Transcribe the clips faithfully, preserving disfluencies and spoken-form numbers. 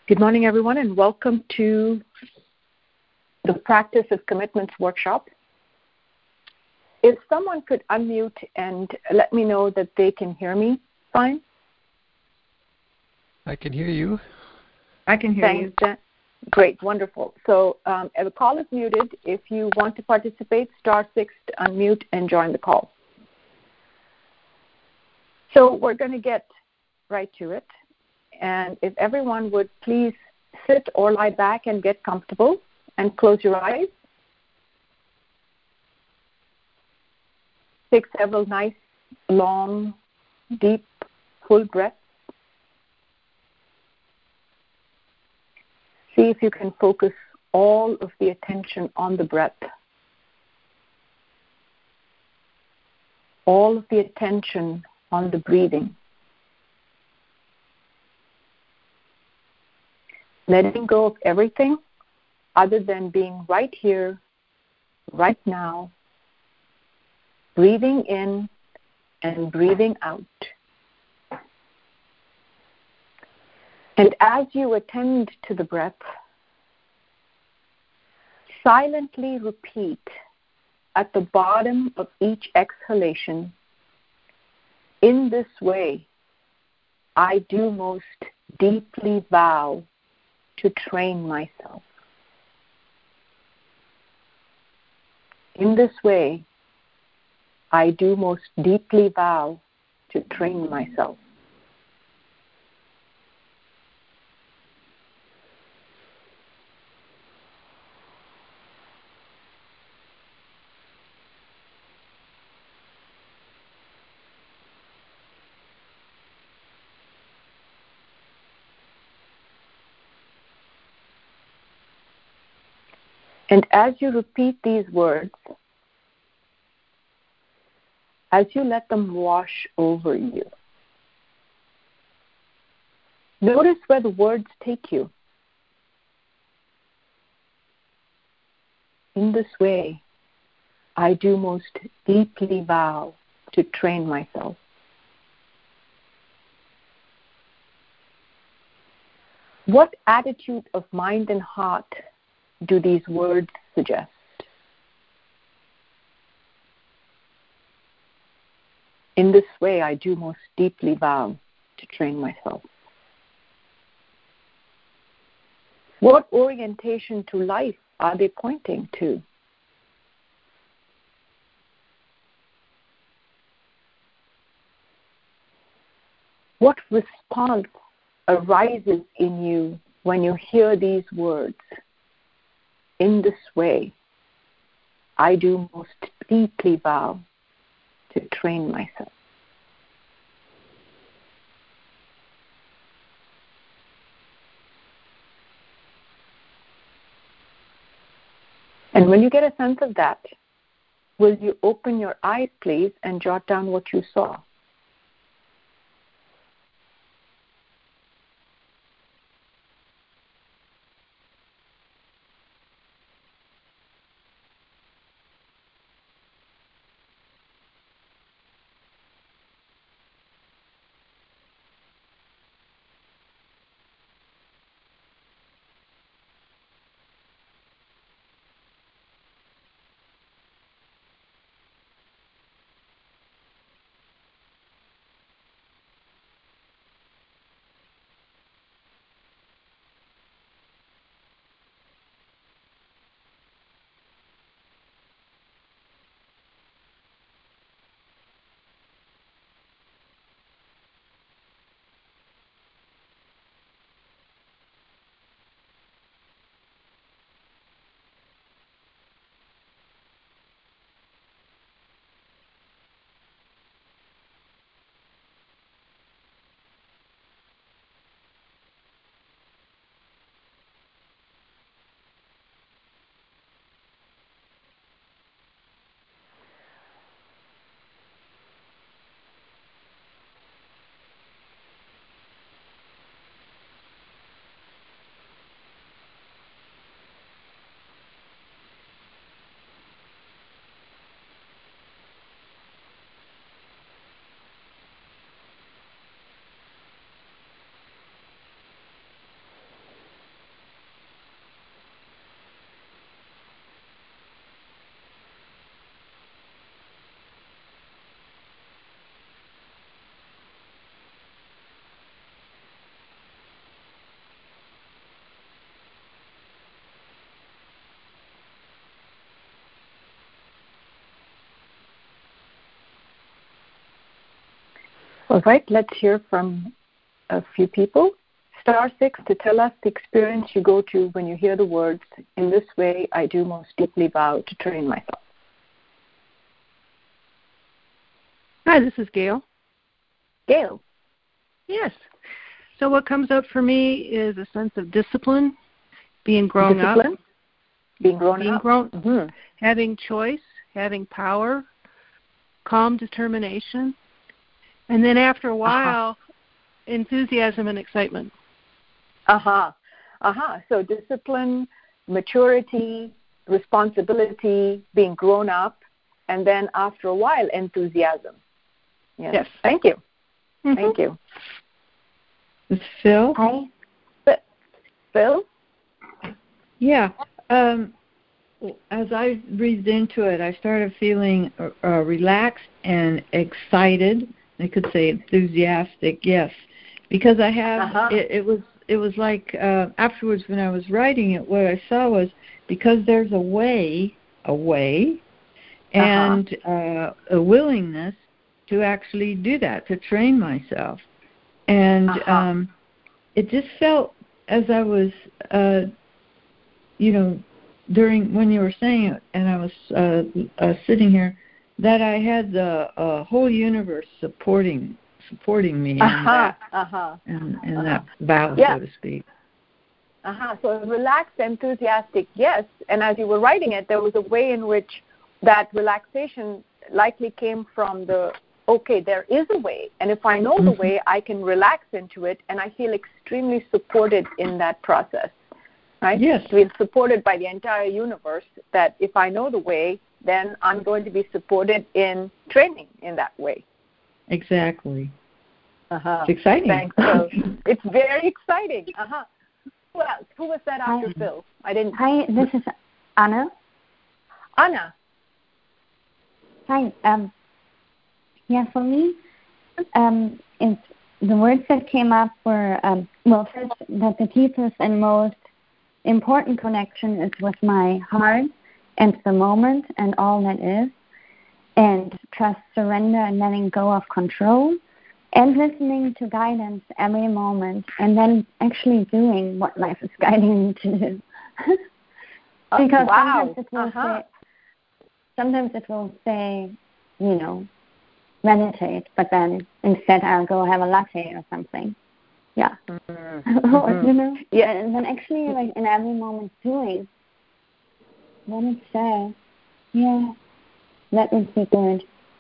Good morning, everyone, and welcome to the Practice of Commitments workshop. If someone could unmute and let me know that they can hear me fine. I can hear you. I can hear Thanks. you. Great, wonderful. So um, the call is muted. If you want to participate, star six to unmute and join the call. So we're going to get right to it. And if everyone would please sit or lie back and get comfortable and close your eyes. Take several nice, long, deep, full breaths. See if you can focus all of the attention on the breath. All of the attention on the breathing. Letting go of everything other than being right here, right now, breathing in and breathing out. And as you attend to the breath, silently repeat at the bottom of each exhalation, in this way, I do most deeply vow to train myself. In this way, I do most deeply vow to train myself. And as you repeat these words, as you let them wash over you, notice where the words take you. In this way, I do most deeply vow to train myself. What attitude of mind and heart do these words suggest? In this way, I do most deeply vow to train myself. What orientation to life are they pointing to? What response arises in you when you hear these words? In this way, I do most deeply vow to train myself. And when you get a sense of that, will you open your eyes, please, and jot down what you saw? All right, let's hear from a few people. Star six to tell us the experience you go to when you hear the words, "In this way, I do most deeply vow to train myself." Hi, this is Gail. Gail. Yes. So what comes up for me is a sense of discipline, being grown discipline, up. Being grown being up. Grown, mm-hmm. Having choice, having power, calm determination, and then after a while, uh-huh. enthusiasm and excitement. Uh-huh. Uh-huh. So discipline, maturity, responsibility, being grown up, and then after a while, enthusiasm. Yes. yes. Thank you. Mm-hmm. Thank you. It's Phil. Hi. Phil? Yeah. Um, as I breathed into it, I started feeling uh, relaxed and excited. I could say enthusiastic, yes, because I have. Uh-huh. It, it was. It was like uh, afterwards when I was writing it, what I saw was because there's a way, a way, and uh-huh. uh, a willingness to actually do that, to train myself, and uh-huh. um, it just felt as I was, uh, you know, during when you were saying it, and I was uh, uh, sitting here, that I had the uh, whole universe supporting supporting me in uh-huh. that, uh-huh. in, in uh-huh. that vow, yeah. so to speak. Uh-huh. So relaxed, enthusiastic, yes. And as you were writing it, there was a way in which that relaxation likely came from the, okay, there is a way. And if I know mm-hmm. the way, I can relax into it, and I feel extremely supported in that process. Right? Yes. Feel supported by the entire universe, that if I know the way, then I'm going to be supported in training in that way. Exactly. Uh-huh. It's exciting. Thanks. So it's very exciting. Uh-huh. Who else? Who was that after Hi. Phil? I didn't. Hi, this is Anna. Anna. Hi. Um. Yeah, for me, um, it's the words that came up were um, well, first that the deepest and most important connection is with my heart and the moment and all that is, and trust, surrender, and letting go of control, and listening to guidance every moment, and then actually doing what life is guiding me to do. Because uh, wow. sometimes it will uh-huh. say, sometimes it will say, you know, meditate, but then instead I'll go have a latte or something. Yeah. Mm-hmm. or, you know, yeah, and then actually, like in every moment, doing what it says. Yeah, that would be good.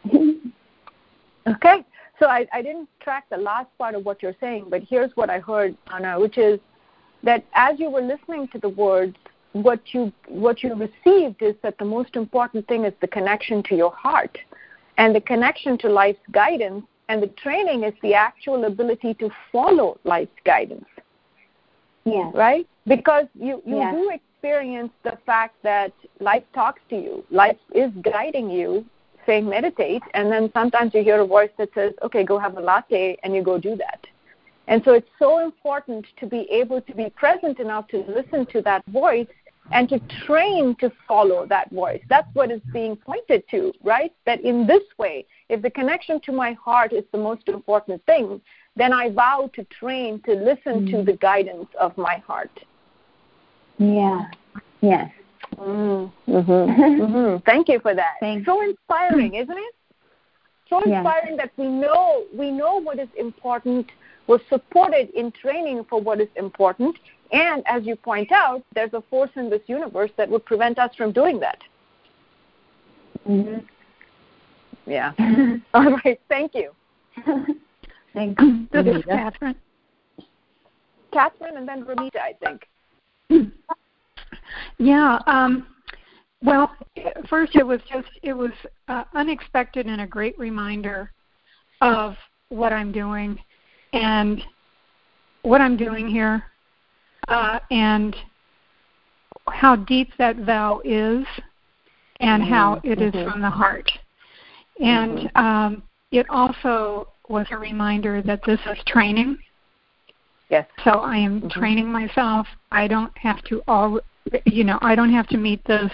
Okay. So I, I didn't track the last part of what you're saying, but here's what I heard, Anna, which is that as you were listening to the words, what you what you received is that the most important thing is the connection to your heart and the connection to life's guidance, and the training is the actual ability to follow life's guidance. Yeah. Right? Because you, you yeah. do experience the fact that life talks to you. Life is guiding you, saying meditate, and then sometimes you hear a voice that says, okay, go have a latte, and you go do that. And so it's so important to be able to be present enough to listen to that voice and to train to follow that voice. That's what is being pointed to, right? That in this way, if the connection to my heart is the most important thing, then I vow to train to listen mm. to the guidance of my heart. Yeah, yes. Mm. Mm-hmm. mm-hmm. Thank you for that. Thanks. So inspiring, isn't it? So inspiring yeah. that we know we know what is important. We're supported in training for what is important. And as you point out, there's a force in this universe that would prevent us from doing that. Mm-hmm. Yeah. All right. Thank you. Thank you. This is Catherine. Catherine and then Ramita, I think. Yeah. Um, well, first it was just, it was uh, unexpected and a great reminder of what I'm doing and what I'm doing here. Uh, and how deep that vow is, and mm-hmm. how it is mm-hmm. from the heart. And mm-hmm. um, it also was a reminder that this is training. Yes. So I am mm-hmm. training myself. I don't have to all, you know, I don't have to meet this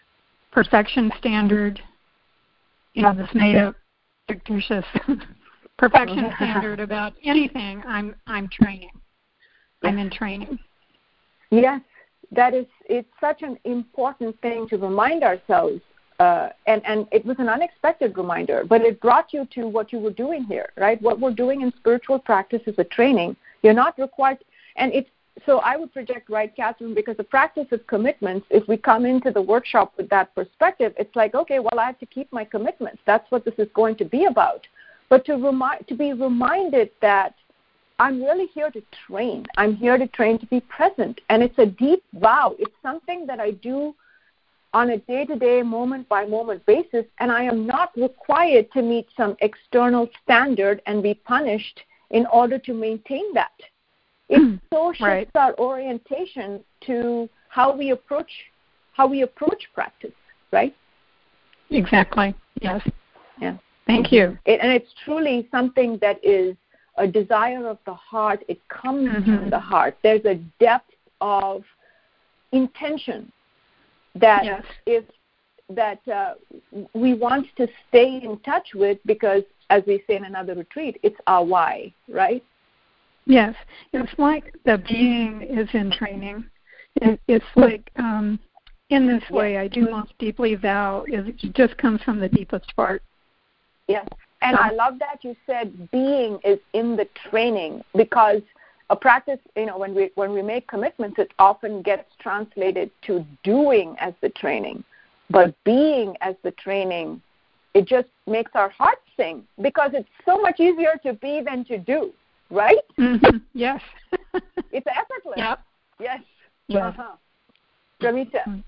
perfection standard, you know, this made up fictitious perfection standard about anything, I'm I'm training. Yes. I'm in training. Yes, that is. It's such an important thing to remind ourselves. Uh, and, and it was an unexpected reminder, but it brought you to what you were doing here, right? What we're doing in spiritual practice is a training. You're not required, and it's, so I would project, right, Catherine, because the practice of commitments, if we come into the workshop with that perspective, it's like, okay, well, I have to keep my commitments. That's what this is going to be about. But to remind, to be reminded that I'm really here to train. I'm here to train to be present. And it's a deep vow. It's something that I do on a day-to-day, moment-by-moment basis, and I am not required to meet some external standard and be punished in order to maintain that. It so shifts right. our orientation to how we approach how we approach practice, right? Exactly. Yes. Yeah. Thank you. It, and it's truly something that is a desire of the heart. It comes mm-hmm. from the heart. There's a depth of intention that yes. if that uh, we want to stay in touch with, because as we say in another retreat, it's our why, right? Yes, it's like the being is in training. It, it's like um, in this yes. way, I do most deeply vow. It just comes from the deepest part. Yes, and so, I love that you said being is in the training, because a practice, you know, when we when we make commitments, it often gets translated to doing as the training. But being as the training, it just makes our hearts sing, because it's so much easier to be than to do, right? Mm-hmm. Yes. It's effortless. Yep. Yes. Yes. Uh-huh. Ramita.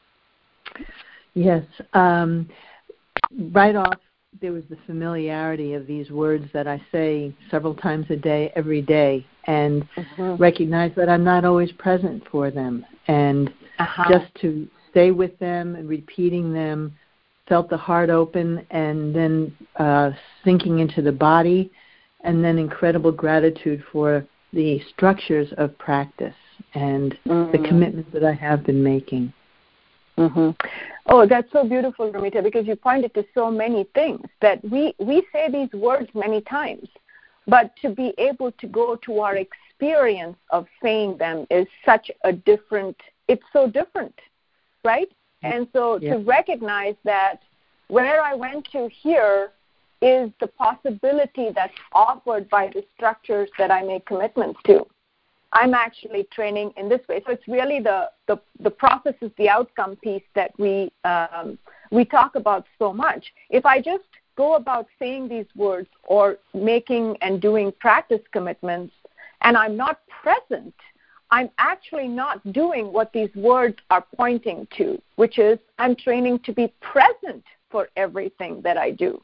Yes. Um, right off, there was the familiarity of these words that I say several times a day, every day, and mm-hmm. recognize that I'm not always present for them. And uh-huh. just to stay with them and repeating them, felt the heart open, and then uh, sinking into the body, and then incredible gratitude for the structures of practice and mm-hmm. the commitments that I have been making. Mm-hmm. Oh, that's so beautiful, Ramita, because you pointed to so many things that we, we say these words many times, but to be able to go to our experience of saying them is such a different, it's so different, right? And so yeah. to recognize that where I went to here is the possibility that's offered by the structures that I make commitments to. I'm actually training in this way. So it's really the, the, the process is the outcome piece that we um, we talk about so much. If I just go about saying these words or making and doing practice commitments and I'm not present, I'm actually not doing what these words are pointing to, which is I'm training to be present for everything that I do.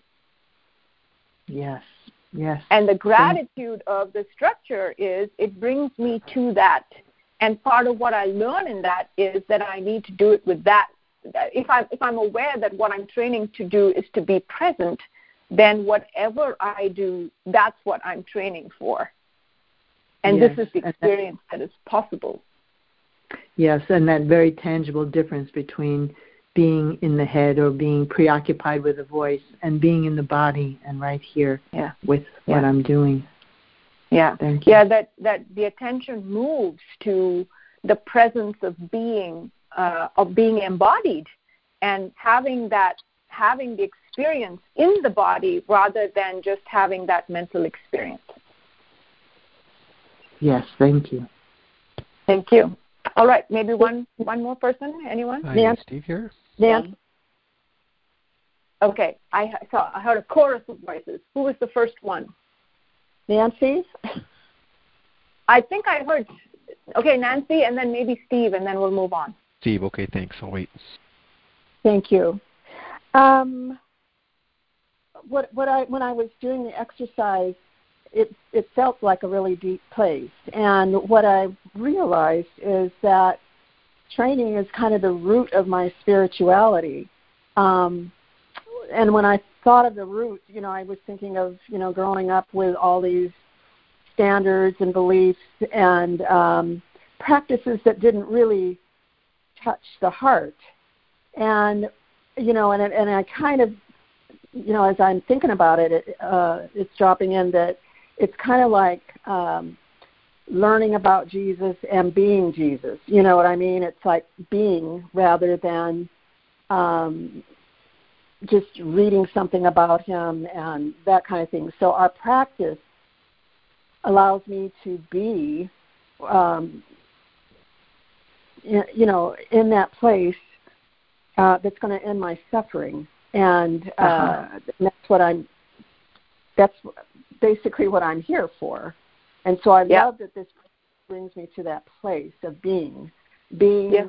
Yes. Yes. And the gratitude of the structure is it brings me to that. And part of what I learn in that is that I need to do it with that. If I'm, if I'm aware that what I'm training to do is to be present, then whatever I do, that's what I'm training for. And yes. this is the experience that is possible. Yes, and that very tangible difference between being in the head or being preoccupied with a voice and being in the body and right here yeah. with yeah. what I'm doing. Yeah, Thank you. Yeah, that, that the attention moves to the presence of being, uh, of being embodied and having that, having the experience in the body rather than just having that mental experience. Yes, thank you. Thank you. All right, maybe one one more person. Anyone? Hi, Nan- Steve here. Nan? Okay, I saw. I heard a chorus of voices. Who was the first one? Nancy? I think I heard. Okay, Nancy, and then maybe Steve, and then we'll move on. Steve, okay, thanks. I'll wait. Thank you. Um, what what I when I was doing the exercise, it it felt like a really deep place, and what I realized is that training is kind of the root of my spirituality. Um, and when I thought of the root, you know, I was thinking of, you know, growing up with all these standards and beliefs and um, practices that didn't really touch the heart. And, you know, and, and I kind of you know, as I'm thinking about it, it uh, it's dropping in that it's kind of like um, learning about Jesus and being Jesus. You know what I mean? It's like being rather than um, just reading something about him and that kind of thing. So our practice allows me to be, um, you know, in that place uh, that's going to end my suffering. And uh, uh-huh. that's what I'm, that's basically what I'm here for. And so I yep. love that this brings me to that place of being, being, yep.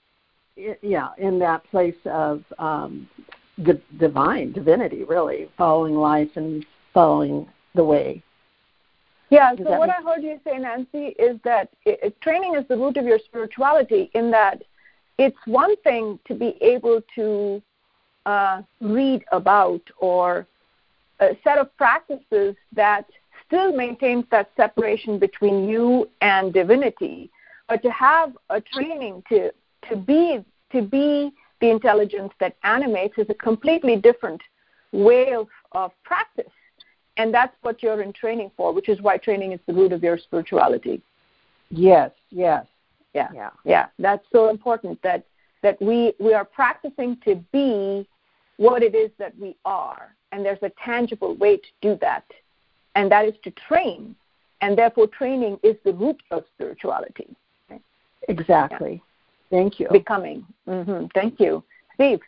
yeah, in that place of um, the divine, divinity, really, following life and following the way. Yeah, Does so what I heard you say, Nancy, is that it, it, training is the root of your spirituality, in that it's one thing to be able to uh, read about or a set of practices that still maintains that separation between you and divinity, but to have a training to to be to be the intelligence that animates is a completely different way of, of practice. And that's what you're in training for, which is why training is the root of your spirituality. Yes, yes. Yeah, yeah, yeah. That's so important that, that we, we are practicing to be what it is that we are. And there's a tangible way to do that. And that is to train. And therefore, training is the root of spirituality. Okay? Exactly. Yeah. Thank you. Becoming. Mm-hmm. Thank you. Steve.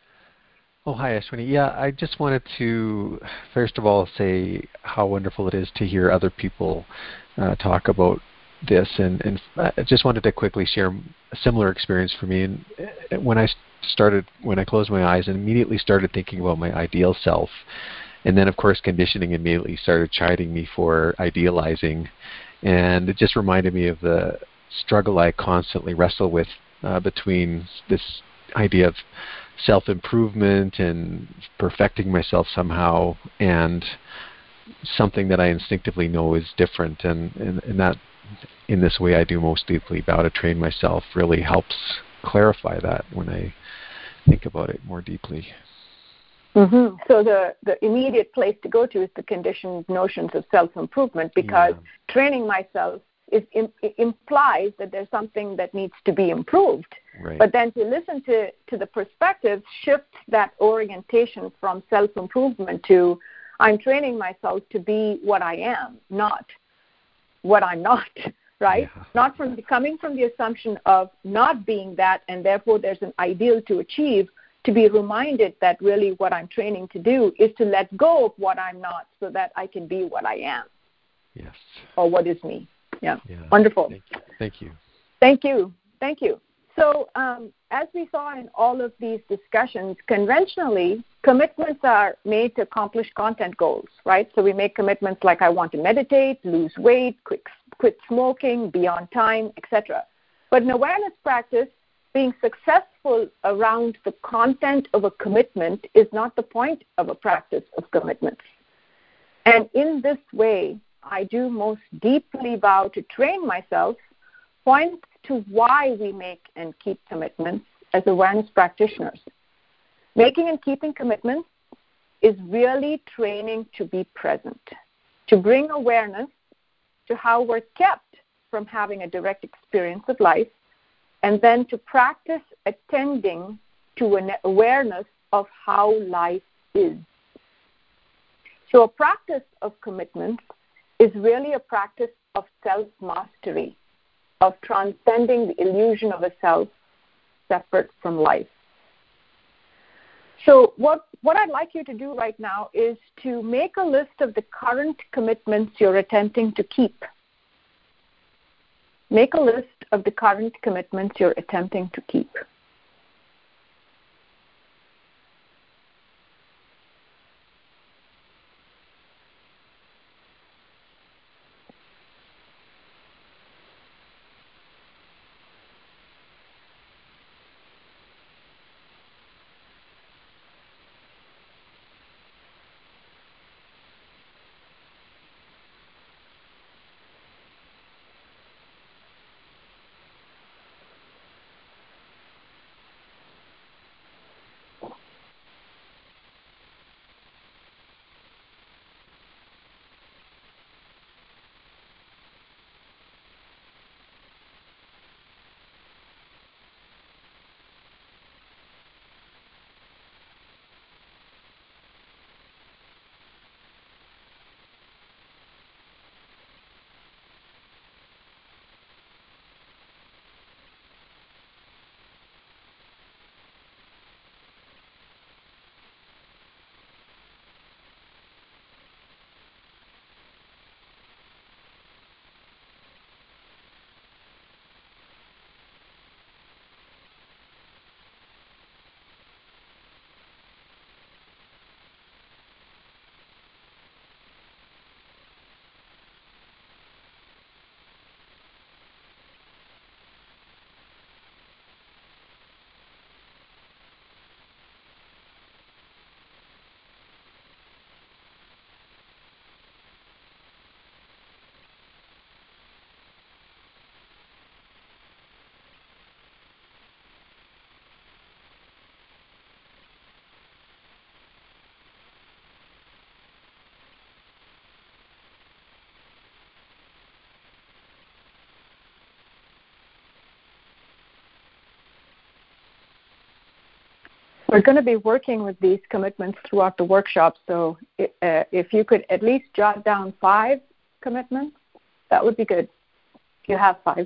Oh, hi, Ashwini. Yeah, I just wanted to, first of all, say how wonderful it is to hear other people uh, talk about this. And, and I just wanted to quickly share a similar experience for me. And when I started, when I closed my eyes and immediately started thinking about my ideal self, and then, of course, conditioning immediately started chiding me for idealizing. And it just reminded me of the struggle I constantly wrestle with uh, between this idea of self-improvement and perfecting myself somehow and something that I instinctively know is different. And, and, and that, in this way I do most deeply bow to train myself, really helps clarify that when I think about it more deeply. Mm-hmm. So the, the immediate place to go to is the conditioned notions of self-improvement, because yeah. training myself is im- implies that there's something that needs to be improved. Right. But then to listen to, to the perspective shifts that orientation from self-improvement to I'm training myself to be what I am, not what I'm not, right? Yeah. Not from the, coming from the assumption of not being that, and therefore there's an ideal to achieve, to be reminded that really what I'm training to do is to let go of what I'm not so that I can be what I am. Yes. Or what is me. Yeah. yeah. Wonderful. Thank you. Thank you. Thank you. Thank you. So um, as we saw in all of these discussions, conventionally, commitments are made to accomplish content goals, right? So we make commitments like I want to meditate, lose weight, quit, quit smoking, be on time, et cetera. But in awareness practice, being successful around the content of a commitment is not the point of a practice of commitments. And in this way, I do most deeply vow to train myself points to why we make and keep commitments as awareness practitioners. Making and keeping commitments is really training to be present, to bring awareness to how we're kept from having a direct experience of life, and then to practice attending to an awareness of how life is. So a practice of commitment is really a practice of self-mastery, of transcending the illusion of a self separate from life. So what, what I'd like you to do right now is to make a list of the current commitments you're attempting to keep. Make a list of the current commitments you're attempting to keep. We're going to be working with these commitments throughout the workshop, so uh, if you could at least jot down five commitments, that would be good, if you have five.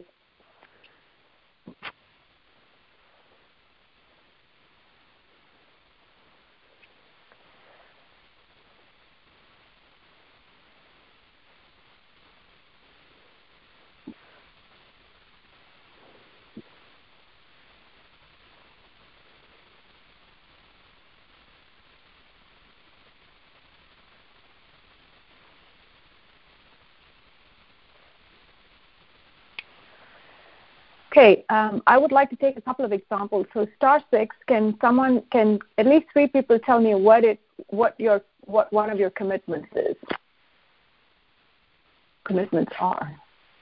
Okay, um, I would like to take a couple of examples. So star six, can someone, can at least three people tell me what it, what your, what one of your commitments is? Commitments are.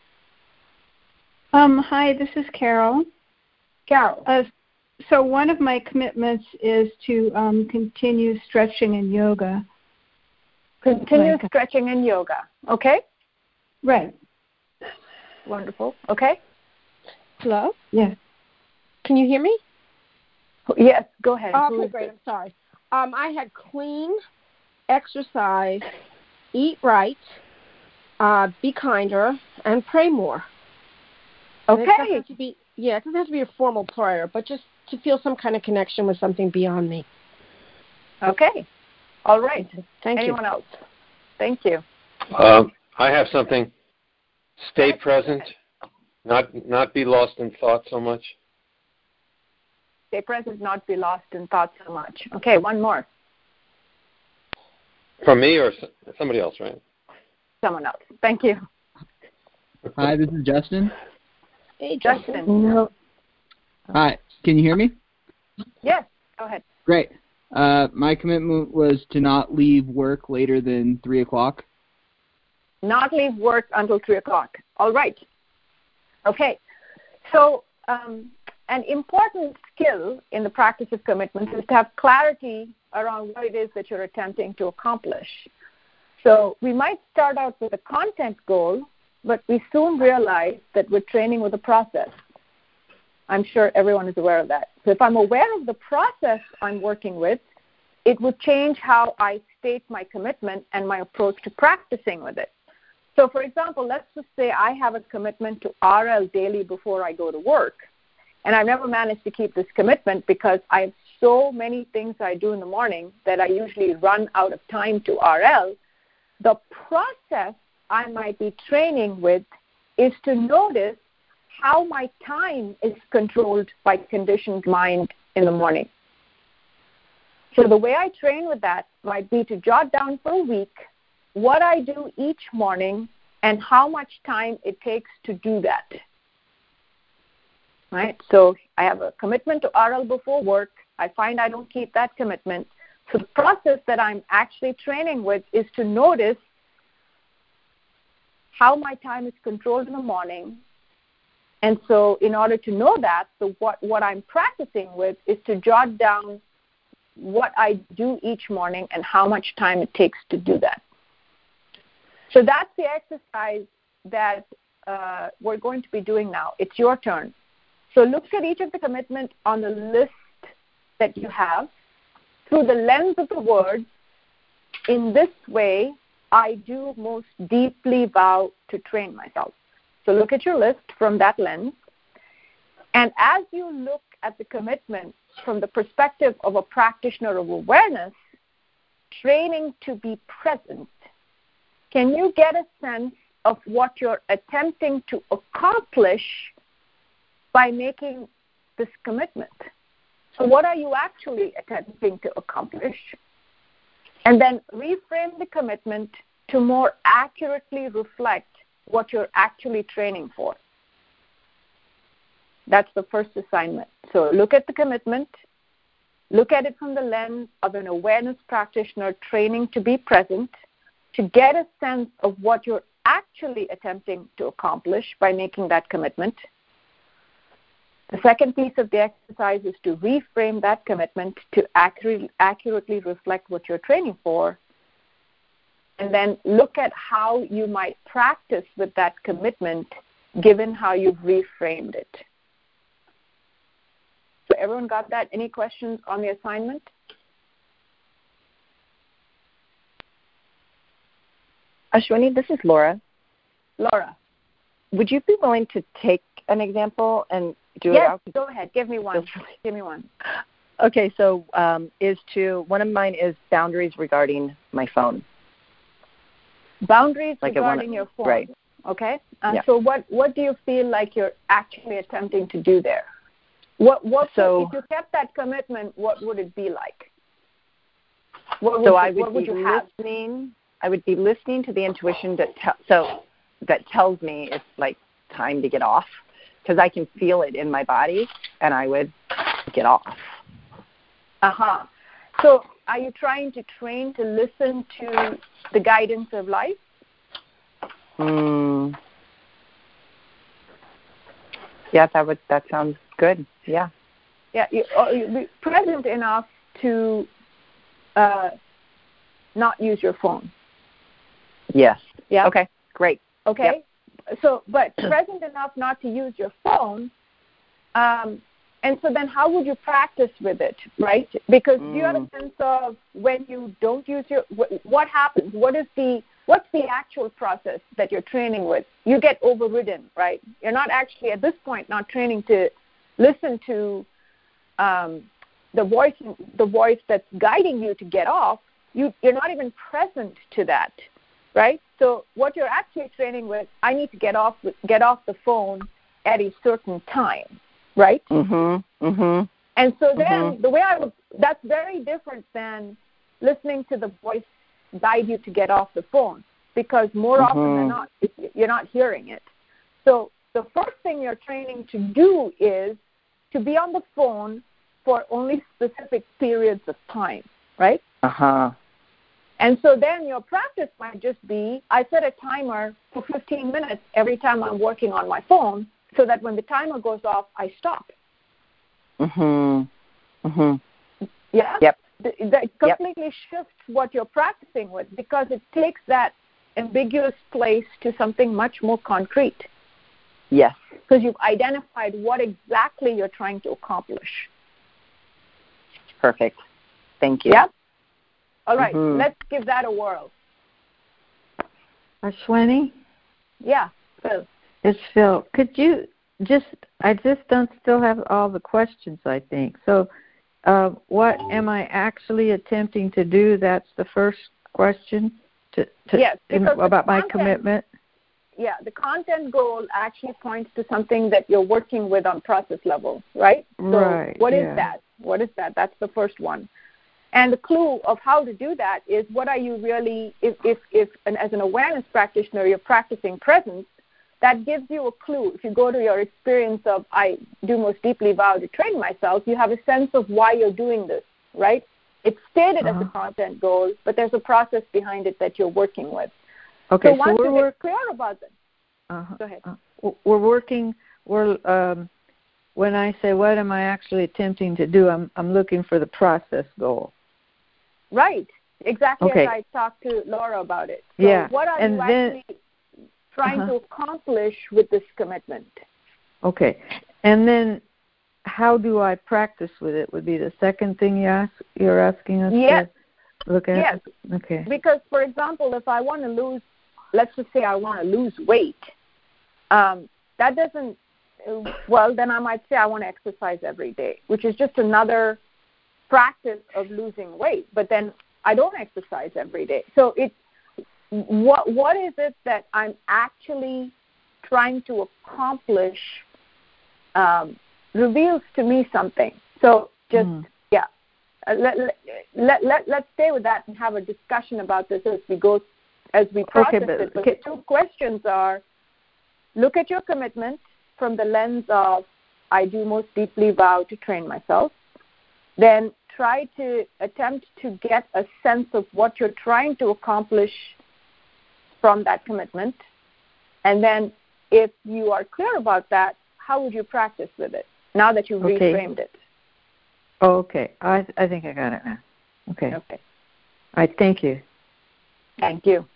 Um, hi, this is Carol. Carol. Uh, so one of my commitments is to um, continue stretching and yoga. Continue Like, stretching and yoga. Okay. Right. Wonderful. Okay. Hello? Yes. Can you hear me? Yes, go ahead. Oh, Who okay, is great. this? I'm sorry. Um, I had clean, exercise, eat right, uh, be kinder, and pray more. And it doesn't Okay. have to be, yeah, it doesn't have to be a formal prayer, but just to feel some kind of connection with something beyond me. Okay. All right. Thank Anyone you. else? Thank you. Um, I have something. Stay present. Not not be lost in thought so much. Stay present, not be lost in thought so much. Okay, one more. From me or somebody else, right? Someone else. Thank you. Hi, this is Justin. Hey, Justin. Justin. No. Hi, can you hear me? Yes, go ahead. Great. Uh, my commitment was to not leave work later than three o'clock. Not leave work until three o'clock. All right. Okay. So um, an important skill in the practice of commitments is to have clarity around what it is that you're attempting to accomplish. So we might start out with a content goal, but we soon realize that we're training with a process. I'm sure everyone is aware of that. So if I'm aware of the process I'm working with, it would change how I state my commitment and my approach to practicing with it. So, for example, let's just say I have a commitment to R L daily before I go to work, and I've never managed to keep this commitment because I have so many things I do in the morning that I usually run out of time to R L. The process I might be training with is to notice how my time is controlled by conditioned mind in the morning. So the way I train with that might be to jot down for a week what I do each morning and how much time it takes to do that. Right? So I have a commitment to R L before work. I find I don't keep that commitment. So the process that I'm actually training with is to notice how my time is controlled in the morning. And so in order to know that, so what, what I'm practicing with is to jot down what I do each morning and how much time it takes to do that. So that's the exercise that uh, we're going to be doing now. It's your turn. So look at each of the commitments on the list that you have through the lens of the words. In this way, I do most deeply vow to train myself. So look at your list from that lens. And as you look at the commitment from the perspective of a practitioner of awareness, training to be present, can you get a sense of what you're attempting to accomplish by making this commitment? So what are you actually attempting to accomplish? And then reframe the commitment to more accurately reflect what you're actually training for. That's the first assignment. So look at the commitment. Look at it from the lens of an awareness practitioner training to be present, to get a sense of what you're actually attempting to accomplish by making that commitment. The second piece of the exercise is to reframe that commitment to accurately, accurately reflect what you're training for, and then look at how you might practice with that commitment given how you've reframed it. everyone got that? Any questions on the assignment? Ashwini, this is Laura. Laura. Would you be willing to take an example and do yes, it out? Yes, go ahead. Give me one. Give me one. Okay, so um, is to one of mine is boundaries regarding my phone. Boundaries like regarding wanna, your phone. Right. Okay. Uh, yeah. So what, what do you feel like you're actually attempting to do there? What what so, would, if you kept that commitment, what would it be like? What would so you, I would what would be you have? listening. I would be listening to the intuition that te- so that tells me it's like time to get off, because I can feel it in my body, and I would get off. Uh huh. So are you trying to train to listen to the guidance of life? Mm. Yeah, that would that sounds good. Yeah. Yeah, you, uh, you be present enough to uh, not use your phone. Yes. Yeah. Okay. Great. Okay. Yep. So, but present enough not to use your phone. Um, and so then how would you practice with it, right? Because mm. do you have a sense of when you don't use your, what, what happens? What is the, what's the actual process that you're training with? You get overridden, right? You're not actually, at this point, not training to listen to um, the voice, the voice that's guiding you to get off. You, you're not even present to that, right? So what you're actually training with, I need to get off, get off the phone at a certain time. Right? Mm-hmm. Mm-hmm. And so then mm-hmm. the way I would, that's very different than listening to the voice guide you to get off the phone, because more mm-hmm. often than not, you're not hearing it. So the first thing you're training to do is to be on the phone for only specific periods of time, right? Uh-huh. And so then your practice might just be, I set a timer for fifteen minutes every time I'm working on my phone, so that when the timer goes off, I stop. Mm-hmm. Mm-hmm. Yeah? Yep. That completely yep. shifts what you're practicing with, because it takes that ambiguous place to something much more concrete. Yes. Because you've identified what exactly you're trying to accomplish. Perfect. Thank you. Yeah? All right. Mm-hmm. Let's give that a whirl. Ashwini? Yeah, Phil. It's Phil. Could you just, I just don't still have all the questions, I think. So uh, what am I actually attempting to do? That's the first question to, to yes, in, about my content, commitment. Yeah, the content goal actually points to something that you're working with on process level, right? So right, what yeah. is that? What is that? That's the first one. And the clue of how to do that is, what are you really, if, if, if and as an awareness practitioner, you're practicing presence, that gives you a clue. If you go to your experience of, I do most deeply vow to train myself, you have a sense of why you're doing this, right? It's stated uh-huh. as a content goal, but there's a process behind it that you're working with. Okay, so once so you we're get clear about it, uh-huh. go ahead. Uh, we're working, we're, um, when I say what am I actually attempting to do, I'm, I'm looking for the process goal. Right, exactly okay. as I talked to Laura about it. So yeah. what are and you then, actually trying uh-huh. to accomplish with this commitment? Okay, and then how do I practice with it would be the second thing you ask, you're asking us yes. to look at? Yes, okay. Because, for example, if I want to lose, let's just say I want to lose weight, um, that doesn't, well, then I might say I want to exercise every day, which is just another practice of losing weight, but then I don't exercise every day. So it's, what what is it that I'm actually trying to accomplish um, reveals to me something. So just, mm. yeah, uh, let, let, let, let's stay with that and have a discussion about this as we go, as we process okay, but, it. But okay. the two questions are, look at your commitment from the lens of, I do most deeply vow to train myself. Then try to attempt to get a sense of what you're trying to accomplish from that commitment. And then if you are clear about that, how would you practice with it now that you've okay. reframed it? Oh, okay. I I think I got it now. Okay. Okay. All right. Thank you. Thank you.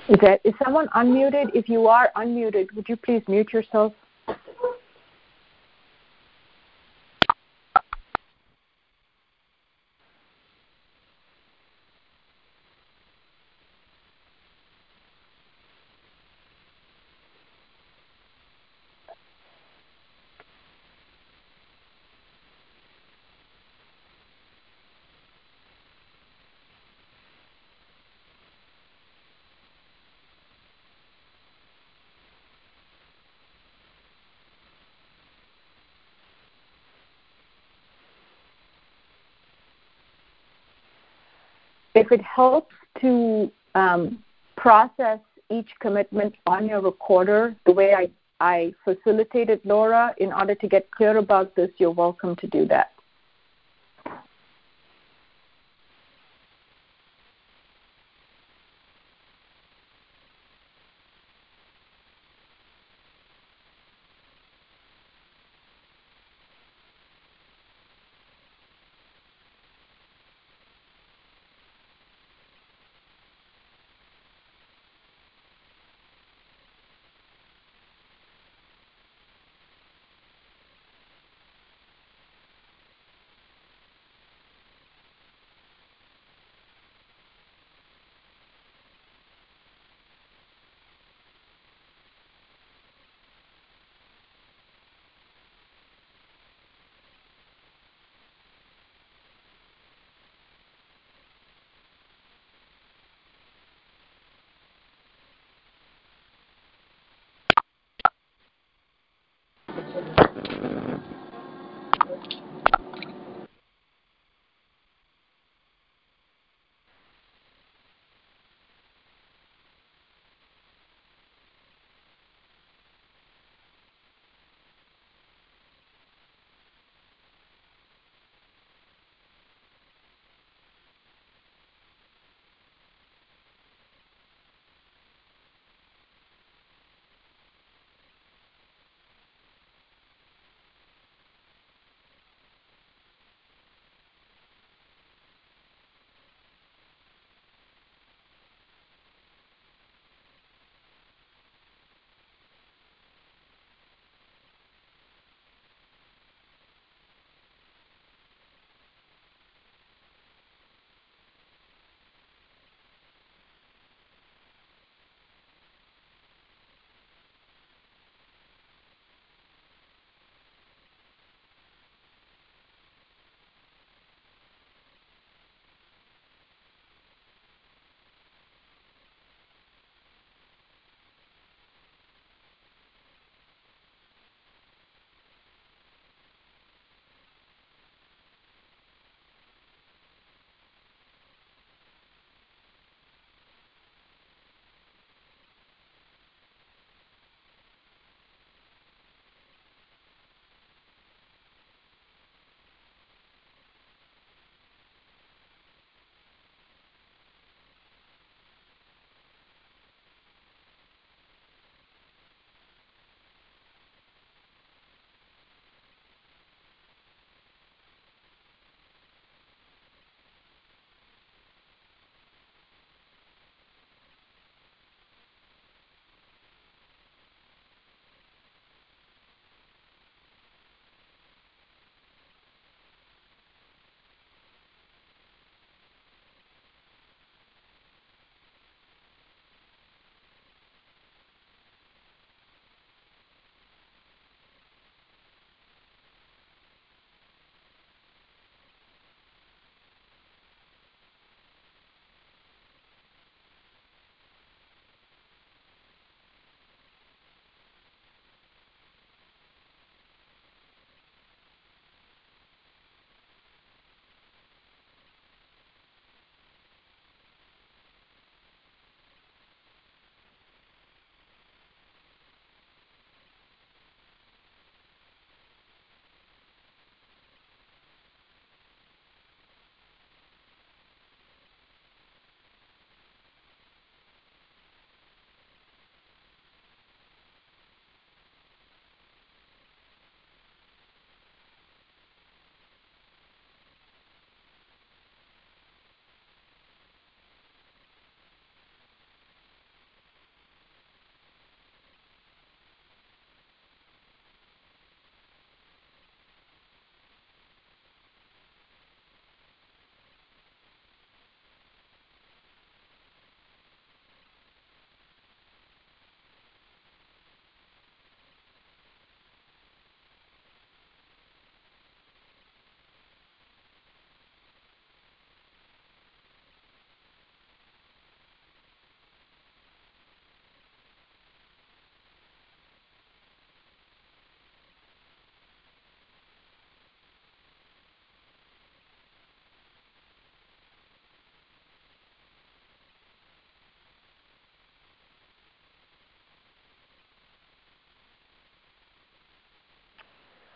Is, that, is someone unmuted? If you are unmuted, would you please mute yourself? If it helps to um, process each commitment on your recorder the way I, I facilitated Laura in order to get clear about this, you're welcome to do that.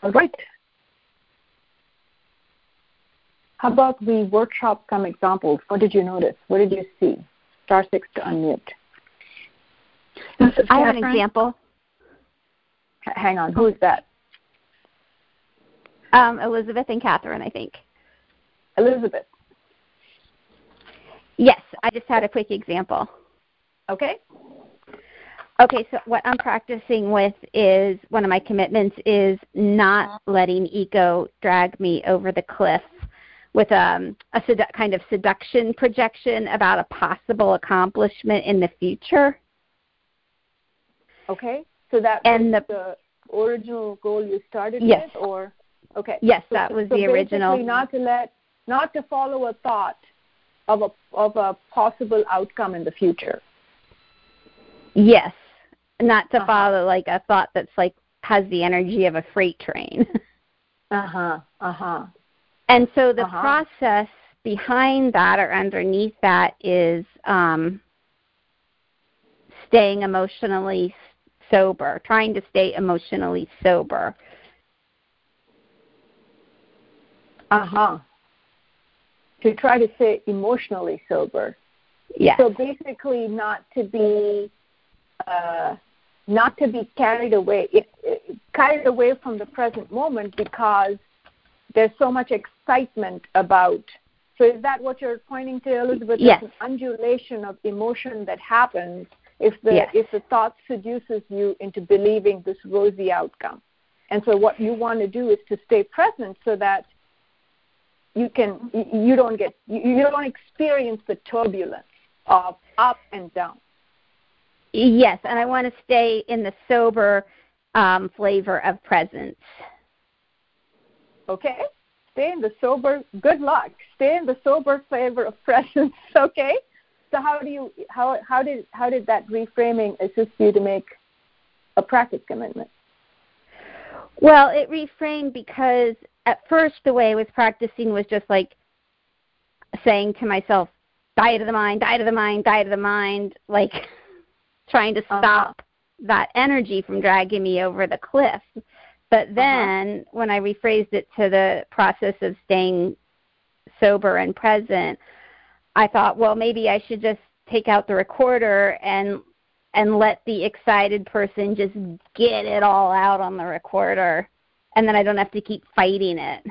All right. How about we workshop some examples? What did you notice? What did you see? Star six to unmute. I have an example. H- hang on. Who is that? Um, Elizabeth and Catherine, I think. Elizabeth. Yes, I just had a quick example. Okay. Okay, so what I'm practicing with is, one of my commitments is not letting ego drag me over the cliff with um, a sedu- kind of seduction projection about a possible accomplishment in the future. Okay, so that and was the, the original goal you started yes. with, or okay? Yes, so, that was so the original. Basically, not to let, not to follow a thought of a of a possible outcome in the future. Yes, not to uh-huh. follow like a thought that's like has the energy of a freight train. uh huh. Uh huh. And so the uh-huh. process behind that or underneath that is um, staying emotionally sober, trying to stay emotionally sober. Uh-huh. To try to stay emotionally sober. Yes. So basically not to be uh, not to be carried away, it, it, carried away from the present moment because there's so much excitement about. So is that what you're pointing to, Elizabeth? Yes. There's an undulation of emotion that happens if the yes. if the thought seduces you into believing this rosy outcome. And so what you want to do is to stay present so that you can you don't get you don't experience the turbulence of up and down. Yes, and I want to stay in the sober um, flavor of presence. Okay, stay in the sober. Good luck. Stay in the sober flavor of presence. Okay. So how do you how how did how did that reframing assist you to make a practice commitment? Well, it reframed because at first the way I was practicing was just like saying to myself, die to the mind, die to the mind, die to the mind, like trying to stop uh-huh. that energy from dragging me over the cliff. But then uh-huh. when I rephrased it to the process of staying sober and present, I thought, well, maybe I should just take out the recorder and and let the excited person just get it all out on the recorder, and then I don't have to keep fighting it.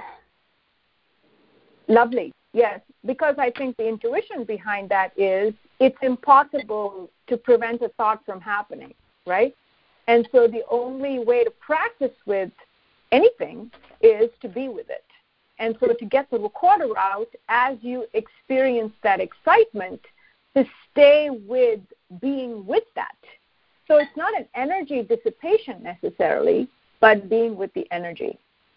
Lovely. Yes, because I think the intuition behind that is it's impossible to prevent a thought from happening, right? And so the only way to practice with anything is to be with it. And so to get the recorder out as you experience that excitement, to stay with being with that. So it's not an energy dissipation necessarily, but being with the energy.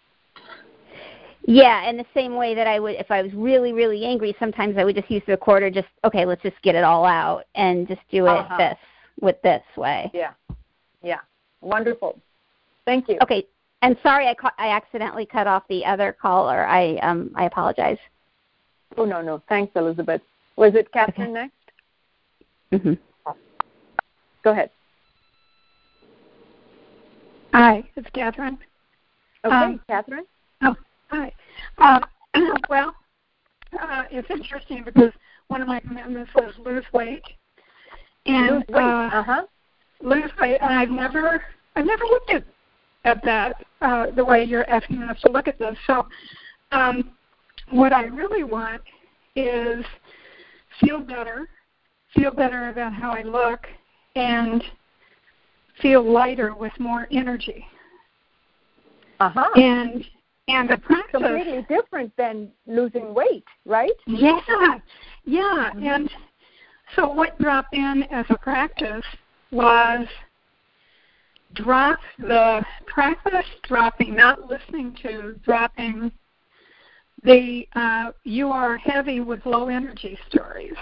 Yeah, in the same way that I would, if I was really, really angry, sometimes I would just use the recorder, just, okay, let's just get it all out and just do it uh-huh. this, with this way. Yeah, yeah, wonderful. Thank you. Okay, and sorry I, ca- I accidentally cut off the other caller. I um I apologize. Oh, no, no. Thanks, Elizabeth. Was it Catherine okay. next? Mm-hmm. Go ahead. Hi, it's Catherine. Okay, um, Catherine. Oh, hi. Um, well, uh, it's interesting because one of my commitments was lose weight. And lose weight. Uh, uh-huh. Lose weight, and I've never, I've never looked at at that uh, the way you're asking us to look at this. So, um, what I really want is feel better, feel better about how I look, and feel lighter with more energy. Uh-huh. And and the practice completely different than losing weight, right? Yeah, yeah. Mm-hmm. And so what dropped in as a practice was drop the practice dropping, not listening to, dropping the uh, you are heavy with low energy stories.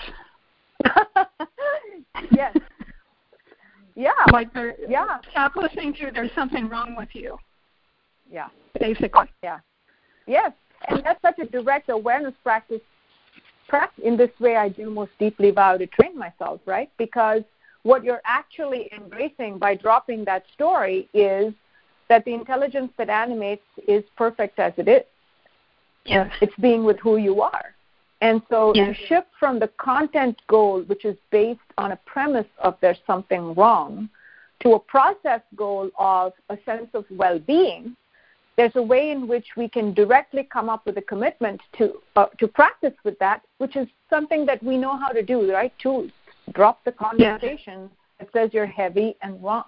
Yes. Yeah. Like yeah. Stop listening to there's something wrong with you. Yeah. Basically. Yeah. Yes. And that's such a direct awareness practice. In this way I do most deeply vow to train myself, right? Because what you're actually embracing by dropping that story is that the intelligence that animates is perfect as it is. Yes. It's being with who you are. And so yes. to shift from the content goal, which is based on a premise of there's something wrong, to a process goal of a sense of well-being, there's a way in which we can directly come up with a commitment to uh, to practice with that, which is something that we know how to do, the right tools. Drop the conversation that says you're heavy and wrong.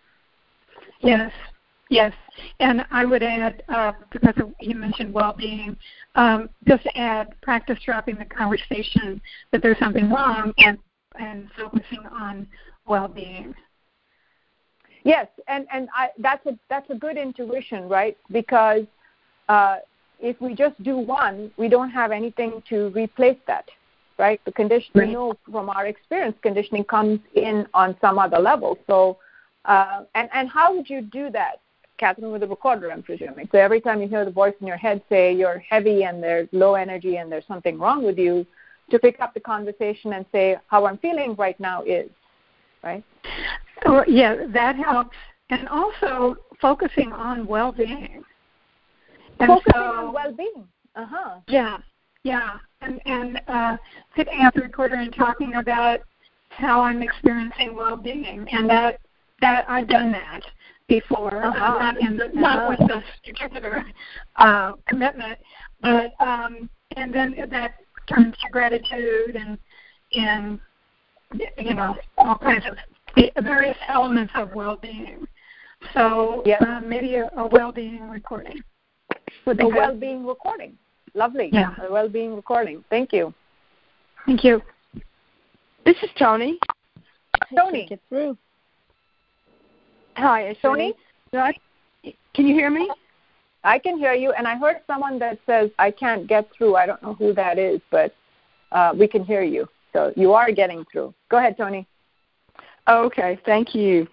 Yes, yes. And I would add, uh, because you mentioned well-being, um, just add practice dropping the conversation that there's something wrong and, and focusing on well-being. Yes, and, and I, that's a that's a good intuition, right? Because uh, if we just do one, we don't have anything to replace that, right? The condition, right. We know from our experience, conditioning comes in on some other level. So, uh, and, and how would you do that, Catherine, with a recorder, I'm presuming? So every time you hear the voice in your head say you're heavy and there's low energy and there's something wrong with you, to pick up the conversation and say, how I'm feeling right now is, right? Oh, yeah, that helps. And also focusing on well-being. And focusing so, on well-being. Uh-huh. Yeah, yeah. And, and uh, sitting at the recorder and talking about how I'm experiencing well-being. And that, that I've done that before, uh-huh. uh, not, in the, not uh-huh. with this particular uh, commitment, but um, and then that turns to gratitude and, and you know, all kinds of the various elements of well-being. So yes. uh, maybe a, a well-being recording. A good. well-being recording. Lovely. Yeah. A well-being recording. Thank you. Thank you. This is Tony. Tony. Get through. Hi, it's Tony. Tony. Can you hear me? I can hear you, and I heard someone that says, I can't get through. I don't know who that is, but uh, we can hear you. So you are getting through. Go ahead, Tony. Okay, thank you.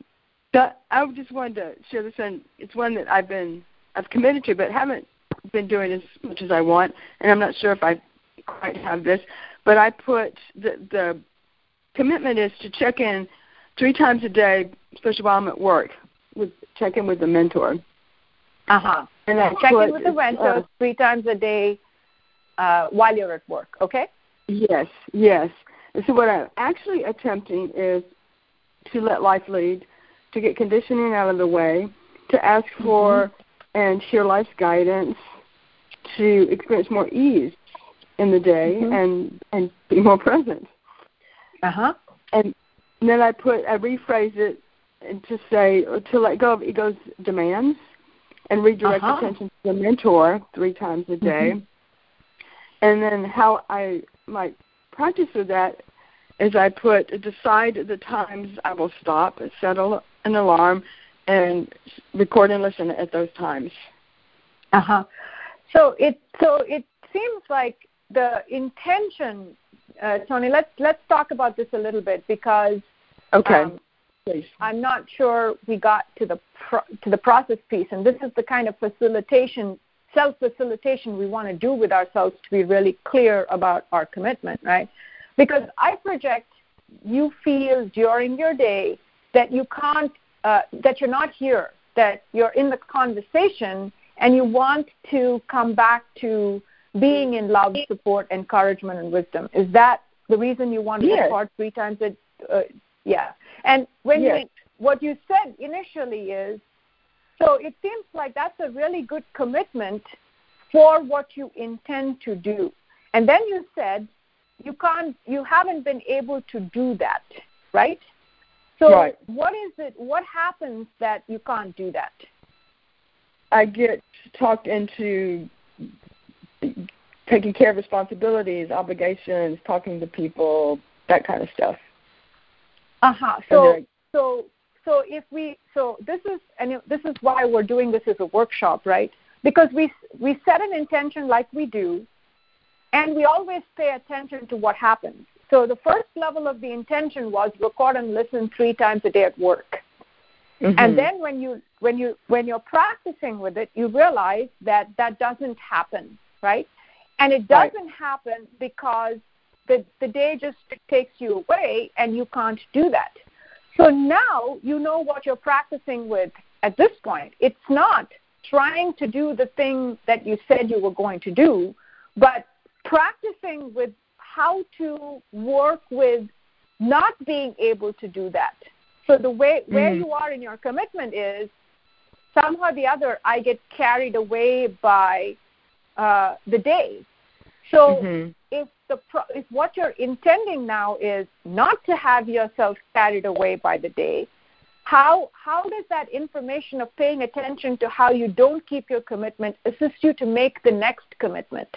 But I just wanted to share this, and it's one that I've been I've committed to, but haven't been doing as much as I want, and I'm not sure if I quite have this. But I put the the commitment is to check in three times a day, especially while I'm at work, with check in with the mentor. Uh huh. And I check put, in with the mentor uh, three times a day uh, while you're at work. Okay. Yes. Yes. And so what I'm actually attempting is to let life lead, to get conditioning out of the way, to ask for mm-hmm. and share life's guidance, to experience more ease in the day mm-hmm. and, and be more present. Uh-huh. And then I put, I rephrase it and to say, to let go of ego's demands and redirect uh-huh. attention to the mentor three times a day. Mm-hmm. And then how I might practice with that is I put, decide the times I will stop, set an alarm, and record and listen at those times. Uh-huh. So it so it seems like the intention, uh, Tony, let's let's talk about this a little bit because okay. um, I'm not sure we got to the pro- to the process piece, and this is the kind of facilitation, self-facilitation we want to do with ourselves to be really clear about our commitment, right? Because I project you feel during your day that you can't, uh, that you're not here, that you're in the conversation, and you want to come back to being in love, support, encouragement, and wisdom. Is that the reason you want to yes. record three times a uh, yeah. And when yes. you, what you said initially is, so it seems like that's a really good commitment for what you intend to do. And then you said you can't, you haven't been able to do that, right? So right. what is it, what happens that you can't do that? I get talked into taking care of responsibilities, obligations, talking to people, that kind of stuff. Uh-huh. So, so, so if we, so this is, and this is why we're doing this as a workshop, right? Because we we set an intention like we do, and we always pay attention to what happens. So the first level of the intention was record and listen three times a day at work. Mm-hmm. And then when you when you when you're practicing with it, you realize that that doesn't happen, right? And it doesn't right. happen because the the day just takes you away and you can't do that. So now you know what you're practicing with at this point. It's not trying to do the thing that you said you were going to do, but practicing with how to work with not being able to do that. So the way where mm. you are in your commitment is somehow or the other I get carried away by uh, the day. So mm-hmm. if the pro- if what you're intending now is not to have yourself carried away by the day, how how does that information of paying attention to how you don't keep your commitment assist you to make the next commitment?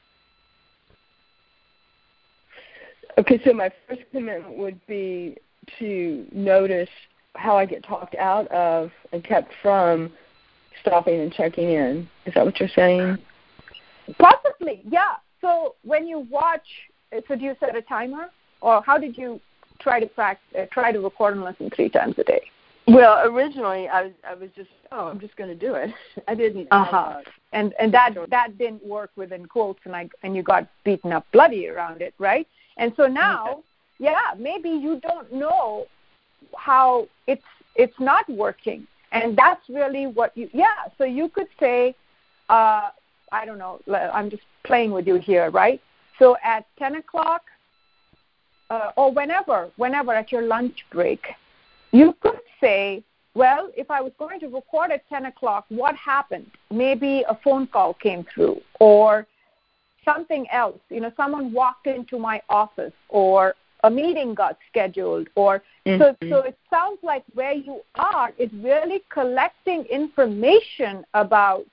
Okay, so my first commitment would be to notice how I get talked out of and kept from stopping and checking in. Is that what you're saying? Possibly, yeah. So when you watch, so do you set a timer, or how did you try to practice, uh, try to record and listen three times a day? Well, originally I was I was just oh I'm just going to do it. I didn't. Uh huh. And and that that didn't work within quotes, and I and you got beaten up bloody around it, right? And so now, okay. yeah, maybe you don't know how it's it's not working, and that's really what you yeah. So you could say, uh, I don't know. I'm just playing with you here, right? So at ten o'clock, uh, or whenever, whenever at your lunch break, you could say, well, if I was going to record at ten o'clock, what happened? Maybe a phone call came through, or something else. You know, someone walked into my office, or a meeting got scheduled, or mm-hmm. so. So it sounds like where you are is really collecting information about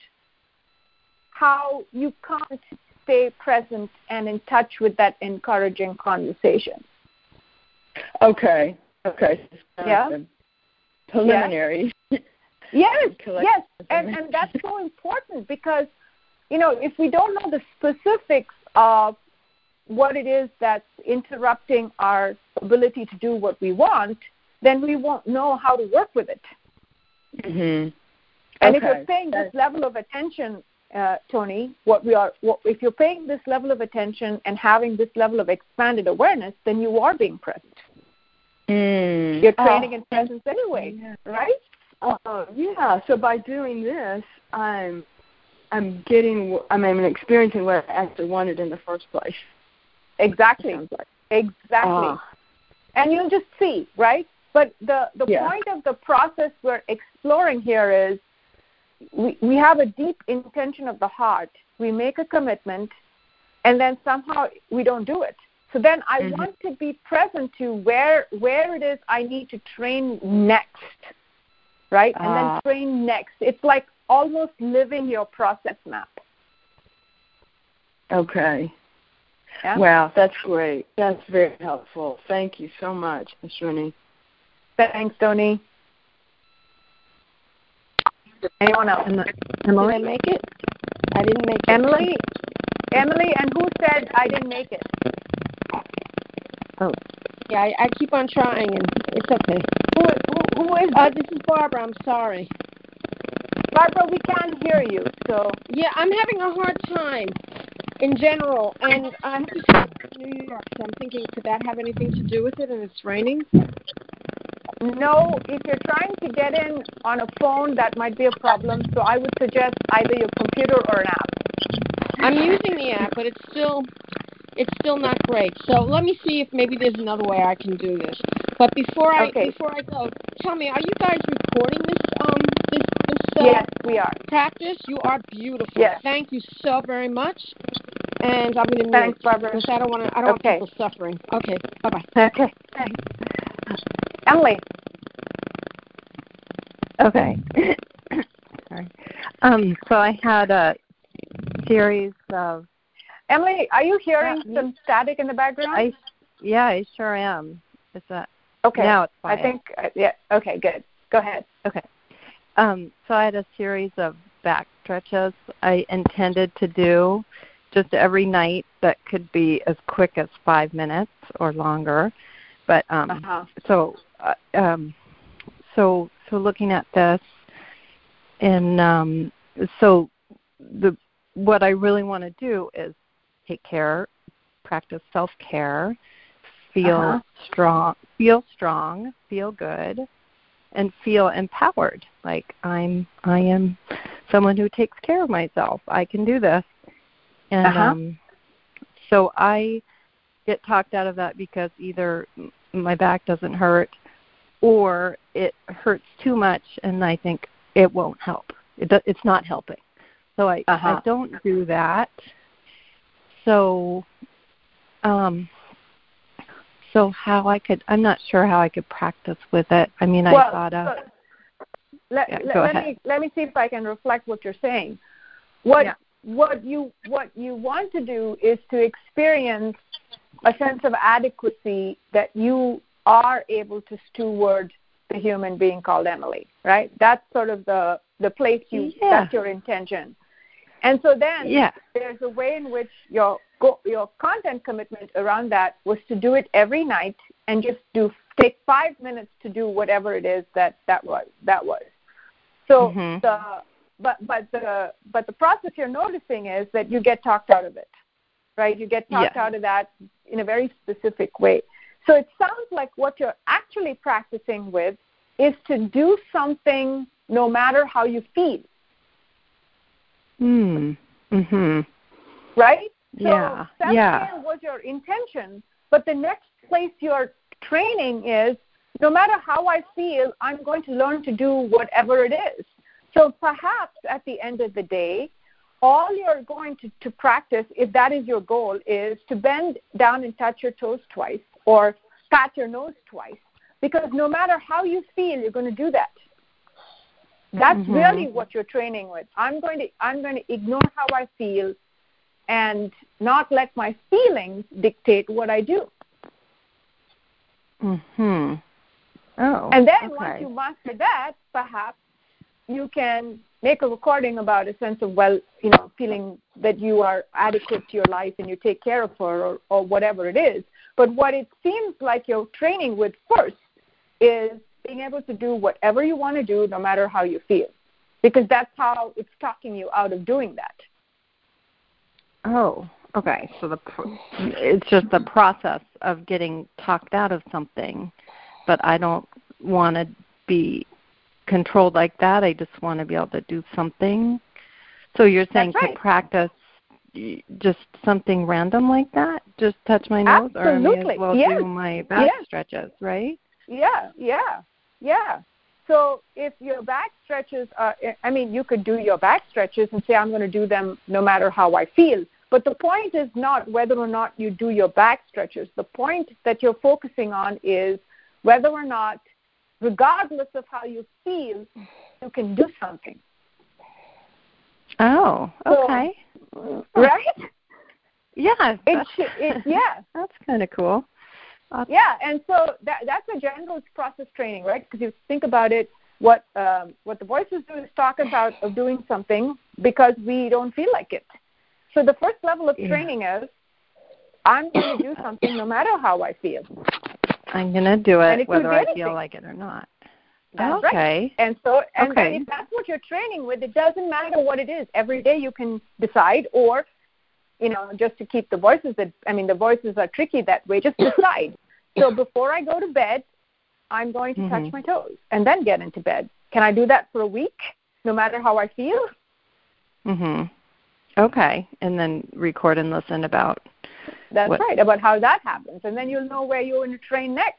how you can't stay present and in touch with that encouraging conversation. Okay. Okay. Yeah. Preliminary. Yeah. Yes. Yes. And and that's so important because, you know, if we don't know the specifics of what it is that's interrupting our ability to do what we want, then we won't know how to work with it. Mm-hmm. And okay. if you're paying this level of attention, uh, Tony, what we are, what, if you're paying this level of attention and having this level of expanded awareness, then you are being present. Mm. You're training oh. in presence anyway, yeah. right? Uh, yeah. So by doing this, I'm I'm getting, I mean, I'm experiencing what I actually wanted in the first place. Exactly. Like. Exactly. Uh. And you'll just see, right? But the, the yeah. point of the process we're exploring here is we, we have a deep intention of the heart. We make a commitment, and then somehow we don't do it. So then I mm-hmm. want to be present to where where it is I need to train next, right? Uh. And then train next. It's like almost living your process map. Okay. Yeah? Wow, that's great. That's very helpful. Thank you so much, Miz Rennie. Thanks, Tony. Anyone else? Emily? Did I make it? I didn't make it. Emily? Emily, and who said I didn't make it? Oh. Yeah, I, I keep on trying, and it's okay. Who, who, who is uh, this? This is Barbara. I'm sorry. Barbara, we can't hear you, so... Yeah, I'm having a hard time in general, and I'm just in New York, so I'm thinking, could that have anything to do with it, and it's raining? No, if you're trying to get in on a phone, that might be a problem, so I would suggest either your computer or an app. I'm using the app, but it's still... It's still not great. So let me see if maybe there's another way I can do this. But before I okay. before I go, tell me, are you guys recording this um this this uh, yes, we are. practice? You are beautiful. Yes. Thank you so very much. And I'm going to Thanks, Barbara. because I don't want to. I don't okay. want people suffering. Okay. Bye bye. Okay. Thanks. Emily. Okay. Sorry. Um. So I had a series of. Emily, are you hearing yeah, some static in the background? I, yeah, I sure am. Is that okay? Now it's quiet. I think uh, yeah. Okay, good. Go ahead. Okay. Um, so I had a series of back stretches I intended to do just every night that could be as quick as five minutes or longer. But um, uh-huh. so uh, um, so so looking at this, and um, so the what I really want to do is take care, practice self-care, feel uh-huh. strong, feel strong, feel good, and feel empowered. Like I'm, I am someone who takes care of myself. I can do this. And uh-huh. um, so I get talked out of that because either my back doesn't hurt or it hurts too much, and I think it won't help. It do, it's not helping. So I, uh-huh. I don't do that. So, um, so how I could, I'm not sure how I could practice with it. I mean, well, I thought of. So let, yeah, let, go let ahead. me let me see if I can reflect what you're saying. What yeah. what you what you want to do is to experience a sense of adequacy that you are able to steward the human being called Emily, right? That's sort of the the place you yeah. that's your intention. And so then yeah. there's a way in which your go, your content commitment around that was to do it every night and just do take five minutes to do whatever it is that that was that was. So mm-hmm. the but but the but the process you're noticing is that you get talked out of it, right? You get talked yeah. out of that in a very specific way. So it sounds like what you're actually practicing with is to do something no matter how you feel. Hmm. Mhm. Right? So yeah. self-care yeah. was your intention, but the next place you're training is no matter how I feel, I'm going to learn to do whatever it is. So perhaps at the end of the day, all you're going to, to practice, if that is your goal, is to bend down and touch your toes twice or pat your nose twice, because no matter how you feel, you're going to do that. That's mm-hmm. really what you're training with. I'm going to I'm going to ignore how I feel and not let my feelings dictate what I do. Mhm. Oh. And then okay. once you master that, perhaps you can make a recording about a sense of, well, you know, feeling that you are adequate to your life and you take care of her or, or whatever it is. But what it seems like you're training with first is being able to do whatever you want to do no matter how you feel, because that's how it's talking you out of doing that. Oh, okay. So the it's just the process of getting talked out of something, but I don't want to be controlled like that. I just want to be able to do something. So you're saying right. to practice just something random like that? Just touch my nose? Absolutely. Or I may as well yes. do my back yes. stretches, right? Yeah, yeah, yeah. So if your back stretches are, I mean, you could do your back stretches and say, I'm going to do them no matter how I feel. But the point is not whether or not you do your back stretches. The point that you're focusing on is whether or not, regardless of how you feel, you can do something. Oh, okay. So, right? Yeah. It, it, yeah. That's kind of cool. Uh, yeah, and so that, that's a general process training, right? Because you think about it, what um, what the voices do is talk us out of doing something because we don't feel like it. So the first level of yeah. training is, I'm going to do something no matter how I feel. I'm going to do it, it whether I anything. feel like it or not. That's okay. right. And so, and okay. if that's what you're training with, it doesn't matter what it is. Every day you can decide, or, you know, just to keep the voices, that, I mean, the voices are tricky that way, just decide. So before I go to bed, I'm going to mm-hmm. touch my toes and then get into bed. Can I do that for a week, no matter how I feel? Mhm. Okay, and then record and listen about. That's what... right, about how that happens, and then you'll know where you're going to train next.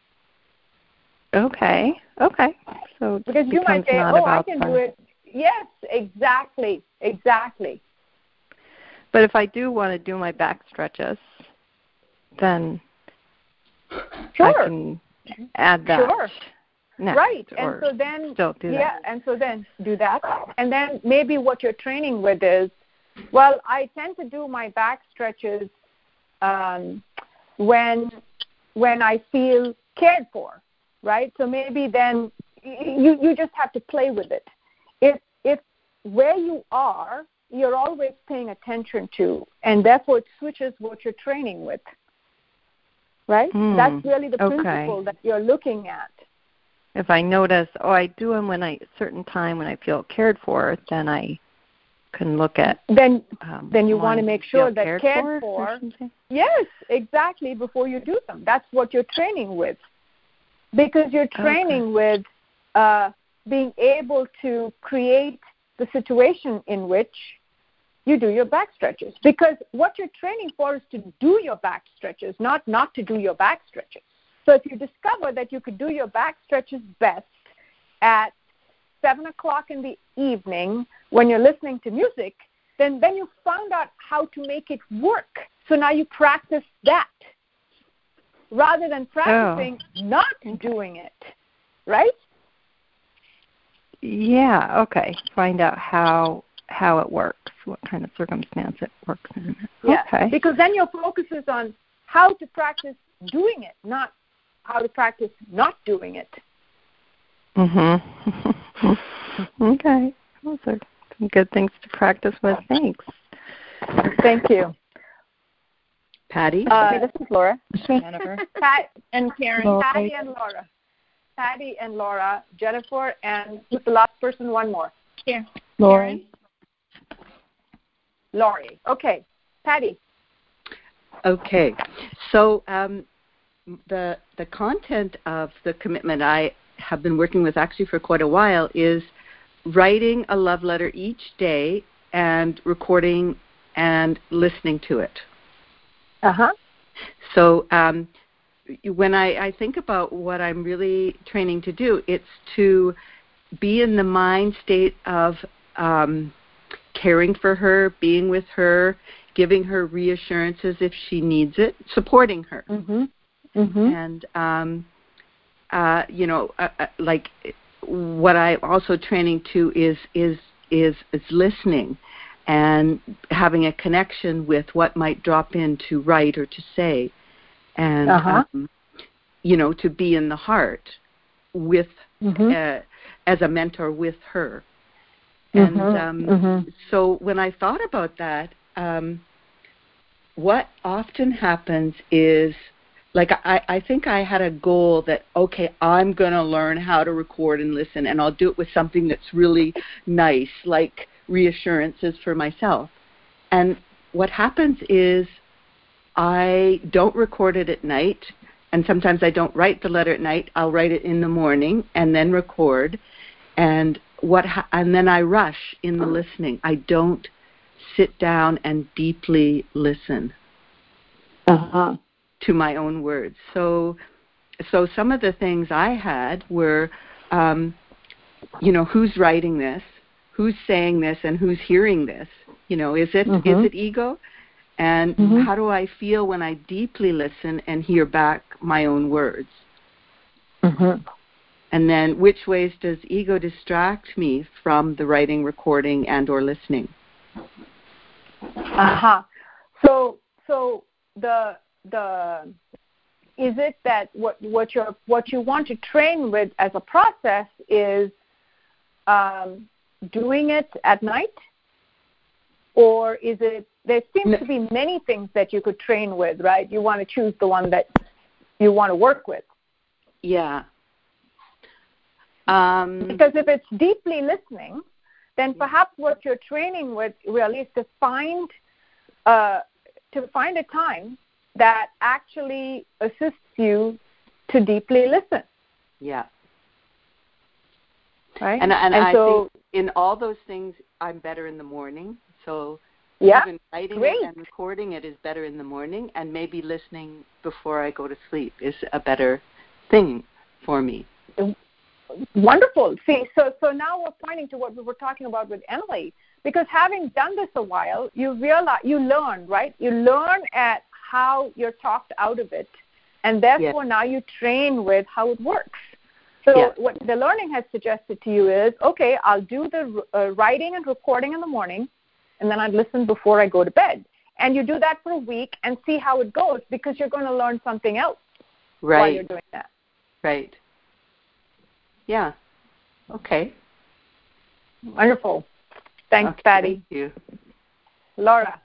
Okay. Okay. So because you might say, "Oh, I can the... do it." Yes, exactly, exactly. But if I do want to do my back stretches, then sure. I can add that. Sure. Next, right, and so then still do yeah, that. and so then do that, and then maybe what you're training with is, well, I tend to do my back stretches um, when when I feel cared for, right? So maybe then you you just have to play with it. If if where you are, you're always paying attention to, and therefore it switches what you're training with, right? Mm, That's really the okay. principle that you're looking at. If I notice, oh, I do them when I a certain time when I feel cared for, then I can look at. Then, um, then you want to make sure that cared, cared for. for yes, exactly. Before you do them, that's what you're training with, because you're training okay. with uh, being able to create the situation in which you do your back stretches. Because what you're training for is to do your back stretches, not not to do your back stretches. So if you discover that you could do your back stretches best at seven o'clock in the evening when you're listening to music, then, then you found out how to make it work. So now you practice that rather than practicing oh. not doing it, right? Yeah, okay. Find out how how it works, what kind of circumstance it works in. Yeah, okay. Because then your focus is on how to practice doing it, not how to practice not doing it. Mm-hmm. Okay. Those are some good things to practice with. Thanks. Thank you. Patty? Uh, okay, this is Laura. Jennifer. Pat and Karen. Patty and Laura. Patty and Laura. Jennifer and who's the last person? One more. Here. Laurie. Laurie. Okay. Patty. Okay. So um, the the content of the commitment I have been working with actually for quite a while is writing a love letter each day and recording and listening to it. Uh-huh. So um, when I, I think about what I'm really training to do, it's to be in the mind state of um, caring for her, being with her, giving her reassurances if she needs it, supporting her. Mm-hmm. Mm-hmm. And, um, uh, you know, uh, uh, like what I'm also training to is, is, is, is listening and having a connection with what might drop in to write or to say. And, uh-huh. um, you know, to be in the heart with, mm-hmm. uh, as a mentor with her. And mm-hmm. Um, mm-hmm. so when I thought about that, um, what often happens is, like, I, I think I had a goal that, okay, I'm going to learn how to record and listen, and I'll do it with something that's really nice, like reassurances for myself. And what happens is I don't record it at night, and sometimes I don't write the letter at night. I'll write it in the morning and then record. And what ha- and then I rush in the listening. I don't sit down and deeply listen uh-huh. to my own words. So, so some of the things I had were, um, you know, who's writing this, who's saying this, and who's hearing this. You know, is it mm-hmm. is it ego? And mm-hmm. how do I feel when I deeply listen and hear back my own words? Mm-hmm. And then which ways does ego distract me from the writing, recording, and or listening? Uh-huh. So so the the is it that what what you what you want to train with as a process is um, doing it at night? Or is it, there seems to be many things that you could train with, right? You want to choose the one that you want to work with. Yeah. Um, because if it's deeply listening, then perhaps what you're training with really is to find uh, to find a time that actually assists you to deeply listen. Yeah. Right. And, and, and I so, think in all those things, I'm better in the morning. So yeah, even writing great. it and recording it is better in the morning, and maybe listening before I go to sleep is a better thing for me. Wonderful. See, so so now we're pointing to what we were talking about with Emily, because having done this a while, you realize, you learn, right? You learn at how you're talked out of it, and therefore yes. now you train with how it works. So yes. what the learning has suggested to you is, okay, I'll do the uh, writing and recording in the morning, and then I'd listen before I go to bed. And you do that for a week and see how it goes, because you're going to learn something else right. while you're doing that. Right. Yeah. Okay. Wonderful. Thanks, okay, Patty. Thank you. Laura.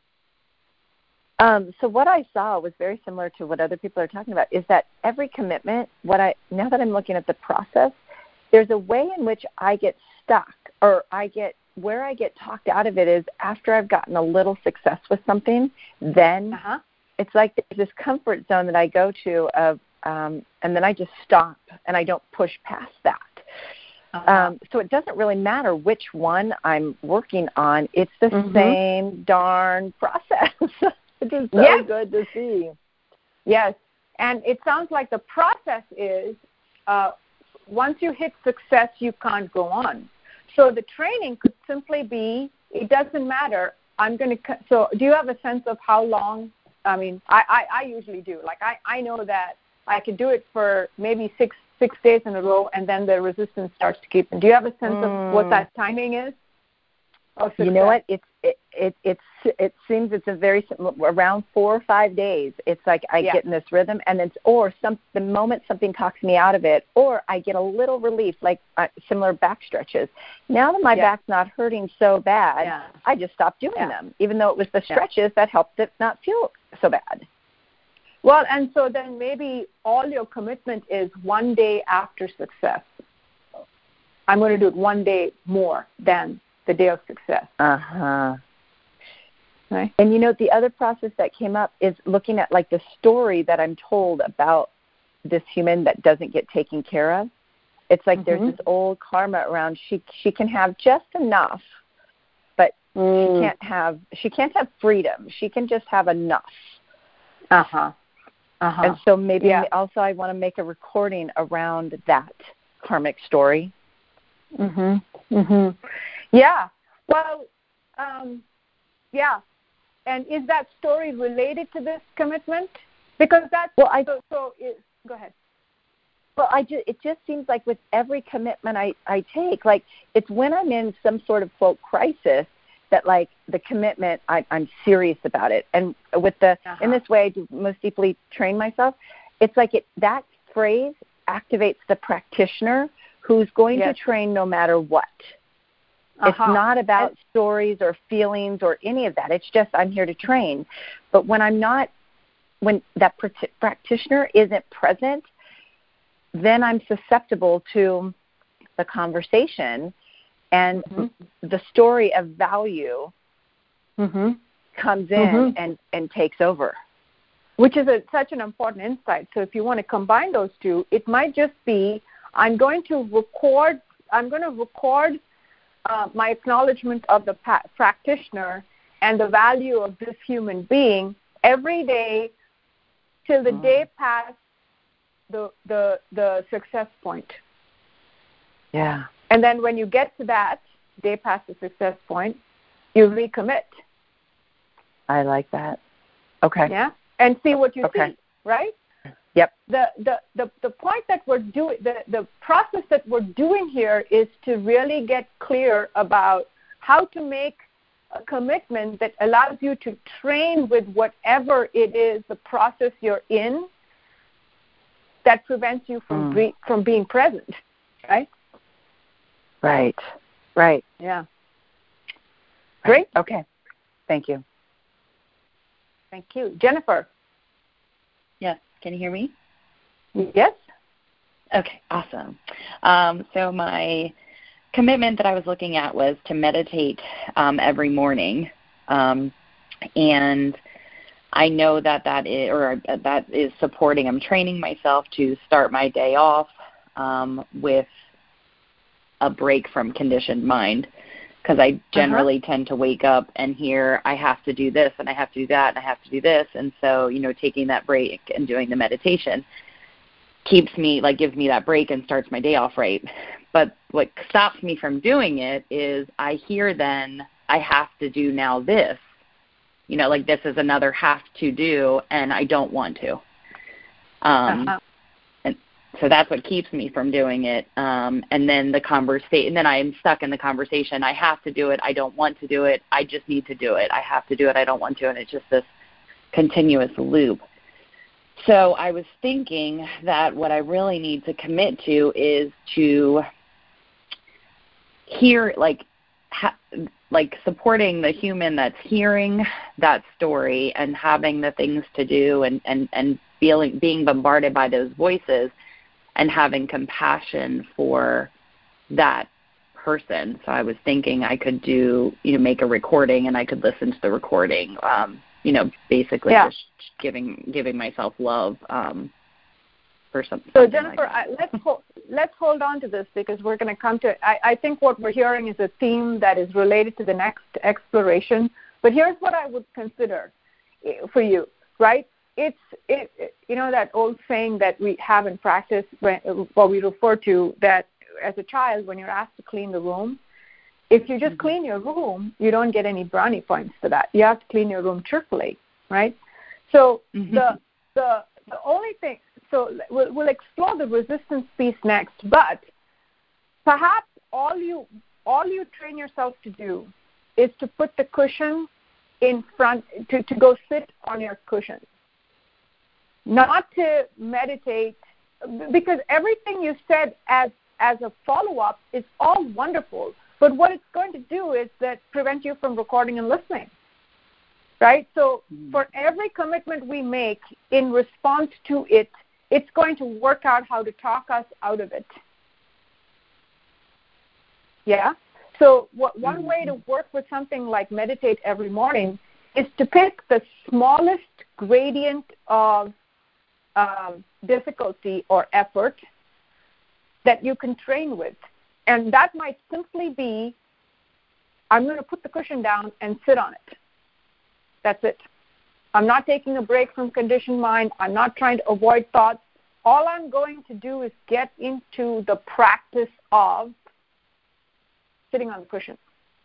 Um, so what I saw was very similar to what other people are talking about, is that every commitment, what I now that I'm looking at the process, there's a way in which I get stuck, or I get where I get talked out of it is after I've gotten a little success with something, then uh-huh. it's like there's this comfort zone that I go to of, um, and then I just stop and I don't push past that. Uh-huh. Um, so it doesn't really matter which one I'm working on. It's the mm-hmm. same darn process. It is so yes. good to see. Yes. And it sounds like the process is uh, once you hit success, you can't go on. So the training could simply be, it doesn't matter. I'm going to, so do you have a sense of how long? I mean, I, I, I usually do. Like I, I know that I can do it for maybe six six days in a row, and then the resistance starts to keep. Do you have a sense mm. of what that timing is? You know what? It's it, it it's it seems it's a very around four or five days. It's like I yeah. get in this rhythm, and then or some the moment something talks me out of it, or I get a little relief, like uh, similar back stretches. Now that my yeah. back's not hurting so bad, yeah. I just stopped doing yeah. them, even though it was the stretches yeah. that helped it not feel so bad. Well, and so then maybe all your commitment is one day after success. I'm going to do it one day more than the day of success. Uh-huh. Right. And, you know, the other process that came up is looking at, like, the story that I'm told about this human that doesn't get taken care of. It's like mm-hmm. there's this old karma around she she can have just enough, but mm. she can't have she can't have freedom. She can just have enough. Uh-huh. Uh-huh. And so maybe yeah. also I want to make a recording around that karmic story. Mhm. Mhm. Yeah. Well, um, yeah. And is that story related to this commitment? Because that's well, I so. so it, go ahead. Well, I just, it just seems like with every commitment I, I take, like it's when I'm in some sort of quote crisis that like the commitment I, I'm serious about it. And with the uh-huh. in this way I do most deeply train myself. It's like it that phrase activates the practitioner who's going yes. to train no matter what. Uh-huh. It's not about and, stories or feelings or any of that. It's just I'm here to train. But when I'm not, when that pr- practitioner isn't present, then I'm susceptible to the conversation, and mm-hmm. the story of value mm-hmm. comes in mm-hmm. and, and takes over. Which is a, such an important insight. So if you want to combine those two, it might just be I'm going to record, I'm going to record uh, my acknowledgement of the pa- practitioner and the value of this human being every day till the mm. day past the, the the success point. Yeah. And then when you get to that day past the success point, you recommit. I like that. Okay. Yeah. And see what you okay. see, right? Yep. The, the the the point that we're doing, the, the process that we're doing here is to really get clear about how to make a commitment that allows you to train with whatever it is, the process you're in, that prevents you from mm. be, from being present, right? Right. Right. Yeah. Great. Okay. Thank you. Thank you. Jennifer. Yes. Can you hear me? Yes. Okay, awesome. Um, so my commitment that I was looking at was to meditate um, every morning, um, and I know that that is, or that is supporting. I'm training myself to start my day off um, with a break from conditioned mind, because I generally uh-huh. tend to wake up and hear I have to do this and I have to do that and I have to do this. And so, you know, taking that break and doing the meditation keeps me, like gives me that break and starts my day off right. But what stops me from doing it is I hear then I have to do now this, you know, like this is another have to do and I don't want to. Um, uh-huh. So that's what keeps me from doing it. Um, and then the conversation, and then I'm stuck in the conversation. I have to do it. I don't want to do it. I just need to do it. I have to do it. I don't want to. And it's just this continuous loop. So I was thinking that what I really need to commit to is to hear, like, ha- like supporting the human that's hearing that story and having the things to do and, and, and feeling, being bombarded by those voices, and having compassion for that person. So I was thinking I could do, you know, make a recording and I could listen to the recording, um, you know, basically yeah. just giving giving myself love um, for some, so something Jennifer, like that. I, let's hold, let's hold on to this because we're going to come to, I, I think what we're hearing is a theme that is related to the next exploration. But here's what I would consider for you, right? It's, it, you know, that old saying that we have in practice, when, what we refer to, that as a child, when you're asked to clean the room, if you just mm-hmm. clean your room, you don't get any brownie points for that. You have to clean your room cheerfully, right? So mm-hmm. the the the only thing, so we'll, we'll explore the resistance piece next, but perhaps all you all you train yourself to do is to put the cushion in front, to, to go sit on your cushion. Not to meditate, because everything you said as as a follow-up is all wonderful, but what it's going to do is that prevent you from recording and listening, right? So mm-hmm. for every commitment we make in response to it, it's going to work out how to talk us out of it. Yeah? So what, one mm-hmm. way to work with something like meditate every morning is to pick the smallest gradient of um, difficulty or effort that you can train with. And that might simply be, I'm going to put the cushion down and sit on it. That's it. I'm not taking a break from conditioned mind. I'm not trying to avoid thoughts. All I'm going to do is get into the practice of sitting on the cushion.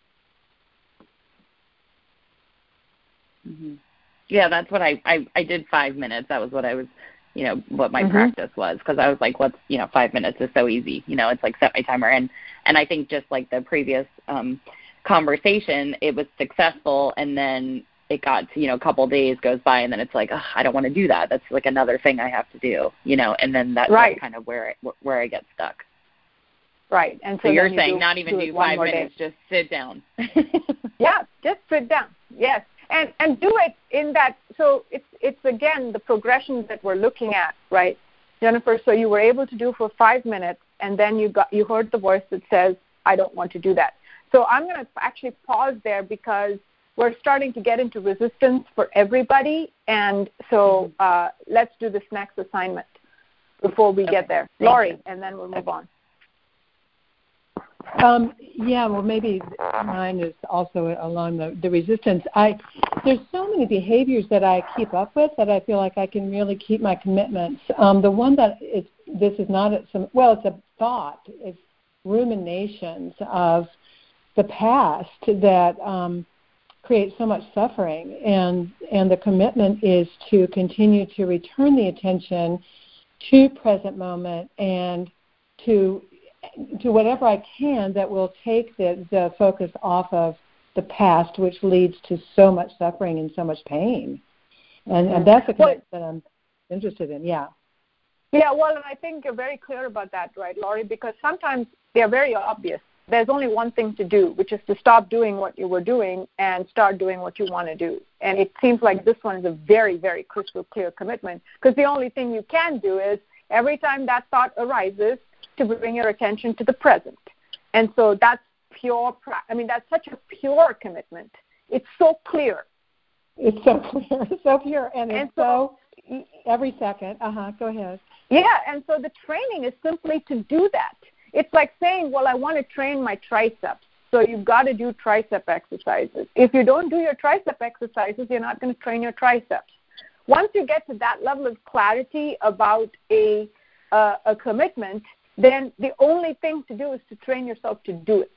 Mm-hmm. Yeah, that's what I, I, I did five minutes. That was what I was, you know, what my mm-hmm. practice was, because I was like, what's, you know, five minutes is so easy. You know, it's like set my timer. And, and I think just like the previous um, conversation, it was successful, and then it got to, you know, a couple of days goes by, and then it's like, oh, I don't want to do that. That's like another thing I have to do, you know, and then that's right. kind of where I, where I get stuck. Right. And so, so you're you saying do, not even do, do five minutes, day. Just sit down. Yeah, just sit down. Yes. And and do it in that, so it's, it's again, the progression that we're looking at, right, Jennifer? So you were able to do for five minutes, and then you got you heard the voice that says, I don't want to do that. So I'm going to actually pause there because we're starting to get into resistance for everybody, and so uh, let's do this next assignment before we okay. get there. Thank Laurie, you. And then we'll move on. Um, yeah, well, maybe mine is also along the, the resistance. I there's so many behaviors that I keep up with that I feel like I can really keep my commitments. Um, the one that is this is not a, some well, it's a thought. It's ruminations of the past that um, create so much suffering, and and the commitment is to continue to return the attention to present moment and to to whatever I can that will take the, the focus off of the past, which leads to so much suffering and so much pain. And, and that's a commitment that I'm interested in, yeah. Yeah, well, and I think you're very clear about that, right, Laurie, because sometimes they're very obvious. There's only one thing to do, which is to stop doing what you were doing and start doing what you want to do. And it seems like this one is a very, very crystal clear commitment, because the only thing you can do is every time that thought arises, to bring your attention to the present. And so that's pure, I mean, that's such a pure commitment. It's so clear. It's so clear, so pure, and, and it's so, so every second. Uh-huh, go ahead. Yeah, and so the training is simply to do that. It's like saying, well, I want to train my triceps. So you've got to do tricep exercises. If you don't do your tricep exercises, you're not going to train your triceps. Once you get to that level of clarity about a uh, a commitment, then the only thing to do is to train yourself to do it.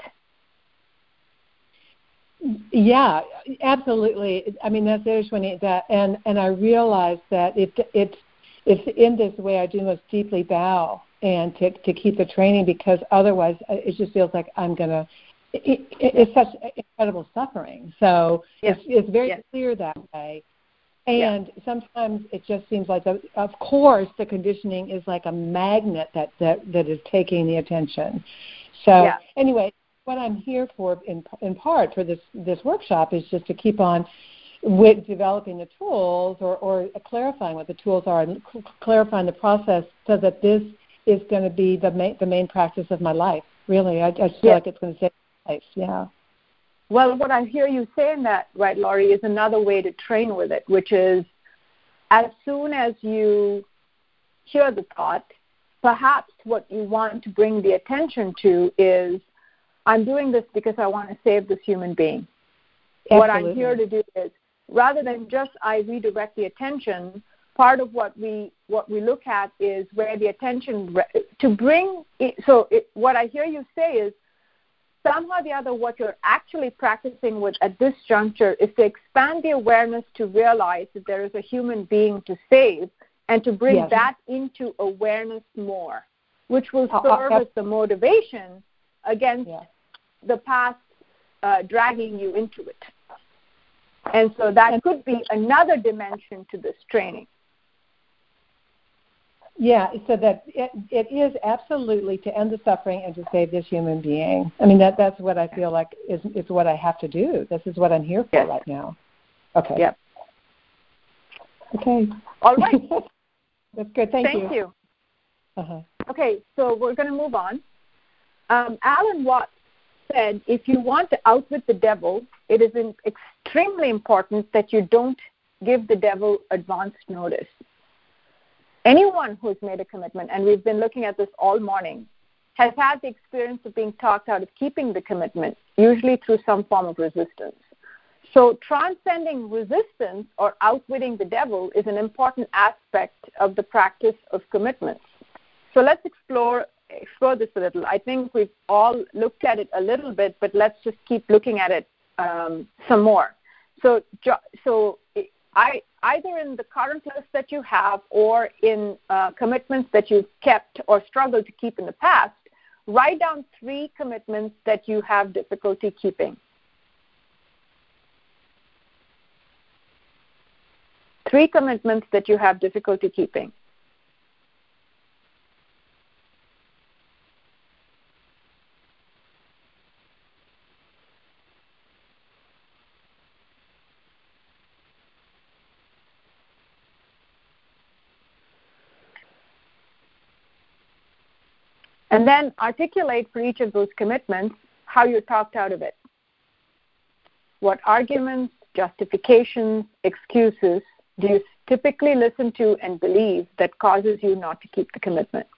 Yeah, absolutely. I mean, that's there's when it, that, and and I realize that it it's it's in this way I do most deeply bow and to to keep the training, because otherwise it just feels like I'm gonna. It, it, it's such incredible suffering. So yes. it's it's very yes. clear that way. And yeah. sometimes it just seems like, the, of course, the conditioning is like a magnet that, that, that is taking the attention. So yeah. anyway, what I'm here for, in in part, for this, this workshop is just to keep on with developing the tools or, or clarifying what the tools are and cl- clarifying the process so that this is going to be the main, the main practice of my life. Really, I, I feel yeah. like it's going to save my life. Yeah. Well, what I hear you saying that, right, Laurie, is another way to train with it, which is as soon as you hear the thought, perhaps what you want to bring the attention to is, I'm doing this because I want to save this human being. Absolutely. What I'm here to do is, rather than just I redirect the attention, part of what we what we look at is where the attention re- to bring it, so it, what I hear you say is, somehow or the other, what you're actually practicing with at this juncture is to expand the awareness to realize that there is a human being to save, and to bring yes. that into awareness more, which will serve as the motivation against yes. the past uh, dragging you into it. And so that could be another dimension to this training. Yeah, so that it, it is absolutely to end the suffering and to save this human being. I mean, that that's what I feel like is is what I have to do. This is what I'm here for yes. right now. Okay. Yep. Okay. All right. That's good. Thank, Thank you. you. Uh-huh. Okay, so we're going to move on. Um, Alan Watts said, if you want to outwit the devil, it is in, extremely important that you don't give the devil advance notice. Anyone who's made a commitment, and we've been looking at this all morning, has had the experience of being talked out of keeping the commitment, usually through some form of resistance. So transcending resistance or outwitting the devil is an important aspect of the practice of commitment. So let's explore explore this a little. I think we've all looked at it a little bit, but let's just keep looking at it um, some more. So, so I, either in the current list that you have or in uh, commitments that you've kept or struggled to keep in the past, write down three commitments that you have difficulty keeping. Three commitments that you have difficulty keeping. And then articulate for each of those commitments how you're talked out of it. What arguments, justifications, excuses do you typically listen to and believe that causes you not to keep the commitment?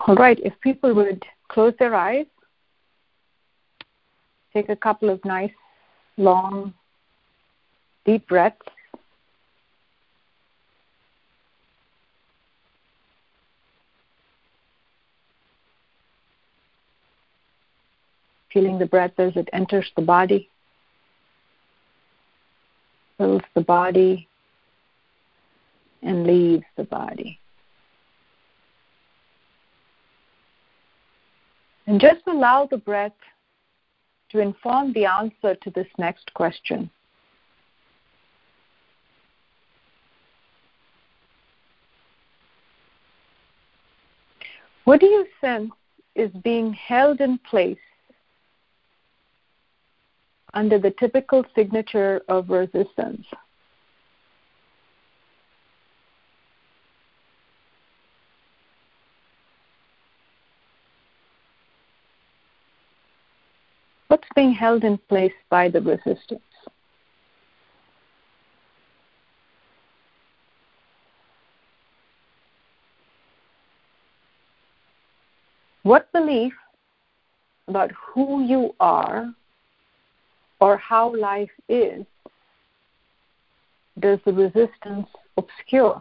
All right, if people would close their eyes, take a couple of nice, long, deep breaths. Feeling the breath as it enters the body, fills the body, and leaves the body. And just allow the breath to inform the answer to this next question. What do you sense is being held in place under the typical signature of resistance? What's being held in place by the resistance? What belief about who you are or how life is does the resistance obscure?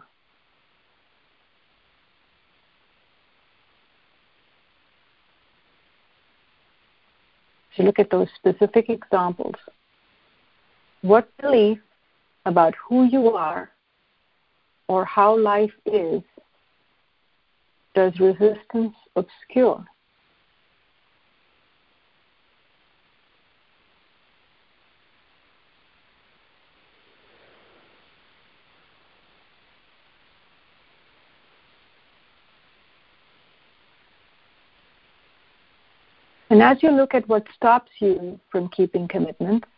So look at those specific examples. What belief about who you are or how life is does resistance obscure? And as you look at what stops you from keeping commitments,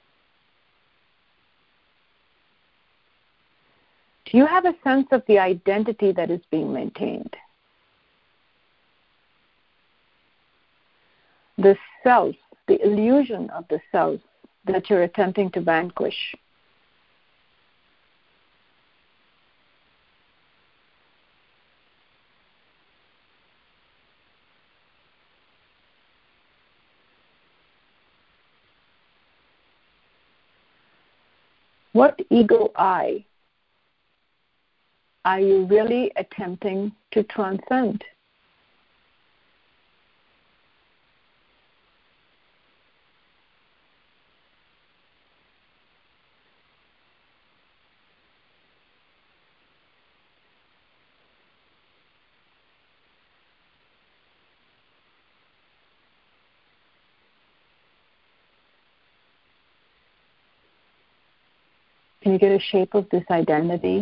do you have a sense of the identity that is being maintained? The self, the illusion of the self that you're attempting to vanquish. What ego I are you really attempting to transcend? Can you get a shape of this identity?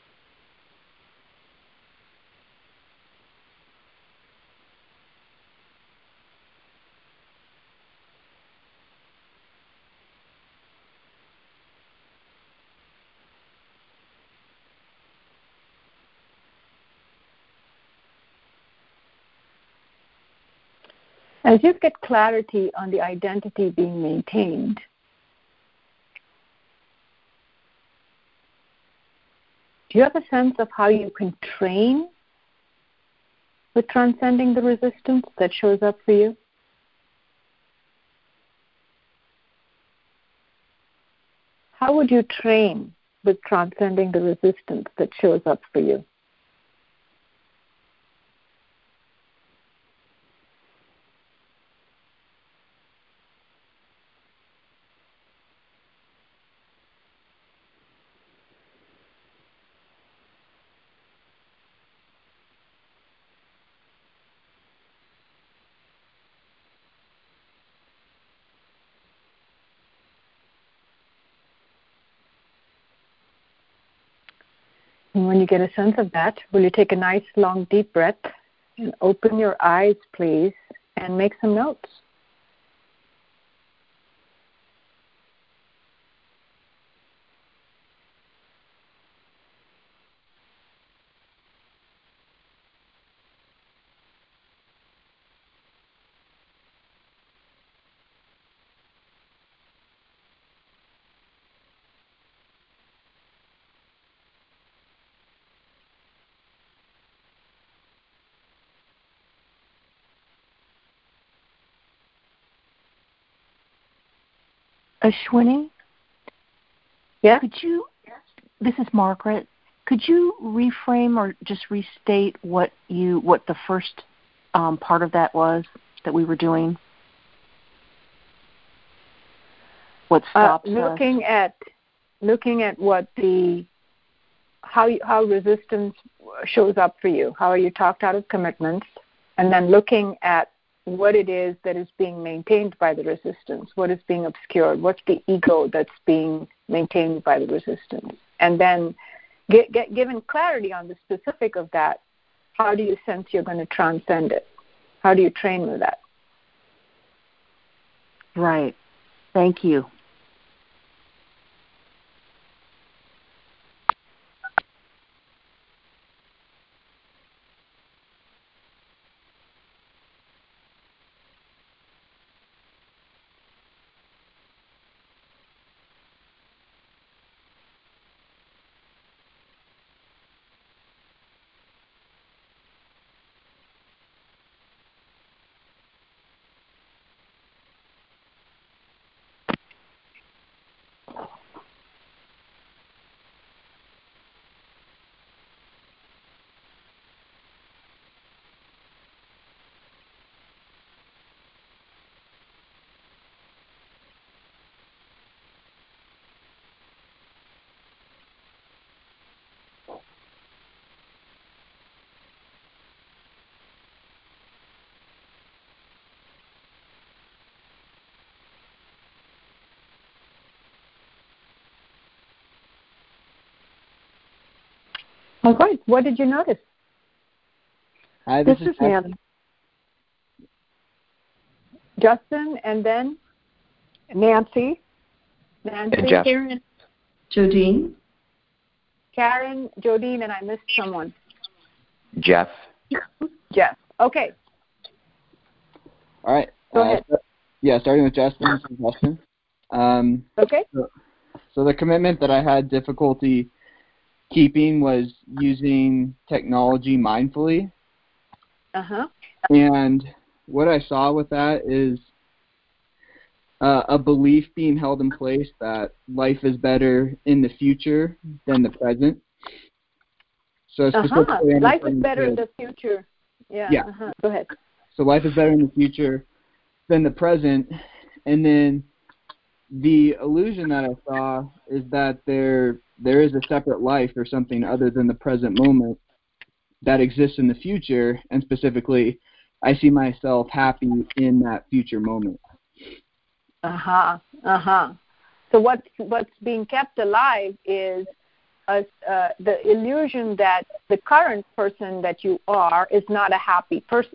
As you get clarity on the identity being maintained, do you have a sense of how you can train with transcending the resistance that shows up for you? How would you train with transcending the resistance that shows up for you? And when you get a sense of that, will you take a nice long deep breath and open your eyes, please, and make some notes? Ashwini? Yeah? Could you, this is Margaret, could you reframe or just restate what you, what the first um, part of that was that we were doing? What stops uh, looking us? at looking at what the how you, how resistance shows up for you, how you talked out of commitments, and then looking at what it is that is being maintained by the resistance, what is being obscured, what's the ego that's being maintained by the resistance, and then get, get given clarity on the specific of that, how do you sense you're going to transcend it? How do you train with that? Right. Thank you. All right. What did you notice? Hi, this, this is is Nancy. Justin, and then Nancy. Nancy. And Jeff. Karen. Jodine. Karen, Jodine, and I missed someone. Jeff. Jeff. Okay. All right. Go uh, ahead. Yeah, starting with Justin. Justin. Um, okay. So, so the commitment that I had difficulty keeping was using technology mindfully. Uh-huh. And what I saw with that is uh, a belief being held in place that life is better in the future than the present. So specifically, uh-huh. Life is better in the future. Yeah. Yeah. Uh-huh. Go ahead. So life is better in the future than the present. And then the illusion that I saw is that there there is a separate life or something other than the present moment that exists in the future, and specifically, I see myself happy in that future moment. Uh-huh, uh-huh. So what's, what's being kept alive is a, uh, the illusion that the current person that you are is not a happy person.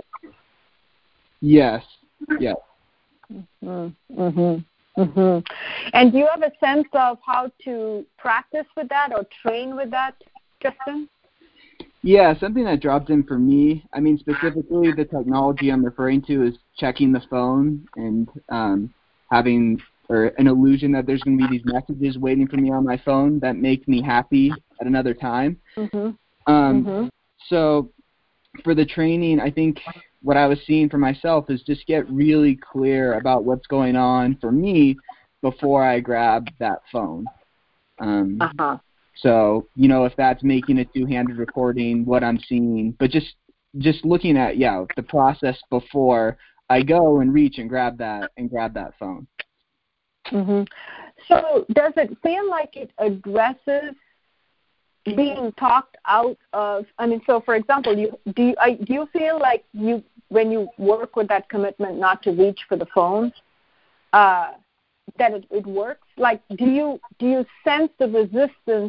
Yes, yes. Mm-hmm, mm-hmm. Mm-hmm. And do you have a sense of how to practice with that or train with that, Justin? Yeah, something that dropped in for me, I mean, specifically the technology I'm referring to is checking the phone and um, having or an illusion that there's going to be these messages waiting for me on my phone that make me happy at another time. Mm-hmm. Um, mm-hmm. So for the training, I think what I was seeing for myself is just get really clear about what's going on for me before I grab that phone. Um, uh-huh. So, you know, if that's making a two-handed recording, what I'm seeing, but just just looking at, yeah, the process before I go and reach and grab that and grab that phone. Mm-hmm. So does it feel like it addresses being talked out of? I mean, so for example, you do you, I, do you feel like you when you work with that commitment not to reach for the phone, uh, that it, it works? Like, do you do you sense the resistance,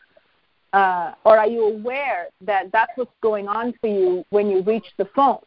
uh, or are you aware that that's what's going on for you when you reach the phone?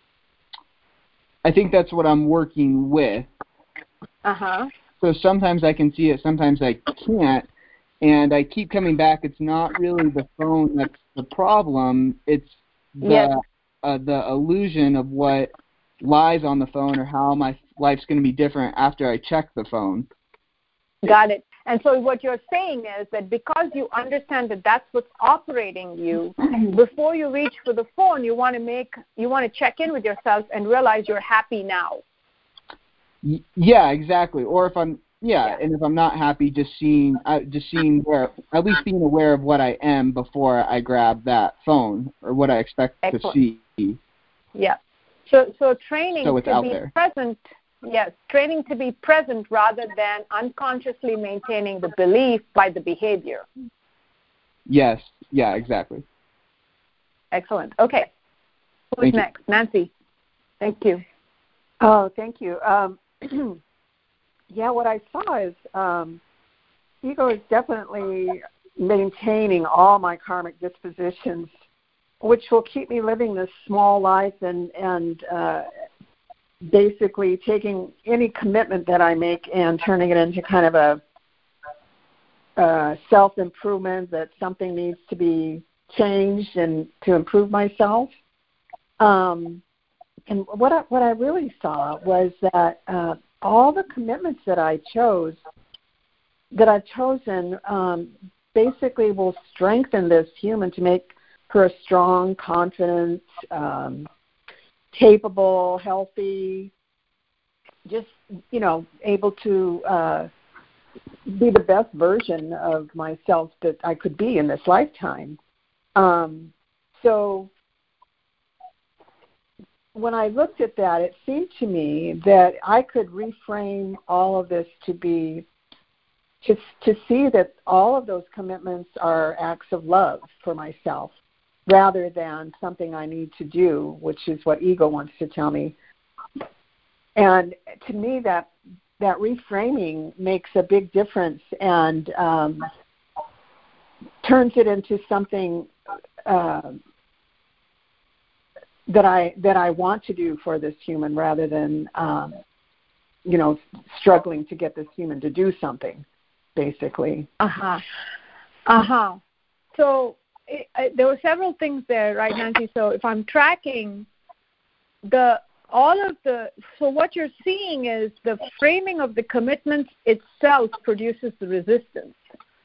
I think that's what I'm working with. Uh huh. So sometimes I can see it, sometimes I can't. And I keep coming back. It's not really the phone that's the problem. It's the yes. uh, the illusion of what lies on the phone or how my life's going to be different after I check the phone. Got it. And so what you're saying is that because you understand that that's what's operating you, before you reach for the phone, you want to make you want to check in with yourself and realize you're happy now. Y- yeah, exactly. Or if I'm yeah, yeah, and if I'm not happy, just seeing, uh, just seeing where, at least being aware of what I am before I grab that phone or what I expect Excellent. to see. Yeah. So, so training so it's to out be there. present. Yes, training to be present rather than unconsciously maintaining the belief by the behavior. Yes. Yeah. Exactly. Excellent. Okay. Who's Thank next? You. Nancy. Thank you. Oh, thank you. Um, yeah, what I saw is um, ego is definitely maintaining all my karmic dispositions, which will keep me living this small life and and uh, basically taking any commitment that I make and turning it into kind of a uh, self-improvement, that something needs to be changed and to improve myself. Um, and what I, what I really saw was that uh, all the commitments that I chose, that I've chosen, um, basically will strengthen this human to make her a strong, confident, um, capable, healthy, just, you know, able to uh, be the best version of myself that I could be in this lifetime. Um, so when I looked at that, it seemed to me that I could reframe all of this to be, to, to see that all of those commitments are acts of love for myself rather than something I need to do, which is what ego wants to tell me. And to me, that that reframing makes a big difference and um, turns it into something uh, that I that I want to do for this human, rather than um, you know struggling to get this human to do something, basically. Uh huh. Uh huh. So it, uh, there were several things there, right, Nancy? So if I'm tracking the all of the, so what you're seeing is the framing of the commitment itself produces the resistance.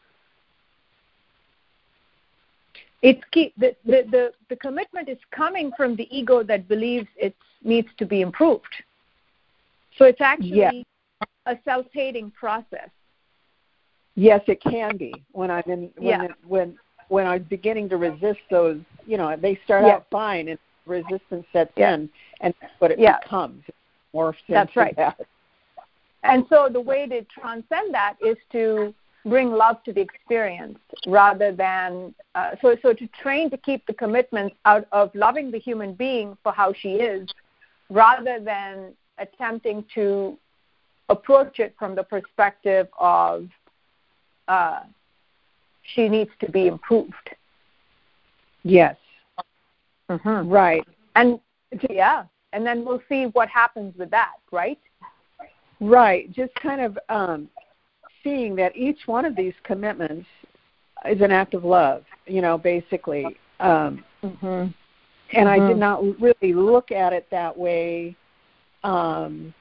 It's key, the, the, the, the commitment is coming from the ego that believes it needs to be improved. So it's actually yeah. a self-hating process. Yes, it can be. When I'm in, when yeah. it, when when I'm beginning to resist those, you know, they start yeah. out fine and resistance sets yeah. in, and that's what it yeah. becomes. It morphs that's into right. that. And so the way to transcend that is to bring love to the experience rather than, uh, so, so to train to keep the commitments out of loving the human being for how she is, rather than attempting to approach it from the perspective of uh, she needs to be improved. Yes. Mm-hmm. Right. And yeah, and then we'll see what happens with that, right? Right. Just kind of um, seeing that each one of these commitments is an act of love, you know, basically. Um, mm-hmm. And mm-hmm. I did not really look at it that way um,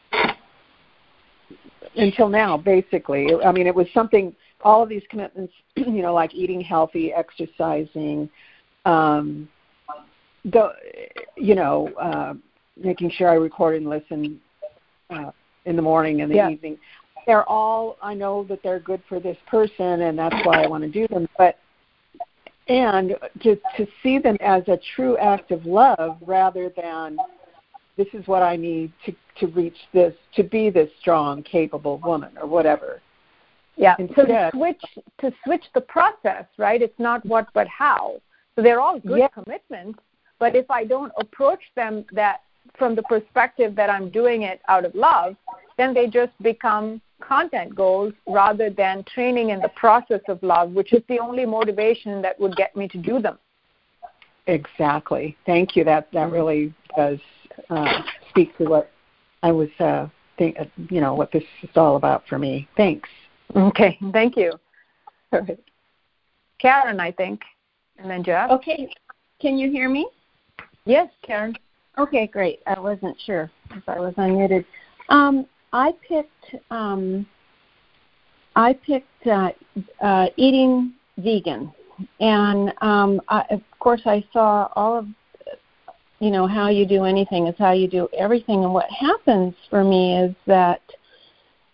until now, basically. I mean, it was something, all of these commitments, you know, like eating healthy, exercising, um, the, you know, uh, making sure I record and listen uh, in the morning and the yeah. evening. They're all, I know that they're good for this person, and that's why I want to do them. But and to to see them as a true act of love, rather than this is what I need to, to reach this, to be this strong, capable woman or whatever. Yeah. Instead, so to switch to switch the process, right? It's not what but how. So they're all good yeah. commitments, but if I don't approach them that from the perspective that I'm doing it out of love, then they just become content goals rather than training in the process of love, which is the only motivation that would get me to do them. Exactly. Thank you. That that really does uh, speak to what I was uh, think. You know what this is all about for me. Thanks. Okay. Thank you. All right. Karen, I think, and then Jeff. Okay. Can you hear me? Yes, Karen. Okay, great. I wasn't sure if I was unmuted. Um, I picked um, I picked uh, uh, eating vegan, and um, I, of course I saw all of you know how you do anything is how you do everything. And what happens for me is that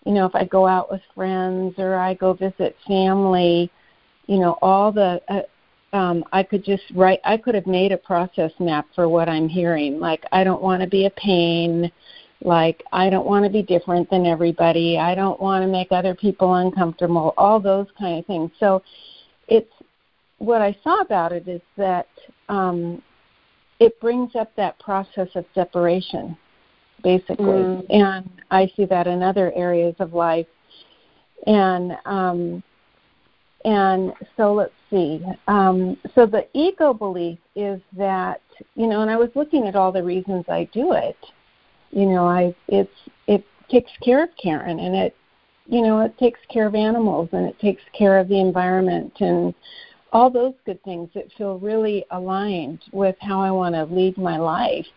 you know, if I go out with friends or I go visit family, you know, all the, uh, um, I could just write, I could have made a process map for what I'm hearing. Like, I don't want to be a pain. Like, I don't want to be different than everybody. I don't want to make other people uncomfortable, all those kind of things. So it's, what I saw about it is that um, it brings up that process of separation, basically. Mm. And I see that in other areas of life. And um, and so let's see. Um, so the ego belief is that, you know, and I was looking at all the reasons I do it. You know, I it's it takes care of Karen, and it, you know, it takes care of animals, and it takes care of the environment, and all those good things that feel really aligned with how I want to lead my life.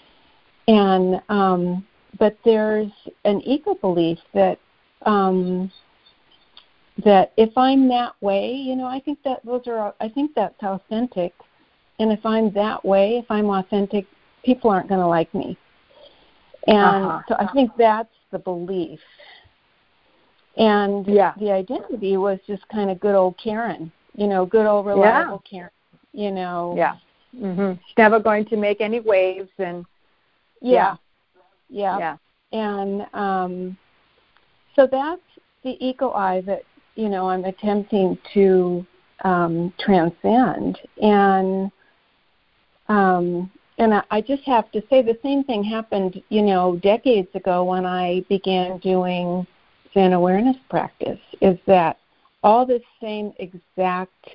And um, but there's an ego belief that um, that if I'm that way, you know, I think that those are, I think that's authentic. And if I'm that way, if I'm authentic, people aren't going to like me. And uh-huh. so I think that's the belief. And yeah. the identity was just kind of good old Karen, you know, good old reliable yeah. Karen, you know. Yeah. Mm-hmm. She's never going to make any waves. And yeah. Yeah. Yeah. yeah. And um, so that's the ego eye that, you know, I'm attempting to um, transcend. And um, and I, I just have to say the same thing happened, you know, decades ago when I began doing Zen awareness practice, is that all this same exact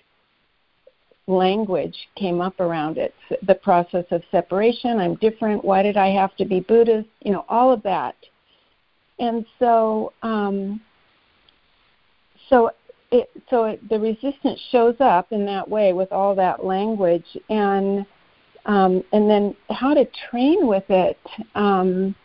language came up around it. The process of separation, I'm different, why did I have to be Buddhist, you know, all of that. And so um, so it, so it, the resistance shows up in that way with all that language, and um, and then how to train with it. Um,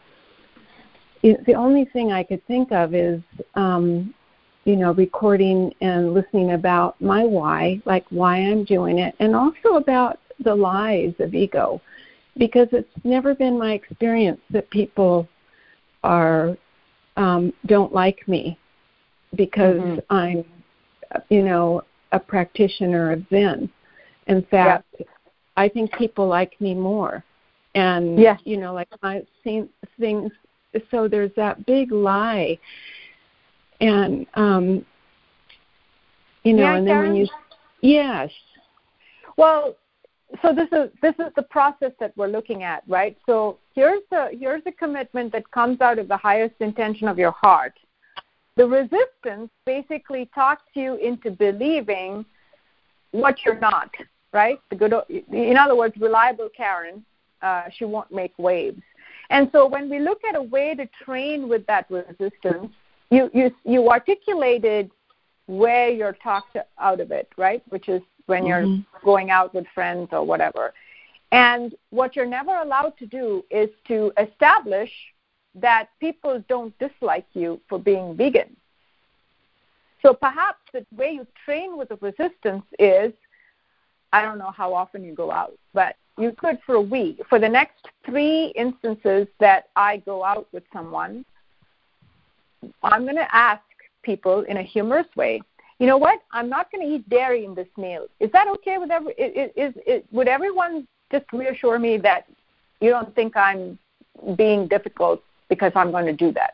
it the only thing I could think of is, um, you know, recording and listening about my why, like why I'm doing it, and also about the lies of ego, because it's never been my experience that people are um, don't like me because mm-hmm. I'm, you know, a practitioner of Zen. In fact, yep. I think people like me more. And, yes. you know, like I've seen things, so there's that big lie. And, um, you know, yeah, and then Karen? when you, yes. Well, so this is this is the process that we're looking at, right? So here's the here's a commitment that comes out of the highest intention of your heart. The resistance basically talks you into believing what you're not, right? The good, in other words, reliable Karen, uh, she won't make waves. And so when we look at a way to train with that resistance, you you you articulated where you're talked out of it, right? Which is when you're mm-hmm. going out with friends or whatever. And what you're never allowed to do is to establish that people don't dislike you for being vegan. So perhaps the way you train with the resistance is, I don't know how often you go out, but you could for a week. For the next three instances that I go out with someone, I'm going to ask people in a humorous way, you know what, I'm not going to eat dairy in this meal. Is that okay with every, is, is, is, would everyone just reassure me that you don't think I'm being difficult because I'm going to do that?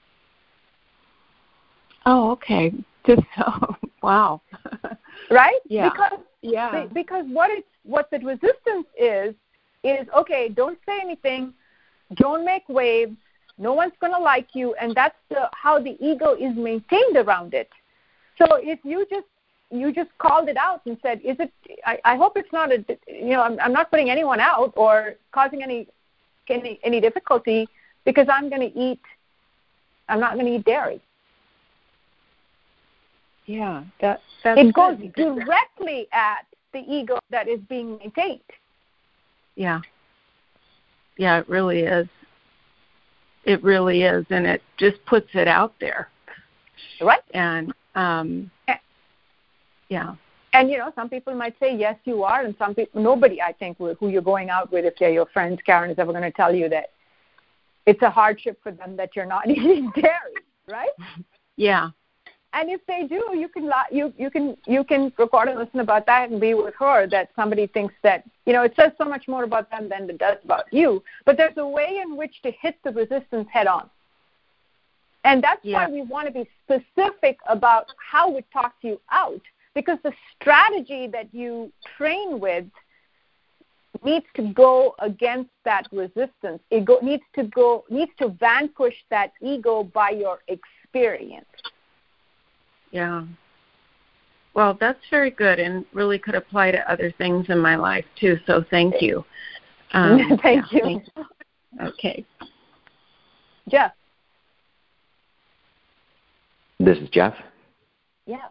Oh, okay. Just so, wow. Right? Yeah. Because, yeah. Because what it's, what the resistance is, is, okay, don't say anything, don't make waves, no one's going to like you, and that's the, how the ego is maintained around it. So if you just you just called it out and said, "Is it? I, I hope it's not a. You know, I'm, I'm not putting anyone out or causing any any, any difficulty because I'm going to eat. I'm not going to eat dairy." Yeah, that that's it goes directly at the ego that is being maintained. Yeah. Yeah, it really is. It really is, and it just puts it out there. Right. And um, yeah. And you know, some people might say yes, you are, and some people, nobody, I think, who you're going out with, if they're your friends, Karen, is ever going to tell you that it's a hardship for them that you're not eating dairy. right? Yeah. And if they do, you can you you can you can record and listen about that and be with her that somebody thinks that, you know, it says so much more about them than it does about you. But there's a way in which to hit the resistance head on. And that's yeah. why we want to be specific about how we talk you out, because the strategy that you train with needs to go against that resistance. It go, needs to go needs to vanquish that ego by your experience. Yeah. Well, that's very good and really could apply to other things in my life too. So thank you. Um, thank yeah, you. Thank you. Okay. Jeff. This is Jeff. Yeah.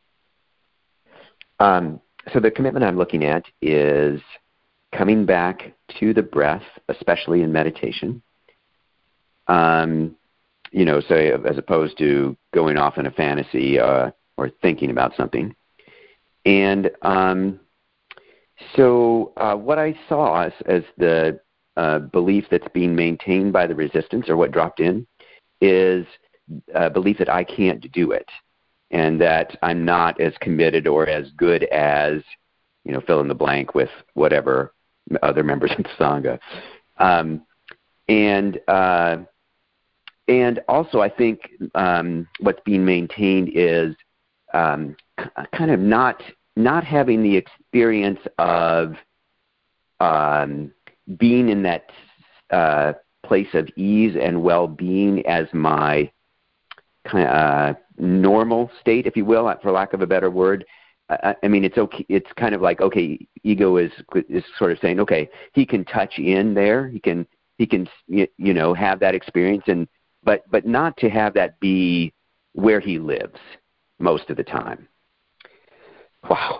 Um, so the commitment I'm looking at is coming back to the breath, especially in meditation. Um, you know, say as opposed to going off in a fantasy uh, or thinking about something. And um, so uh, what I saw as, as the uh, belief that's being maintained by the resistance, or what dropped in, is a belief that I can't do it, and that I'm not as committed or as good as, you know, fill in the blank with whatever other members of the Sangha. Um, and uh, and also I think um, what's being maintained is um, kind of not not having the experience of um, being in that uh, place of ease and well-being as my kind of uh, normal state, if you will, for lack of a better word. I, I mean, it's okay. It's kind of like, okay, ego is is sort of saying, okay, he can touch in there, he can he can you know have that experience, and but but not to have that be where he lives most of the time. Wow.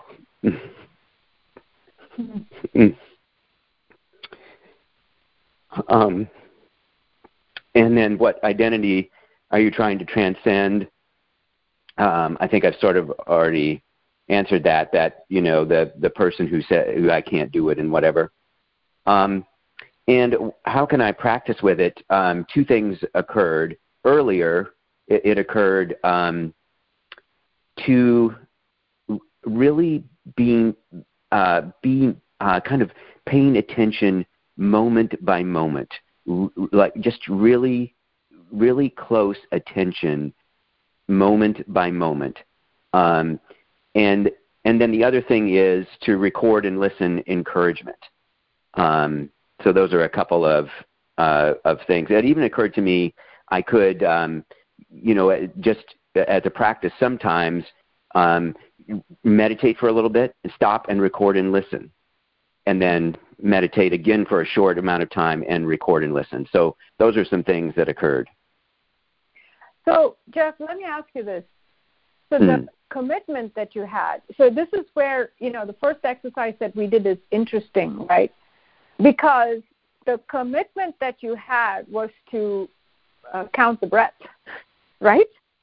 um, and then what identity are you trying to transcend? Um, I think I've sort of already answered that, that, you know, the, the person who said, who I can't do it and whatever. Um, and how can I practice with it? Um, two things occurred. Earlier, it, it occurred um, to really being, uh, being uh, kind of paying attention moment by moment, r- like just really really close attention moment by moment. Um, and and then the other thing is to record and listen encouragement. Um, so those are a couple of uh, of things. It even occurred to me I could, um, you know, just as a practice sometimes um, meditate for a little bit, stop and record and listen. And then meditate again for a short amount of time and record and listen. So those are some things that occurred. So, Jeff, let me ask you this. So mm. the commitment that you had, so this is where, you know, the first exercise that we did is interesting, right? Because the commitment that you had was to uh, count the breath, right?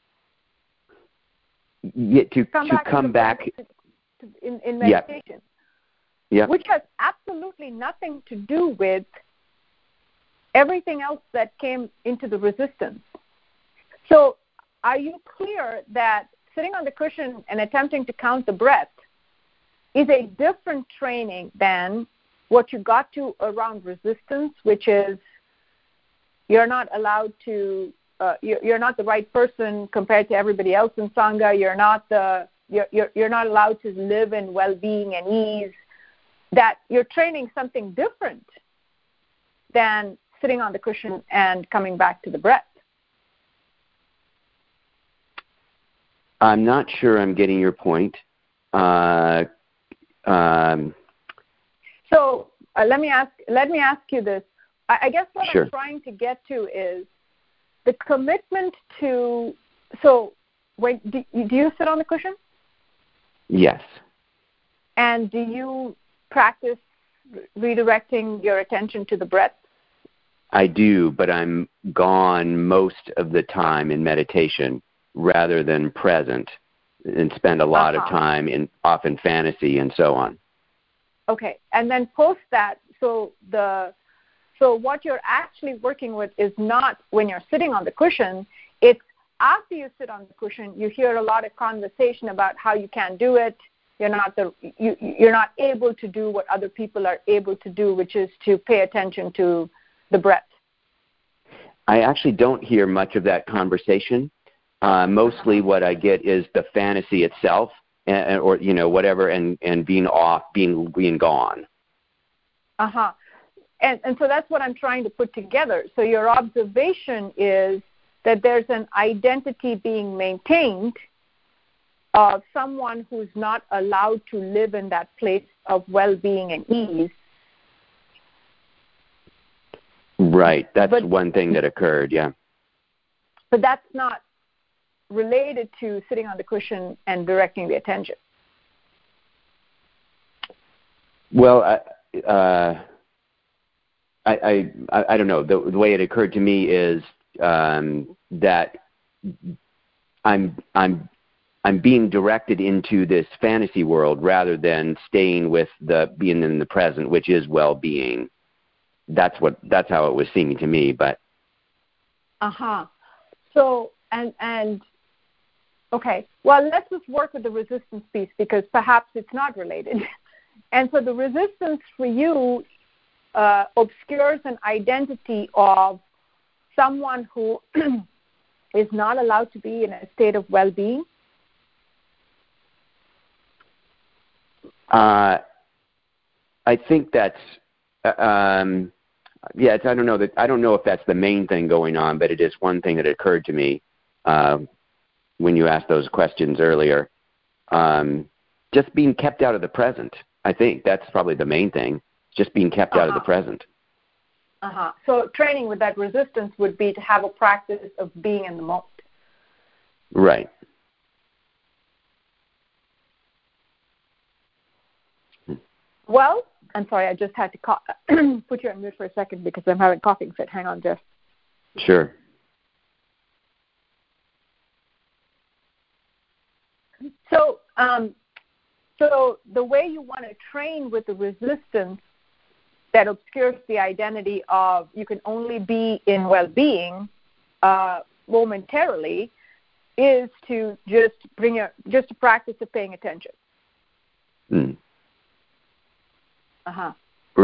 Yeah, to come to back, come back. To, to, in, in meditation. Yep. Yep. Which has absolutely nothing to do with everything else that came into the resistance. So are you clear that sitting on the cushion and attempting to count the breath is a different training than what you got to around resistance, which is you're not allowed to, uh, you're, you're not the right person compared to everybody else in Sangha. You're not the, you're, you're, you're not allowed to live in well-being and ease. That you're training something different than sitting on the cushion and coming back to the breath. I'm not sure I'm getting your point. Uh, um, so uh, let me ask. Let me ask you this. I, I guess what sure. I'm trying to get to is the commitment to. So, wait. Do, do you sit on the cushion? Yes. And do you practice redirecting your attention to the breath? I do, but I'm gone most of the time in meditation rather than present, and spend a lot uh-huh. of time in often fantasy and so on. Okay, and then post that, so the so what you're actually working with is not when you're sitting on the cushion, it's after you sit on the cushion, you hear a lot of conversation about how you can't do it. You're not the you you're not able to do what other people are able to do, which is to pay attention to the breath. I actually don't hear much of that conversation. Uh, mostly, what I get is the fantasy itself, and, or you know whatever, and, and being off, being being gone. Uh huh. And and so that's what I'm trying to put together. So your observation is that there's an identity being maintained of someone who's not allowed to live in that place of well-being and ease. Right. That's but, one thing that occurred, yeah. But that's not related to sitting on the cushion and directing the attention. Well, I, uh, I, I, I don't know. The, the way it occurred to me is um, that I'm I'm I'm being directed into this fantasy world rather than staying with the being in the present, which is well-being. That's what that's how it was seeming to me. But uh-huh. So and and okay. Well, let's just work with the resistance piece because perhaps it's not related. And so the resistance for you uh, obscures an identity of someone who is not allowed to be in a state of well-being. Uh, I think that's, um, yeah. It's, I don't know that I don't know if that's the main thing going on, but it is one thing that occurred to me uh, when you asked those questions earlier. Um, just being kept out of the present. I think that's probably the main thing. Just being kept uh-huh. out of the present. Uh-huh. So training with that resistance would be to have a practice of being in the moment. Right. Well, I'm sorry, I just had to cough. Put you on mute for a second because I'm having a coughing fit. Hang on, Jeff. Sure. So, um, so the way you want to train with the resistance that obscures the identity of you can only be in well-being uh, momentarily is to just bring your just a practice of paying attention. Mm. Uh-huh.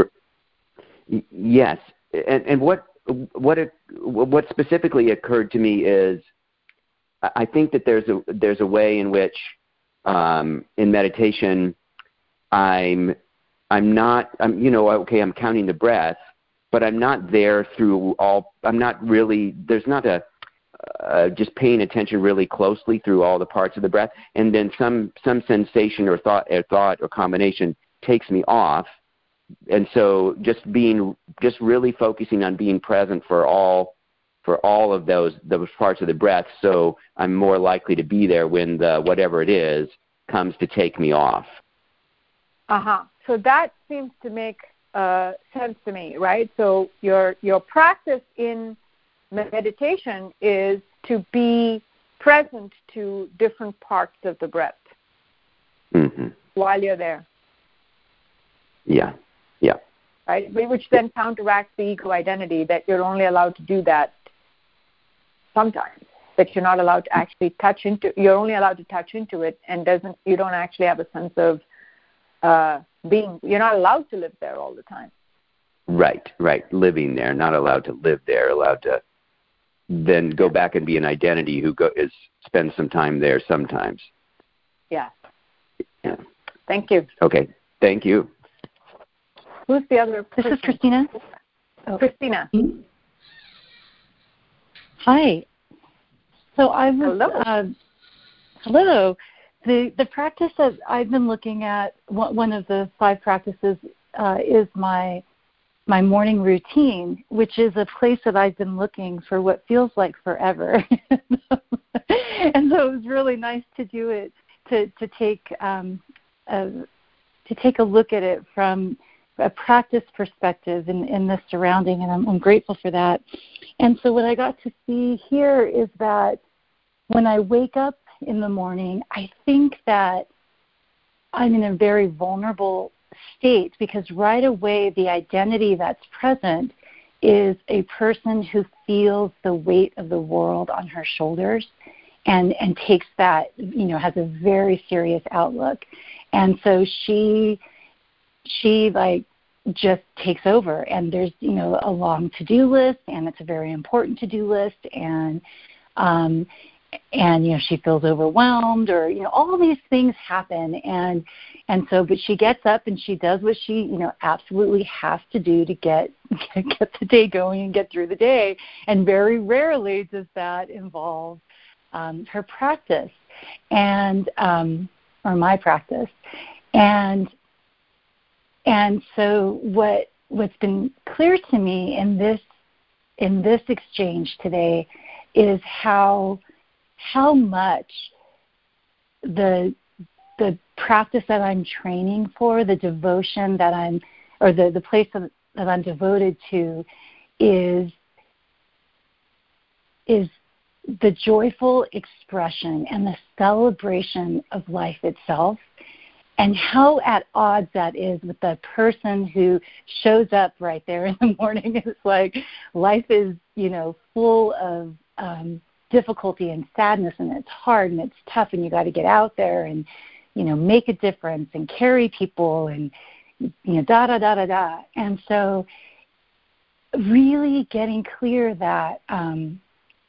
Yes, and and what what it, what specifically occurred to me is I think that there's a there's a way in which um, in meditation I'm I'm not I'm you know okay I'm counting the breath, but I'm not there through all. I'm not really there's not a uh, just paying attention really closely through all the parts of the breath, and then some some sensation or thought or thought or combination takes me off. And so just being, just really focusing on being present for all, for all of those, those parts of the breath. So I'm more likely to be there when the, whatever it is comes to take me off. Uh-huh. So that seems to make uh, sense to me, right? So your, your practice in meditation is to be present to different parts of the breath mm-hmm. while you're there. Yeah. Yeah. Right, which then counteracts the ego identity that you're only allowed to do that sometimes, that you're not allowed to actually touch into, you're only allowed to touch into it and doesn't, you don't actually have a sense of uh, being, you're not allowed to live there all the time. Right, right, living there, not allowed to live there, allowed to then go back and be an identity who go, is spend some time there sometimes. Yeah. Yeah. Thank you. Okay, thank you. Who's the other person? This is Christina. Oh. Christina. Mm-hmm. Hi. So I was. Hello. Uh, hello. The the practice that I've been looking at, one of the five practices, uh, is my my morning routine, which is a place that I've been looking for what feels like forever. And so it was really nice to do it, to to take um, a, to take a look at it from a practice perspective in, in this surrounding, and I'm, I'm grateful for that. And so what I got to see here is that when I wake up in the morning, I think that I'm in a very vulnerable state because right away the identity that's present is a person who feels the weight of the world on her shoulders. and and takes that, you know, has a very serious outlook. And so she she like just takes over, and there's, you know, a long to-do list, and it's a very important to-do list, and um and you know, she feels overwhelmed, or, you know, all these things happen, and and so but she gets up and she does what she, you know, absolutely has to do to get get the day going and get through the day. And very rarely does that involve um, her practice and um, or my practice. And and so what what's been clear to me in this in this exchange today is how how much the the practice that I'm training for, the devotion that I'm, or the, the place that, that I'm devoted to is is the joyful expression and the celebration of life itself, and how at odds that is with the person who shows up right there in the morning. It's like life is, you know, full of um, difficulty and sadness, and it's hard and it's tough, and you got to get out there and, you know, make a difference and carry people and, you know, da da da da da. And so, really getting clear that um,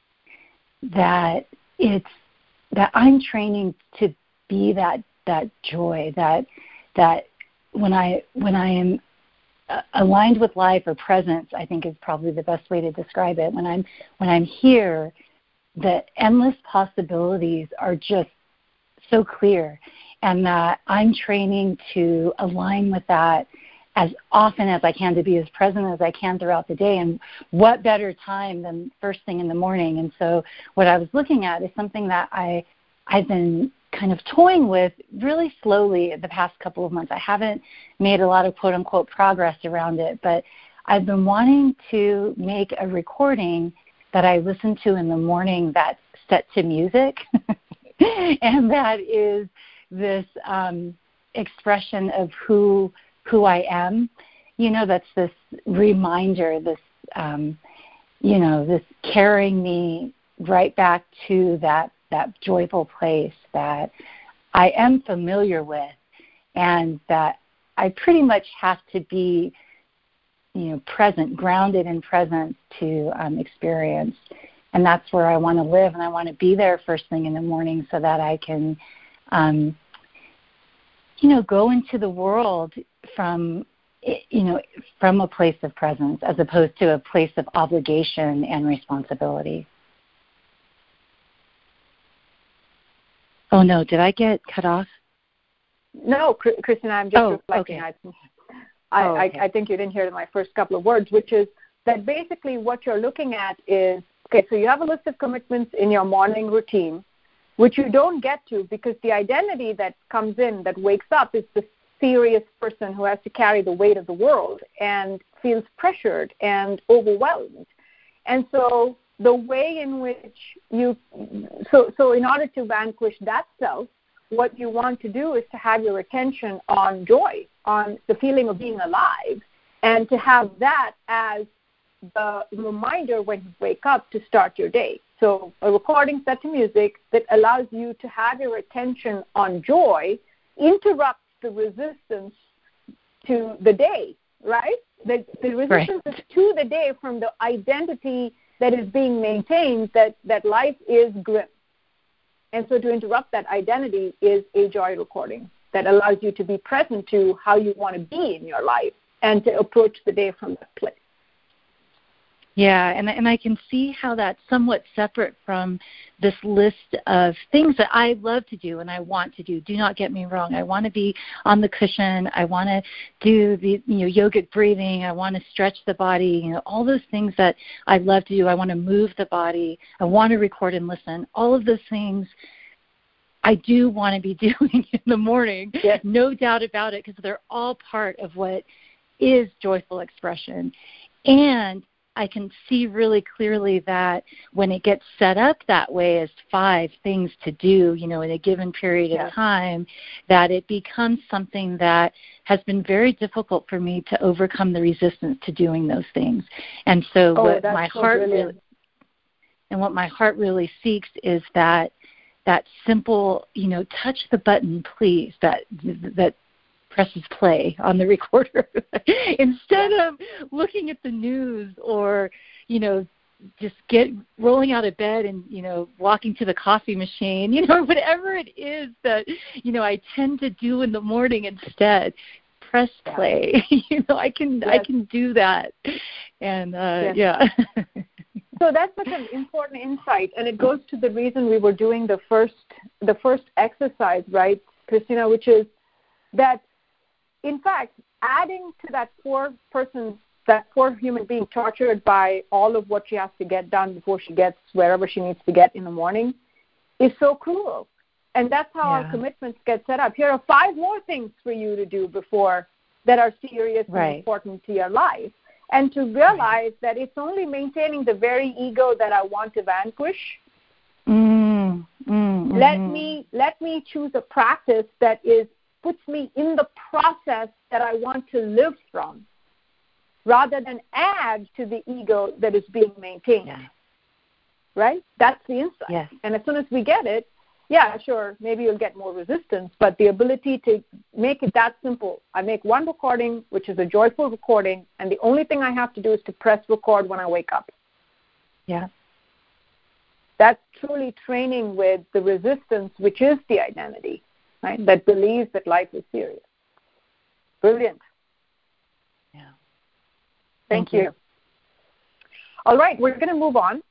that it's that I'm training to be that that joy, that that when I when I am uh, aligned with life, or presence, I think is probably the best way to describe it. When I'm when I'm here, the endless possibilities are just so clear, and that I'm training to align with that as often as I can, to be as present as I can throughout the day. And what better time than first thing in the morning? And so what I was looking at is something that I, I've been kind of toying with really slowly the past couple of months. I haven't made a lot of quote-unquote progress around it, but I've been wanting to make a recording that I listen to in the morning that's set to music, and that is this um, expression of who who I am. You know, that's this reminder, this um, you know, this carrying me right back to that that joyful place that I am familiar with, and that I pretty much have to be, you know, present, grounded in presence to um, experience. And that's where I want to live, and I want to be there first thing in the morning so that I can, um, you know, go into the world from, you know, from a place of presence as opposed to a place of obligation and responsibility. Oh, no, did I get cut off? No, Christina, I'm just oh, reflecting. Okay. I, oh, okay. I, I think you didn't hear my first couple of words, which is that basically what you're looking at is, okay, so you have a list of commitments in your morning routine, which you don't get to because the identity that comes in, that wakes up, is the serious person who has to carry the weight of the world and feels pressured and overwhelmed. And so the way in which you, so, so in order to vanquish that self, what you want to do is to have your attention on joy, on the feeling of being alive, and to have that as the reminder when you wake up to start your day. So a recording set to music that allows you to have your attention on joy interrupts the resistance to the day, right? The, the resistance right. is to the day from the identity that is being maintained that, that life is grim. And so to interrupt that identity is a joy recording that allows you to be present to how you want to be in your life and to approach the day from that place. Yeah, and and I can see how that's somewhat separate from this list of things that I love to do and I want to do. Do not get me wrong. I want to be on the cushion. I want to do the, you know, yogic breathing. I want to stretch the body. You know, all those things that I love to do. I want to move the body. I want to record and listen. All of those things I do want to be doing in the morning. Yes. No doubt about it, because they're all part of what is joyful expression. And I can see really clearly that when it gets set up that way as five things to do, you know, in a given period yeah. of time, that it becomes something that has been very difficult for me to overcome the resistance to doing those things. And so oh, what that's my so heart brilliant. really, and what my heart really seeks is that that simple, you know, touch the button, please, that that presses play on the recorder instead of looking at the news or, you know, just get rolling out of bed and, you know, walking to the coffee machine, you know, whatever it is that, you know, I tend to do in the morning instead. Press play. you know, I can yes. I can do that. And uh, yes. yeah. So that's such an important insight, and it goes to the reason we were doing the first the first exercise, right, Christina, which is that, in fact, adding to that poor person, that poor human being tortured by all of what she has to get done before she gets wherever she needs to get in the morning, is so cruel. And that's how yeah. our commitments get set up. Here are five more things for you to do before that are serious right. and important to your life. And to realize right. that it's only maintaining the very ego that I want to vanquish. Mm, mm, let mm. me let me choose a practice that is puts me in the process that I want to live from, rather than add to the ego that is being maintained. Yeah. Right? That's the insight. Yes. And as soon as we get it, yeah, sure, maybe you'll get more resistance, but the ability to make it that simple. I make one recording, which is a joyful recording, and the only thing I have to do is to press record when I wake up. Yeah. That's truly training with the resistance, which is the identity, right, that believes that life is serious. Brilliant. Yeah. Thank, Thank you. you. All right, we're going to move on.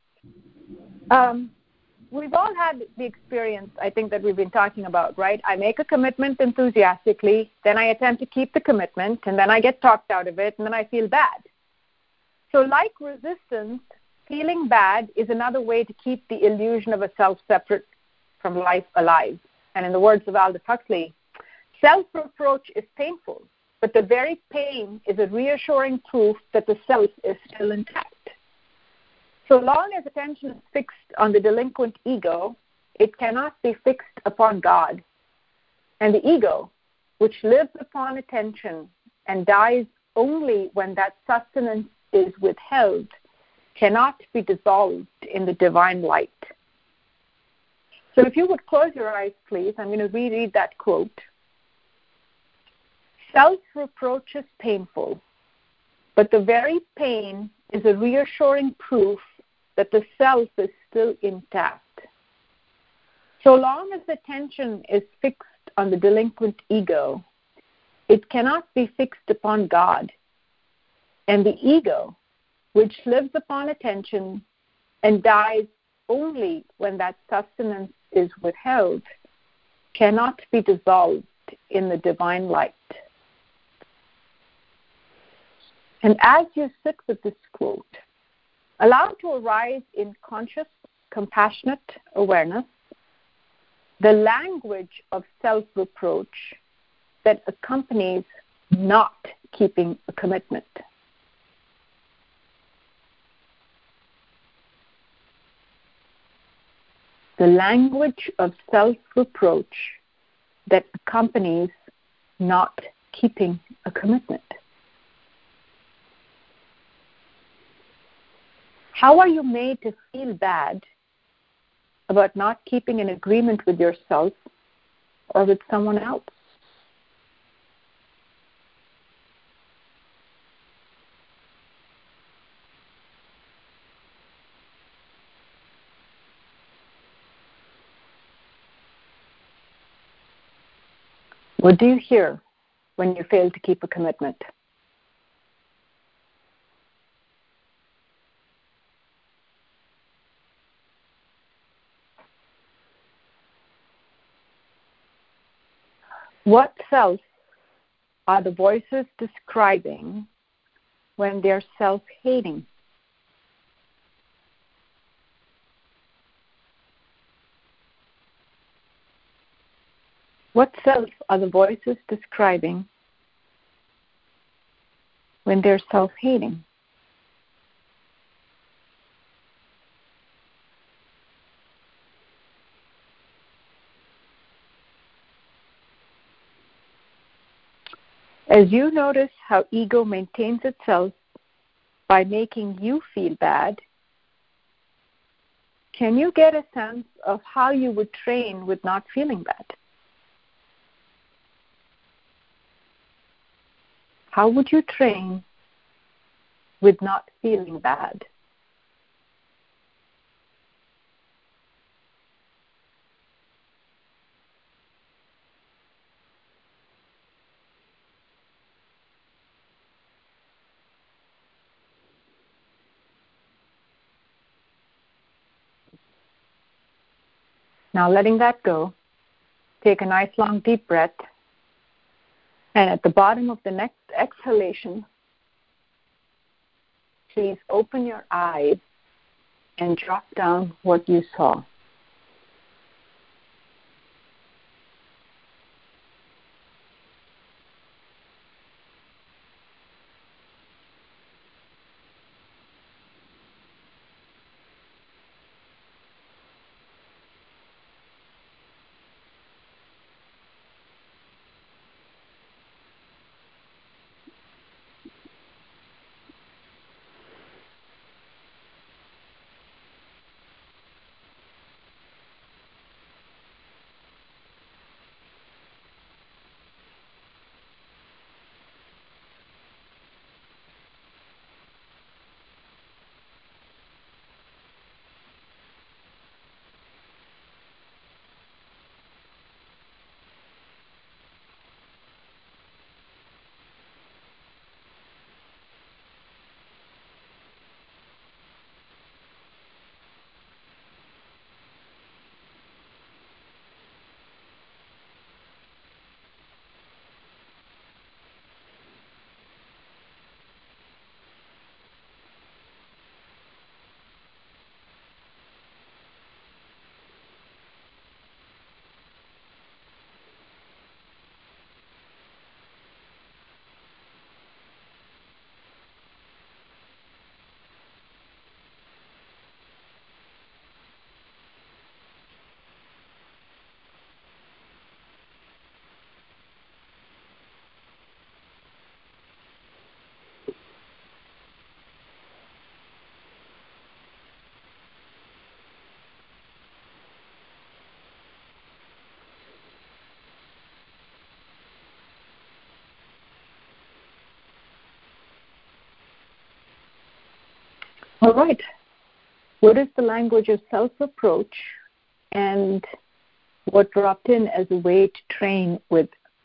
Um, We've all had the experience, I think, that we've been talking about, right? I make a commitment enthusiastically, then I attempt to keep the commitment, and then I get talked out of it, and then I feel bad. So like resistance, feeling bad is another way to keep the illusion of a self separate from life alive. And in the words of Aldous Huxley, self-reproach is painful, but the very pain is a reassuring proof that the self is still intact. So long as attention is fixed on the delinquent ego, it cannot be fixed upon God. And the ego, which lives upon attention and dies only when that sustenance is withheld, cannot be dissolved in the divine light. So if you would close your eyes, please, I'm going to reread that quote. Self-reproach is painful, but the very pain is a reassuring proof that the self is still intact. So long as attention is fixed on the delinquent ego, it cannot be fixed upon God. And the ego, which lives upon attention and dies only when that sustenance is withheld, cannot be dissolved in the divine light. And as you sit with this quote, allow to arise in conscious, compassionate awareness the language of self-reproach that accompanies not keeping a commitment. The language of self-reproach that accompanies not keeping a commitment. How are you made to feel bad about not keeping an agreement with yourself or with someone else? What do you hear when you fail to keep a commitment? What self are the voices describing when they're self-hating? What self are the voices describing when they're self-hating? As you notice how ego maintains itself by making you feel bad, can you get a sense of how you would train with not feeling bad? How would you train with not feeling bad? Now letting that go, take a nice long deep breath, and at the bottom of the next exhalation, please open your eyes and jot down what you saw. All right. What is the language of self-approach, and what dropped in as a way to train with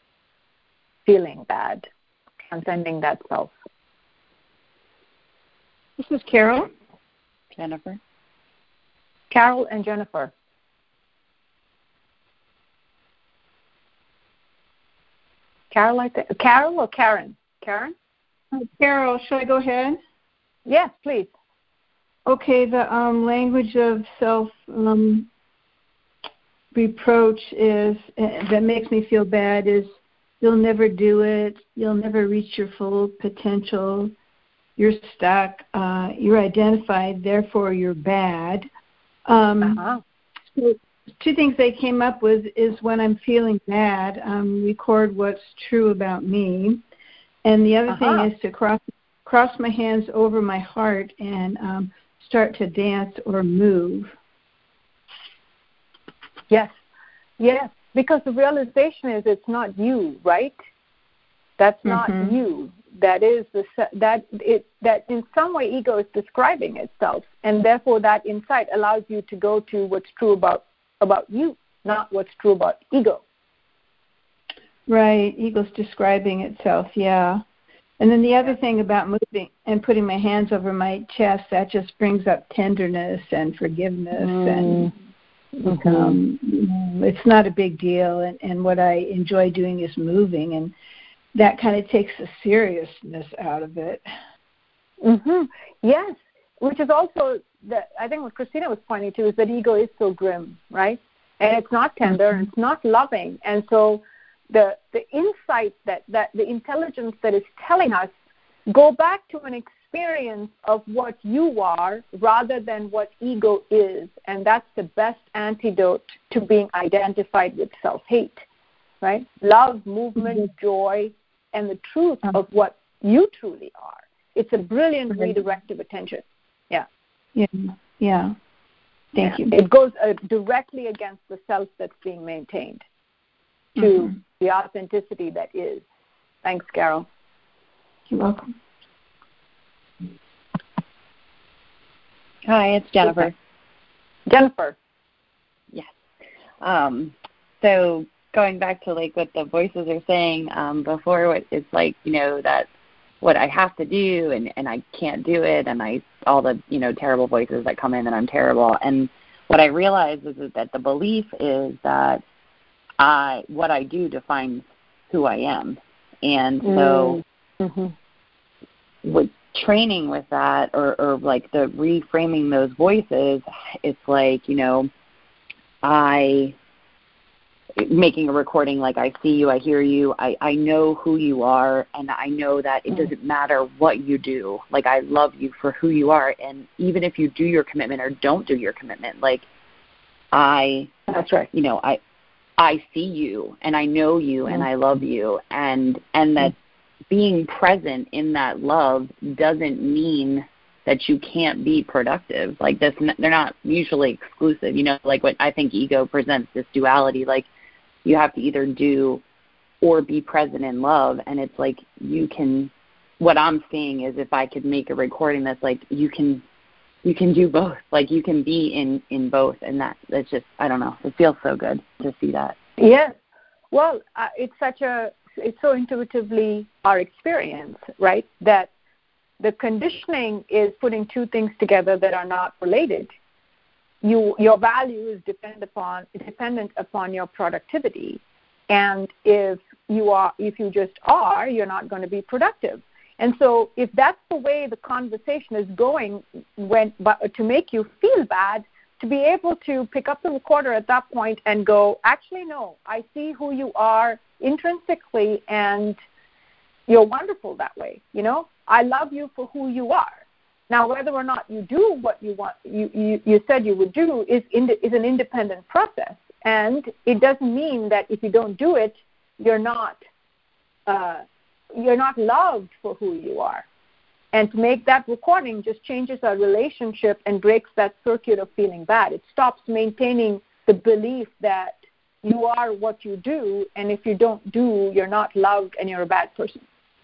feeling bad, transcending that self? This is Carol. Jennifer. Carol and Jennifer. Carol, I think. Carol or Karen? Karen? Uh, Carol, should I go ahead? Yes, please. Okay, the um, language of self um, reproach is uh, that makes me feel bad is you'll never do it, you'll never reach your full potential, you're stuck, uh, you're identified, therefore you're bad. Um, uh-huh. So two things they came up with is when I'm feeling bad, um, record what's true about me, and the other uh-huh. thing is to cross cross my hands over my heart and um, start to dance or move. Yes, yes, because the realization is it's not you, right? That's not mm-hmm. you. That is the that it that in some way ego is describing itself, and therefore that insight allows you to go to what's true about about you, not what's true about ego. Right, ego's describing itself. Yeah. And then the other thing about moving and putting my hands over my chest, that just brings up tenderness and forgiveness. Mm. And mm-hmm. um, it's not a big deal. And, and what I enjoy doing is moving. And that kind of takes the seriousness out of it. Mm-hmm. Yes, which is also, the, I think what Christina was pointing to is that ego is so grim, right? And it's not tender, mm-hmm. and it's not loving. And so the the insight that, that the intelligence that is telling us, go back to an experience of what you are rather than what ego is. And that's the best antidote to being identified with self-hate, right? Love, movement, mm-hmm. joy, and the truth mm-hmm. of what you truly are. It's a brilliant mm-hmm. redirect of attention. Yeah. Yeah. Yeah. Thank you. It goes uh, directly against the self that's being maintained to mm-hmm. the authenticity that is. Thanks, Carol. You're welcome. Hi, it's Jennifer. Jennifer. Yes. Um, so going back to like what the voices are saying um, before, it's like, you know, that what I have to do and, and I can't do it, and I all the, you know, terrible voices that come in that I'm terrible. And what I realize is, is that the belief is that I what I do defines who I am. And so mm-hmm. with training with that, or, or like the reframing those voices, it's like, you know, I making a recording, like I see you, I hear you, I, I know who you are, and I know that it doesn't matter what you do. Like, I love you for who you are, and even if you do your commitment or don't do your commitment, like, I, that's right, you know, I I see you, and I know you, mm-hmm. and I love you, and and that mm-hmm. being present in that love doesn't mean that you can't be productive. Like, this, they're not mutually exclusive. You know, like what I think ego presents, this duality, like, you have to either do or be present in love. And it's like, you can, what I'm seeing is, if I could make a recording that's like, you can, you can do both. Like, you can be in, in both. And that, that's just, I don't know. It feels so good to see that. Yes. Well, uh, it's such a, it's so intuitively our experience, right? That the conditioning is putting two things together that are not related. You, your value is depend upon, dependent upon your productivity, and if you are, if you just are, you're not going to be productive. And so, if that's the way the conversation is going, when but to make you feel bad, to be able to pick up the recorder at that point and go, actually, no, I see who you are intrinsically, and you're wonderful that way. You know, I love you for who you are. Now, whether or not you do what you want, you, you, you said you would do, is in, is an independent process. And it doesn't mean that if you don't do it, you're not uh, you're not loved for who you are. And to make that recording just changes our relationship and breaks that circuit of feeling bad. It stops maintaining the belief that you are what you do, and if you don't do, you're not loved and you're a bad person.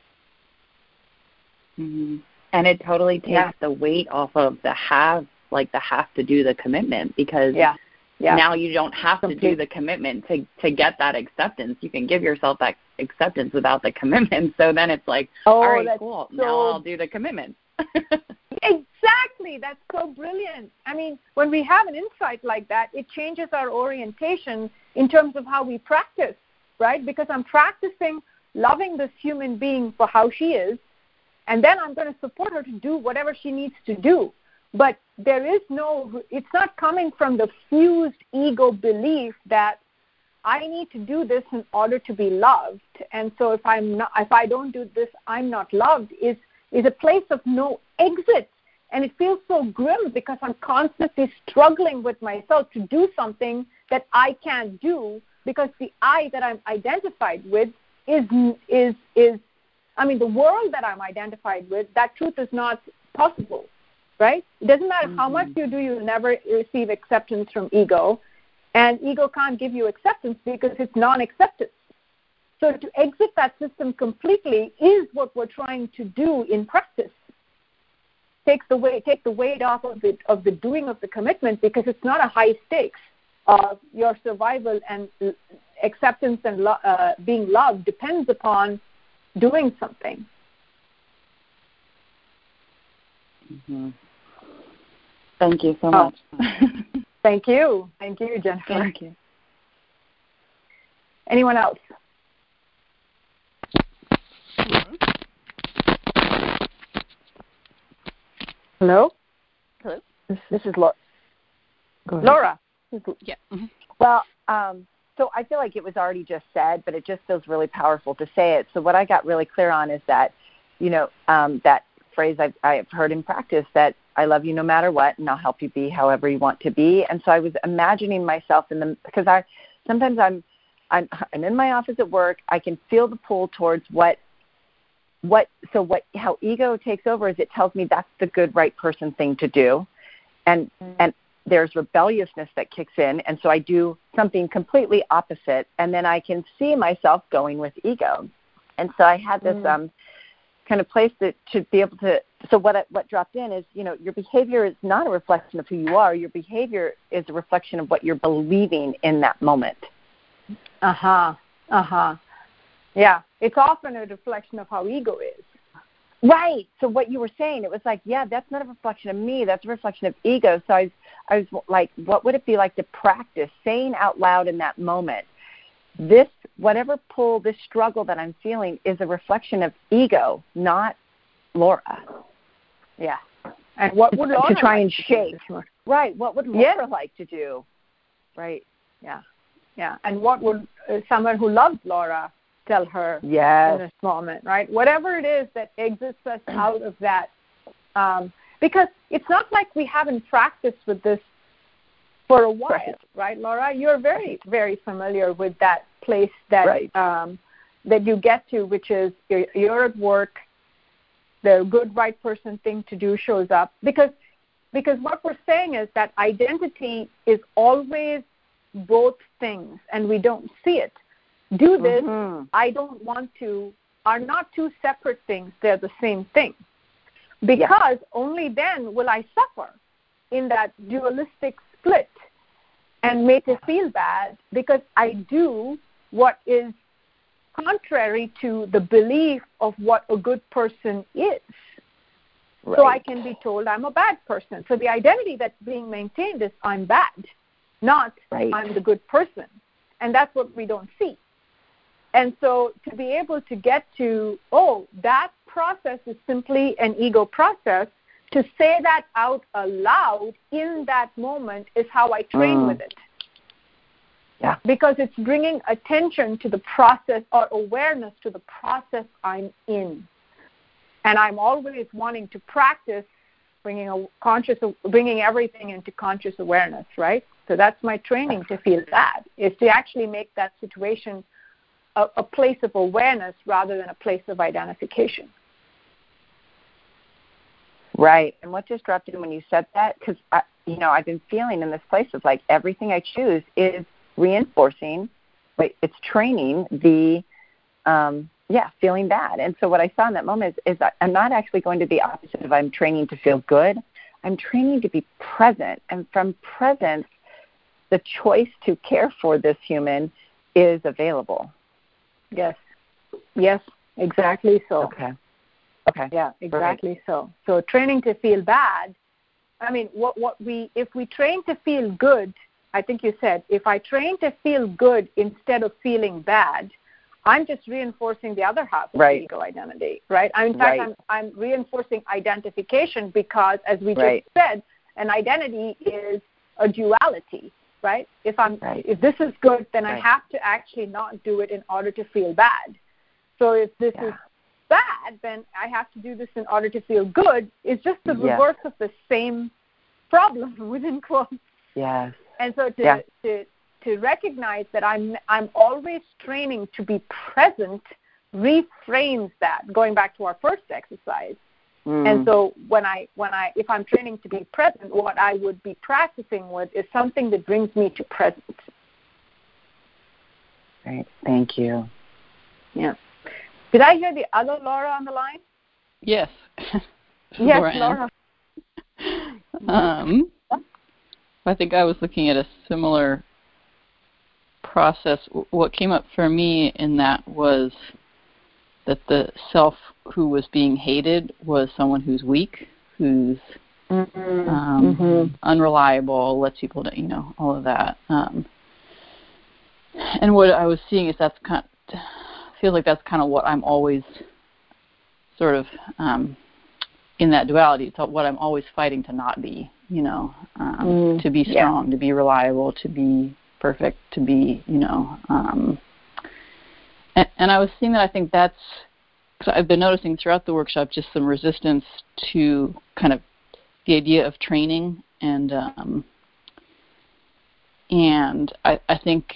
Mm-hmm. And it totally takes yeah. the weight off of the have, like the have to do the commitment, because yeah. Yeah. now you don't have to do the commitment to, to get that acceptance. You can give yourself that acceptance without the commitment. So then it's like, oh, all right, that's cool. So, now I'll do the commitment. Exactly. That's so brilliant. I mean, when we have an insight like that, it changes our orientation in terms of how we practice, right? Because I'm practicing loving this human being for how she is, and then I'm going to support her to do whatever she needs to do. But there is no, it's not coming from the fused ego belief that I need to do this in order to be loved. And so if I'm not, if I don't do this, I'm not loved, is, is a place of no exit. And it feels so grim because I'm constantly struggling with myself to do something that I can't do, because the I that I'm identified with is, is, is, I mean, the world that I'm identified with, that truth is not possible, right? It doesn't matter mm-hmm. how much you do, you'll never receive acceptance from ego. And ego can't give you acceptance because it's non-acceptance. So to exit that system completely is what we're trying to do in practice. Take the weight, take the weight off of the, of the doing of the commitment, because it's not a high stakes. Uh, your survival and acceptance and lo- uh, being loved depends upon doing something. Mm-hmm. Thank you so much. Oh. Thank you. Thank you, Jennifer. Thank you. Anyone else? Hello? Hello? This, this is Laura. Go ahead. Laura. Yeah. Mm-hmm. Well, um, so I feel like it was already just said, but it just feels really powerful to say it. So what I got really clear on is that, you know, um, that phrase I've, I've heard in practice, that I love you no matter what, and I'll help you be however you want to be. And so I was imagining myself in the, because I sometimes I'm I'm I'm in my office at work. I can feel the pull towards what what so what how ego takes over is it tells me that's the good right person thing to do, and mm-hmm. and there's rebelliousness that kicks in, and so I do something completely opposite, and then I can see myself going with ego. And so I had this mm. um, kind of place that to be able to. So what what dropped in is, you know, your behavior is not a reflection of who you are. Your behavior is a reflection of what you're believing in that moment. Uh huh. Uh huh. Yeah, it's often a reflection of how ego is. Right. So what you were saying, it was like, yeah, that's not a reflection of me. That's a reflection of ego. So I was, I was like, what would it be like to practice saying out loud in that moment, this, whatever pull, this struggle that I'm feeling is a reflection of ego, not Laura. Yeah. And what would Laura to try like and to shake? Do? Right. What would Laura yeah. like to do? Right. Yeah. Yeah. And what would uh, someone who loves Laura tell her yes. in this moment, right? Whatever it is that exits us out of that. Um, because it's not like we haven't practiced with this for a while, right, right Laura? You're very, very familiar with that place that right. um, that you get to, which is you're, you're at work, the good, right person thing to do shows up. Because, because what we're saying is that identity is always both things, and we don't see it. Do this, mm-hmm. I don't want to, are not two separate things. They're the same thing. Because yeah. only then will I suffer in that dualistic split and make it feel bad because I do what is contrary to the belief of what a good person is. Right. So I can be told I'm a bad person. So the identity that's being maintained is I'm bad, not right. I'm the good person. And that's what we don't see. And so to be able to get to, oh, that process is simply an ego process, to say that out aloud in that moment is how I train mm. with it. Yeah. Because it's bringing attention to the process or awareness to the process I'm in. And I'm always wanting to practice bringing a conscious, bringing everything into conscious awareness, right? So that's my training to feel that, is to actually make that situation A, a place of awareness rather than a place of identification. Right. And what just dropped in when you said that, because, you know, I've been feeling in this place of like everything I choose is reinforcing, wait, it's training the, um, yeah, feeling bad. And so what I saw in that moment is, is that I'm not actually going to the opposite of I'm training to feel good. I'm training to be present. And from presence, the choice to care for this human is available. Yes. Yes, exactly so. Okay. Okay. Yeah, exactly right. so. So training to feel bad, I mean, what what we if we train to feel good, I think you said, if I train to feel good instead of feeling bad, I'm just reinforcing the other half of right. the ego identity, right? I, in fact, right. I'm I'm reinforcing identification because, as we right. just said, an identity is a duality. Right? If I'm, right. if this is good, then right. I have to actually not do it in order to feel bad. So if this yeah. is bad, then I have to do this in order to feel good. It's just the yes. reverse of the same problem, within quotes. Yes. And so to yeah. to to recognize that I'm I'm always training to be present reframes that. Going back to our first exercise. Mm. And so when I, when I, if I'm training to be present, what I would be practicing with is something that brings me to presence. Great. Thank you. Yeah. Did I hear the other Laura on the line? Yes. Yes, Laura. Laura. um, I think I was looking at a similar process. What came up for me in that was that the self who was being hated was someone who's weak, who's mm-hmm. Um, mm-hmm. unreliable, lets people, to, you know, all of that. Um, and what I was seeing is that's kind of, feels like that's kind of what I'm always sort of um, in that duality. It's what I'm always fighting to not be, you know, um, mm, to be strong, yeah. to be reliable, to be perfect, to be, you know. Um, and, and I was seeing that I think that's, because I've been noticing throughout the workshop just some resistance to kind of the idea of training. And um, and I, I think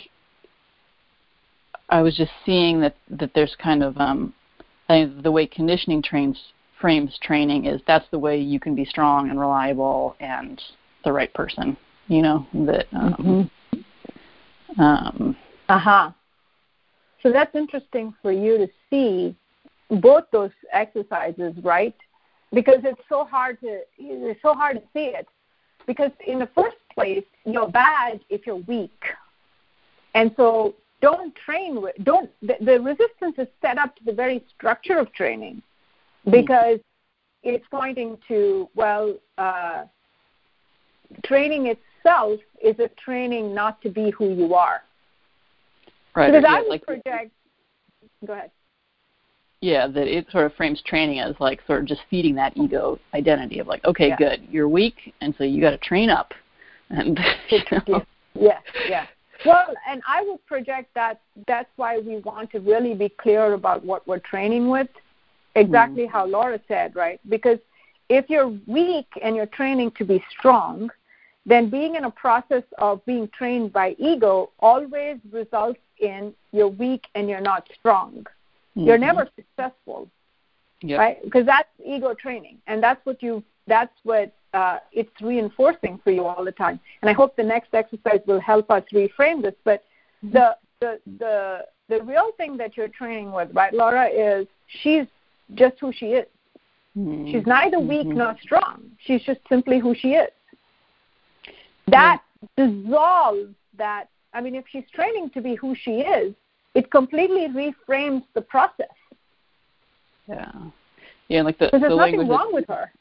I was just seeing that, that there's kind of, um, I think the way conditioning trains frames training is that's the way you can be strong and reliable and the right person. you know, that um, mm-hmm. um uh-huh. So that's interesting for you to see both those exercises, right? Because it's so hard to it's so hard to see it. Because in the first place, you're bad if you're weak. And so don't train with don't the, the resistance is set up to the very structure of training, because mm-hmm. it's pointing to, well, uh, training itself is a training not to be who you are. Right. Because yeah, I would like, project. Go ahead. Yeah, that it sort of frames training as like sort of just feeding that ego identity of like, okay, yeah. good, you're weak, and so you got to train up. And you know. yeah, yeah. Well, and I would project that that's why we want to really be clear about what we're training with. Exactly mm-hmm. how Laura said, right? Because if you're weak and you're training to be strong, then being in a process of being trained by ego always results in you're weak and you're not strong. Mm-hmm. You're never successful, yep. right? Because that's ego training, and that's what you. That's what uh, it's reinforcing for you all the time. And I hope the next exercise will help us reframe this. But mm-hmm. the the the the real thing that you're training with, right, Laura, is she's just who she is. Mm-hmm. She's neither weak mm-hmm. nor strong. She's just simply who she is. That yeah. dissolves that. I mean, if she's training to be who she is, it completely reframes the process. Yeah, yeah, like the, because there's the nothing language wrong that, with her.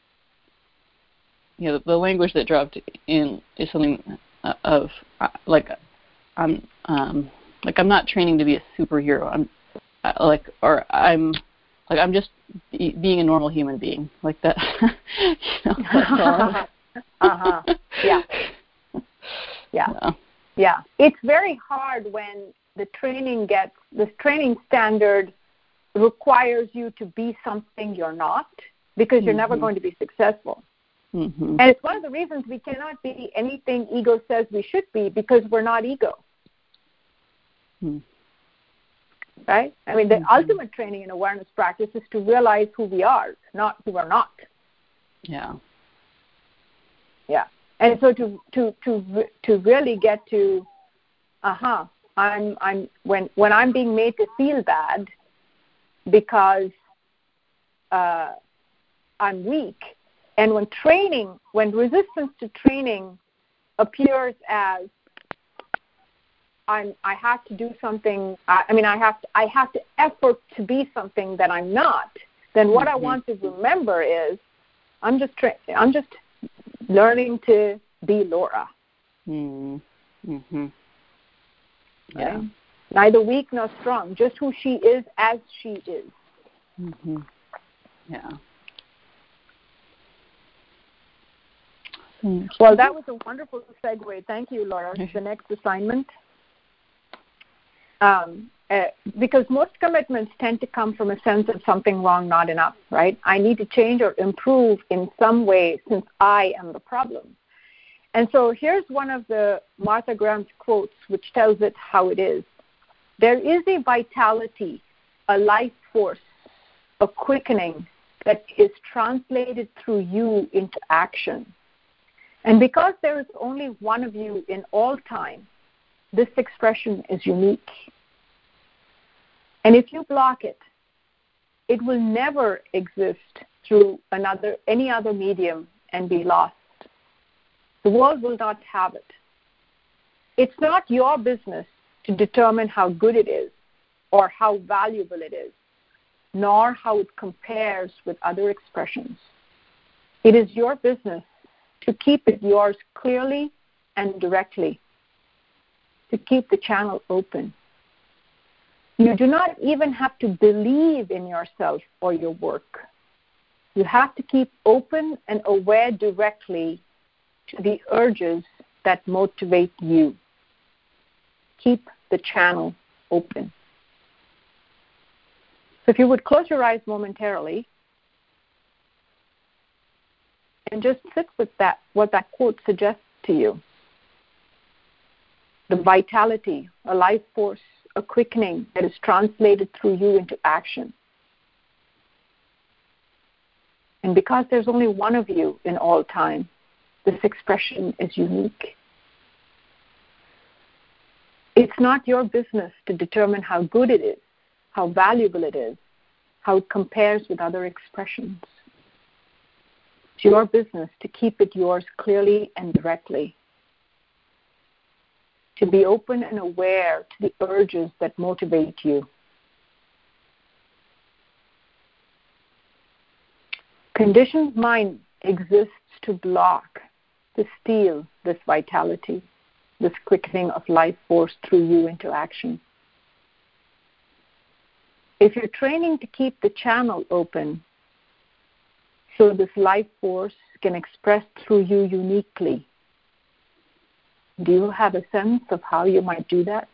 Yeah, the, the language that dropped in is something of uh, like I'm um, like I'm not training to be a superhero. I'm uh, like or I'm like I'm just be, being a normal human being like that. you know, that's all. uh-huh. Yeah. Yeah. Yeah. Yeah. It's very hard when the training gets, the training standard requires you to be something you're not, because you're mm-hmm. never going to be successful. Mm-hmm. And it's one of the reasons we cannot be anything ego says we should be, because we're not ego. Mm. Right? I mean, the mm-hmm. ultimate training in awareness practice is to realize who we are, not who we're not. Yeah. Yeah. And so to to to to really get to, uh-huh, I'm I'm when when I'm being made to feel bad because uh, I'm weak, and when training, when resistance to training appears as I'm I have to do something. I, I mean, I have to I have to effort to be something that I'm not. Then what mm-hmm. I want to remember is I'm just tra- I'm just learning to be Laura. Mm-hmm. Yeah. Right? Neither weak nor strong, just who she is as she is. Mm-hmm. Yeah. Well, that was a wonderful segue. Thank you, Laura. The next assignment. Um, uh, because most commitments tend to come from a sense of something wrong, not enough, right? I need to change or improve in some way since I am the problem. And so here's one of the Martha Graham's quotes, which tells it how it is. There is a vitality, a life force, a quickening that is translated through you into action. And because there is only one of you in all time, this expression is unique. And if you block it, it will never exist through another, any other medium and be lost. The world will not have it. It's not your business to determine how good it is or how valuable it is, nor how it compares with other expressions. It is your business to keep it yours clearly and directly, to keep the channel open. You do not even have to believe in yourself or your work. You have to keep open and aware directly to the urges that motivate you. Keep the channel open. So if you would close your eyes momentarily and just sit with that, what that quote suggests to you. The vitality, a life force, a quickening that is translated through you into action. And because there's only one of you in all time, This expression is unique. It's not your business to determine how good it is, how valuable it is, how it compares with other expressions. It's your business to keep it yours clearly and directly, to be open and aware to the urges that motivate you. Conditioned mind exists to block, to steal this vitality, this quickening of life force through you into action. If you're training to keep the channel open so this life force can express through you uniquely, do you have a sense of how you might do that?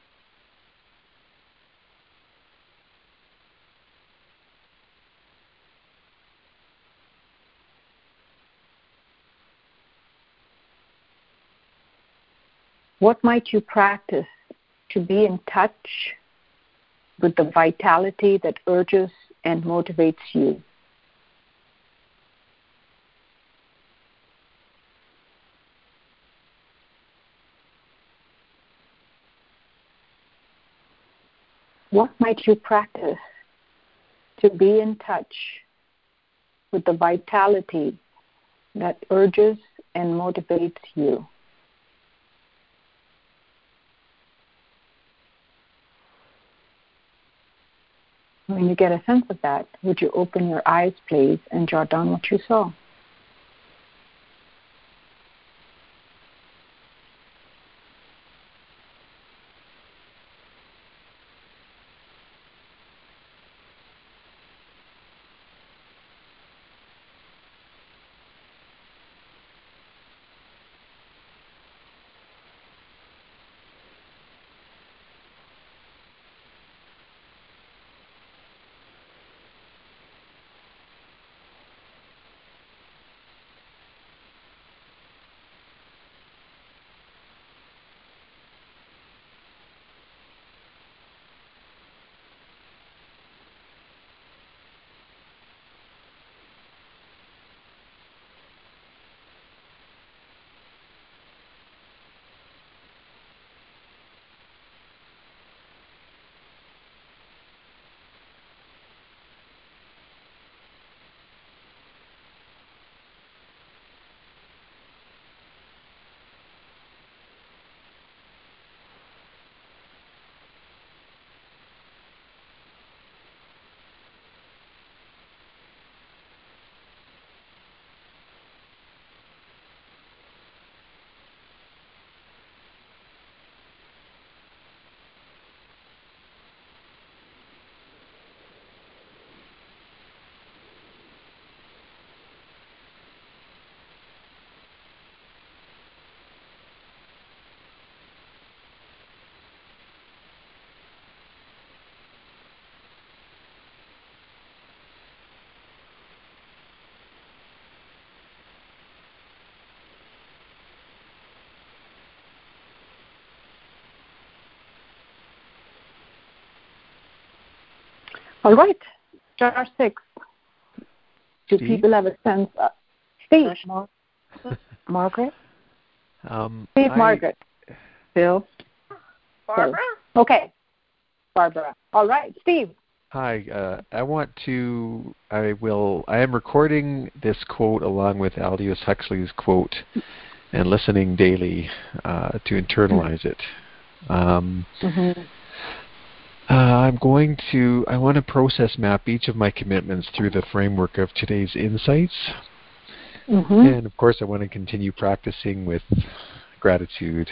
What might you practice to be in touch with the vitality that urges and motivates you? What might you practice to be in touch with the vitality that urges and motivates you? When you get a sense of that, would you open your eyes, please, and jot down what you saw? All right, star six. Do Steve? people have a sense of Steve? Mar- Margaret? Um, Steve, I, Margaret. Bill? Barbara? Bill. Okay. Barbara. All right, Steve. Hi, uh, I want to, I will, I am recording this quote along with Aldous Huxley's quote and listening daily uh, to internalize it. Um, mm-hmm. uh, I'm going to, I want to process map each of my commitments through the framework of today's insights. Mm-hmm. And of course I want to continue practicing with gratitude.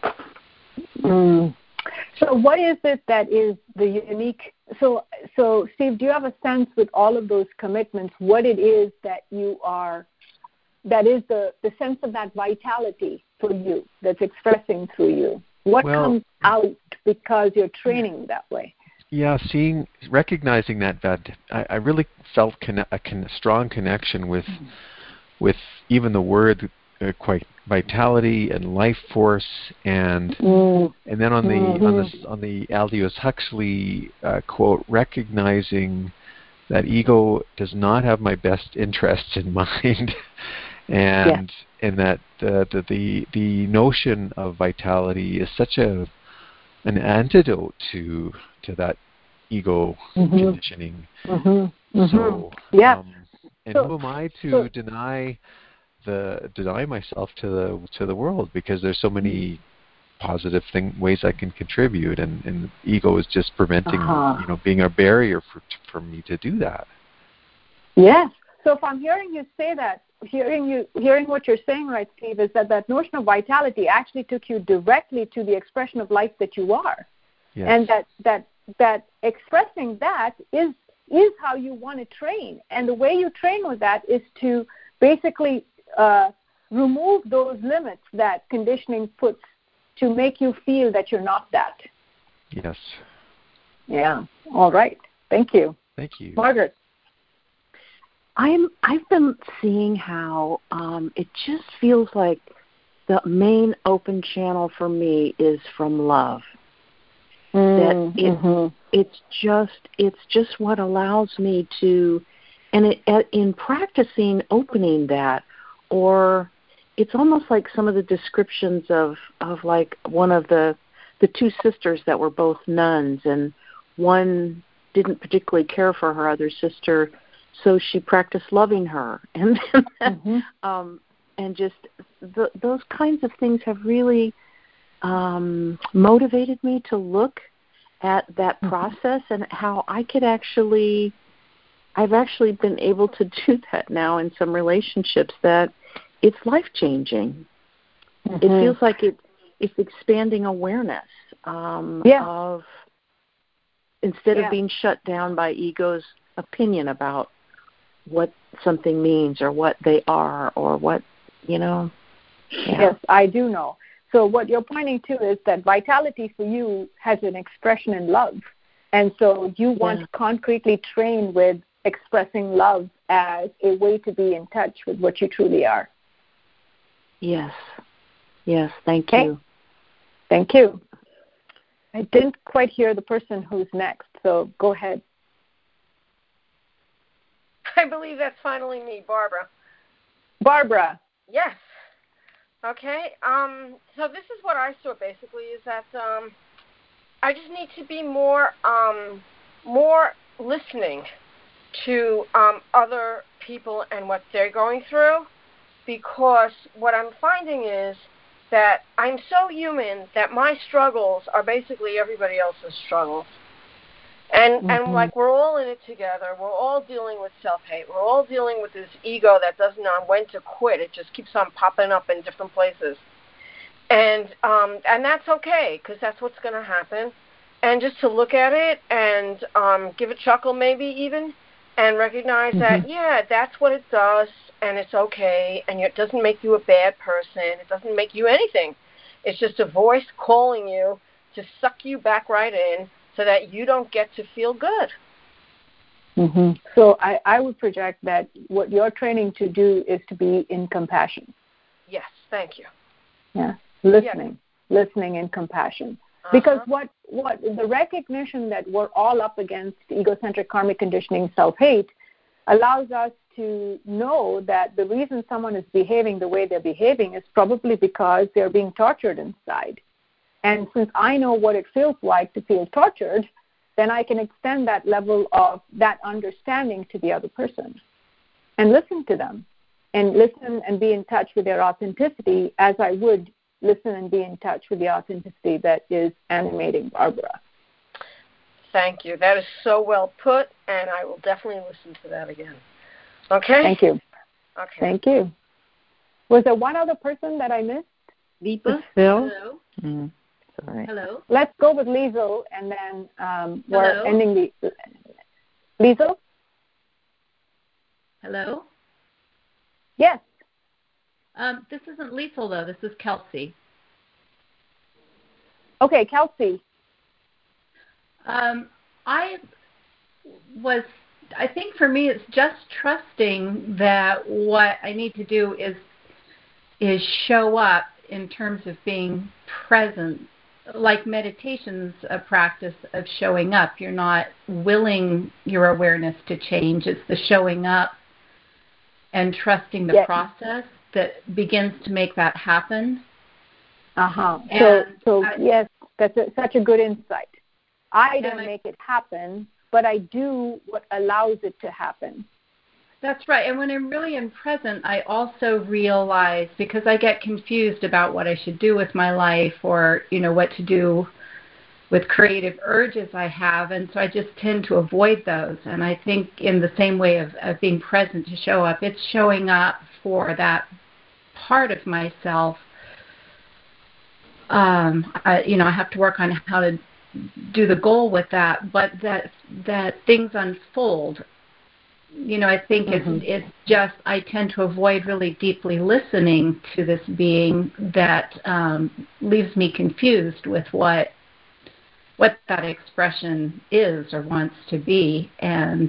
Mm. So what is it that is the unique, so, so Steve, do you have a sense with all of those commitments, what it is that you are, that is the, the sense of that vitality for you that's expressing through you? What well, comes out because you're training that way? Yeah, seeing, recognizing that, that I, I really felt conne- a con- strong connection with, mm-hmm. with even the word uh, quite vitality and life force, and mm. and then on the mm-hmm. on the on the Aldous Huxley uh, quote, recognizing that ego does not have my best interests in mind, and in that uh, the, the the notion of vitality is such a an antidote to to that ego mm-hmm. conditioning. Mm-hmm. Mm-hmm. So yeah. Um, and so, who am I to so, deny the deny myself to the to the world, because there's so many positive thing ways I can contribute, and, and ego is just preventing uh-huh. you know being a barrier for for me to do that. Yes. So if I'm hearing you say that, hearing you hearing what you're saying, right, Steve, is that that notion of vitality actually took you directly to the expression of life that you are, yes. and that that that expressing that is is how you want to train, and the way you train with that is to basically uh, remove those limits that conditioning puts to make you feel that you're not that. Yes. Yeah. All right. Thank you. Thank you, Margaret. I'm. I've been seeing how um, it just feels like the main open channel for me is from love. Mm-hmm. That it, it's just it's just what allows me to, and it, in practicing opening that, or it's almost like some of the descriptions of, of like one of the the two sisters that were both nuns, and one didn't particularly care for her other sister, so she practiced loving her, and mm-hmm. um, and just the, those kinds of things have really um, motivated me to look at that mm-hmm. process and how I could actually, I've actually been able to do that now in some relationships, that it's life-changing. Mm-hmm. It feels like it, it's expanding awareness um, yeah. of, instead yeah. of being shut down by ego's opinion about what something means or what they are or what, you know. Yeah. Yes, I do know. So what you're pointing to is that vitality for you has an expression in love. And so you want yeah. to concretely train with expressing love as a way to be in touch with what you truly are. Yes. Yes, thank okay. you. Thank you. I didn't quite hear the person who's next, so go ahead. I believe that's finally me, Barbara. Barbara. Yes. Okay. Um, so this is what I saw basically is that um, I just need to be more um, more listening to um, other people and what they're going through, because what I'm finding is that I'm so human that my struggles are basically everybody else's struggles. And mm-hmm. and like we're all in it together. We're all dealing with self-hate. We're all dealing with this ego that doesn't know when to quit. It just keeps on popping up in different places. And um, and that's okay, because that's what's going to happen. And just to look at it and um, give a chuckle maybe even, and recognize mm-hmm. that, yeah, that's what it does, and it's okay, and it doesn't make you a bad person. It doesn't make you anything. It's just a voice calling you to suck you back right in, so that you don't get to feel good. Mm-hmm. So I, I would project that what you're training to do is to be in compassion. Yes, thank you. Yeah, listening, yes. listening and compassion. Uh-huh. Because what, what the recognition that we're all up against egocentric karmic conditioning, self-hate, allows us to know that the reason someone is behaving the way they're behaving is probably because they're being tortured inside. And since I know what it feels like to feel tortured, then I can extend that level of that understanding to the other person and listen to them and listen and be in touch with their authenticity as I would listen and be in touch with the authenticity that is animating Barbara. Thank you. That is so well put, and I will definitely listen to that again. Okay? Thank you. Okay. Thank you. Was there one other person that I missed? Lipa? Hello? Mm. Sorry. Hello. Let's go with Liesl, and then um, we're Hello? ending the. Liesl? Hello? Yes. Um, this isn't Liesl, though. This is Kelsey. Okay, Kelsey. Um, I was, I think for me it's just trusting that what I need to do is is show up in terms of being present. Like meditation's a practice of showing up. You're not willing your awareness to change. It's the showing up and trusting the yes. process that begins to make that happen. Uh-huh. So, so I, yes, that's a, such a good insight. I don't I, make it happen, but I do what allows it to happen. That's right. And when I'm really in present, I also realize, because I get confused about what I should do with my life or, you know, what to do with creative urges I have. And so I just tend to avoid those. And I think in the same way of, of being present to show up, it's showing up for that part of myself. Um, I, you know, I have to work on how to do the goal with that, but that that things unfold. You know, I think mm-hmm. it's, it's just I tend to avoid really deeply listening to this being that um, leaves me confused with what what that expression is or wants to be. And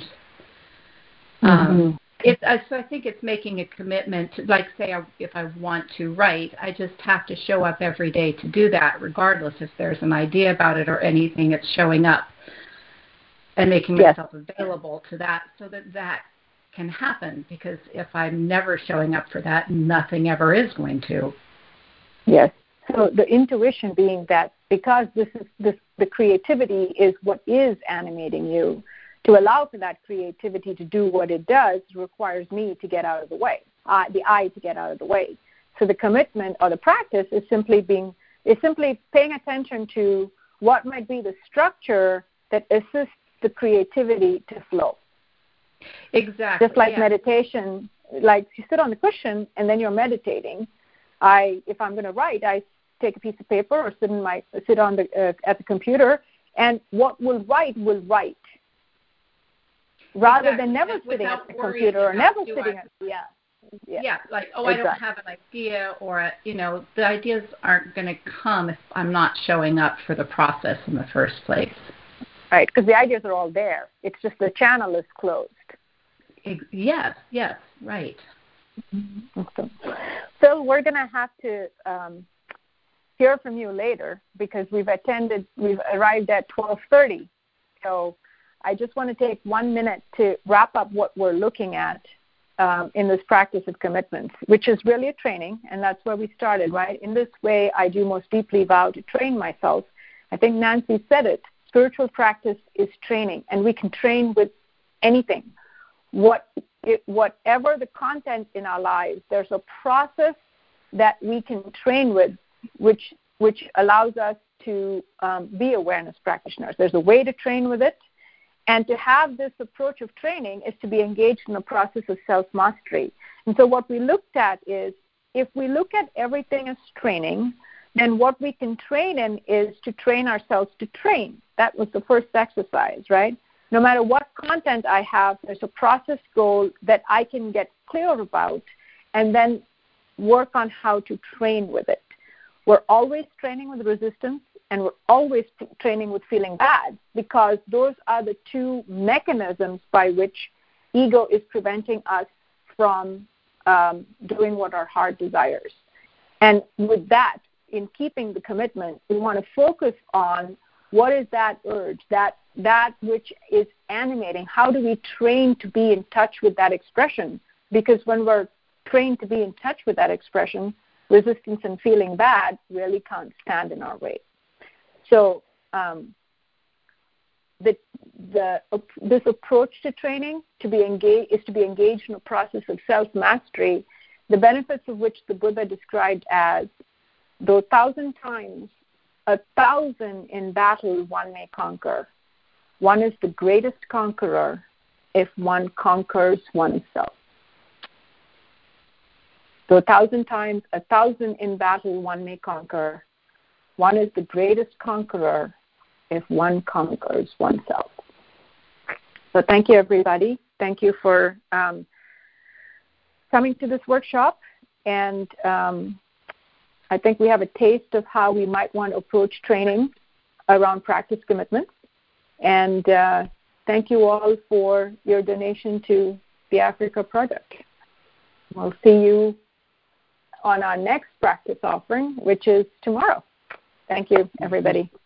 um, mm-hmm. it, I, so I think it's making a commitment to, like, say, I, if I want to write, I just have to show up every day to do that, regardless if there's an idea about it or anything. It's showing up and making yes. myself available to that so that that can happen, because if I'm never showing up for that, nothing ever is going to. Yes. So the intuition being that because this is this the creativity is what is animating you, to allow for that creativity to do what it does requires me to get out of the way, uh, the I to get out of the way. So the commitment or the practice is simply being is simply paying attention to what might be the structure that assists the creativity to flow. Exactly. Just like yeah. meditation, like you sit on the cushion and then you're meditating. I, if I'm going to write, I take a piece of paper or sit in my sit on the uh, at the computer, and what will write will write, rather exactly. than never and sitting at the computer or never sitting. At, yeah. Yeah. yeah, like oh, exactly. I don't have an idea, or a, you know, the ideas aren't going to come if I'm not showing up for the process in the first place. Right, because the ideas are all there. It's just the channel is closed. Yes, yes, right. Mm-hmm. Okay. So we're going to have to um, hear from you later, because we've attended, we've arrived at twelve thirty. So I just want to take one minute to wrap up what we're looking at um, in this practice of commitments, which is really a training, and that's where we started, right? In this way, I do most deeply vow to train myself. I think Nancy said it. Spiritual practice is training, and we can train with anything. What, it, whatever the content in our lives, there's a process that we can train with, which which allows us to um, be awareness practitioners. There's a way to train with it, and to have this approach of training is to be engaged in the process of self-mastery. And so what we looked at is, if we look at everything as training, then what we can train in is to train ourselves to train. That was the first exercise, right? No matter what content I have, there's a process goal that I can get clear about and then work on how to train with it. We're always training with resistance, and we're always t- training with feeling bad, because those are the two mechanisms by which ego is preventing us from um, doing what our heart desires. And with that, in keeping the commitment, we want to focus on what is that urge, that that which is animating. How do we train to be in touch with that expression? Because when we're trained to be in touch with that expression, resistance and feeling bad really can't stand in our way. So um, the, the, uh, this approach to training to be engaged, is to be engaged in a process of self-mastery, the benefits of which the Buddha described as, though a thousand times, a thousand in battle one may conquer, one is the greatest conqueror if one conquers oneself. Though a thousand times, a thousand in battle one may conquer, one is the greatest conqueror if one conquers oneself. So thank you, everybody. Thank you for um, coming to this workshop. And um, I think we have a taste of how we might want to approach training around practice commitments. And uh, thank you all for your donation to the Africa Project. We'll see you on our next practice offering, which is tomorrow. Thank you, everybody.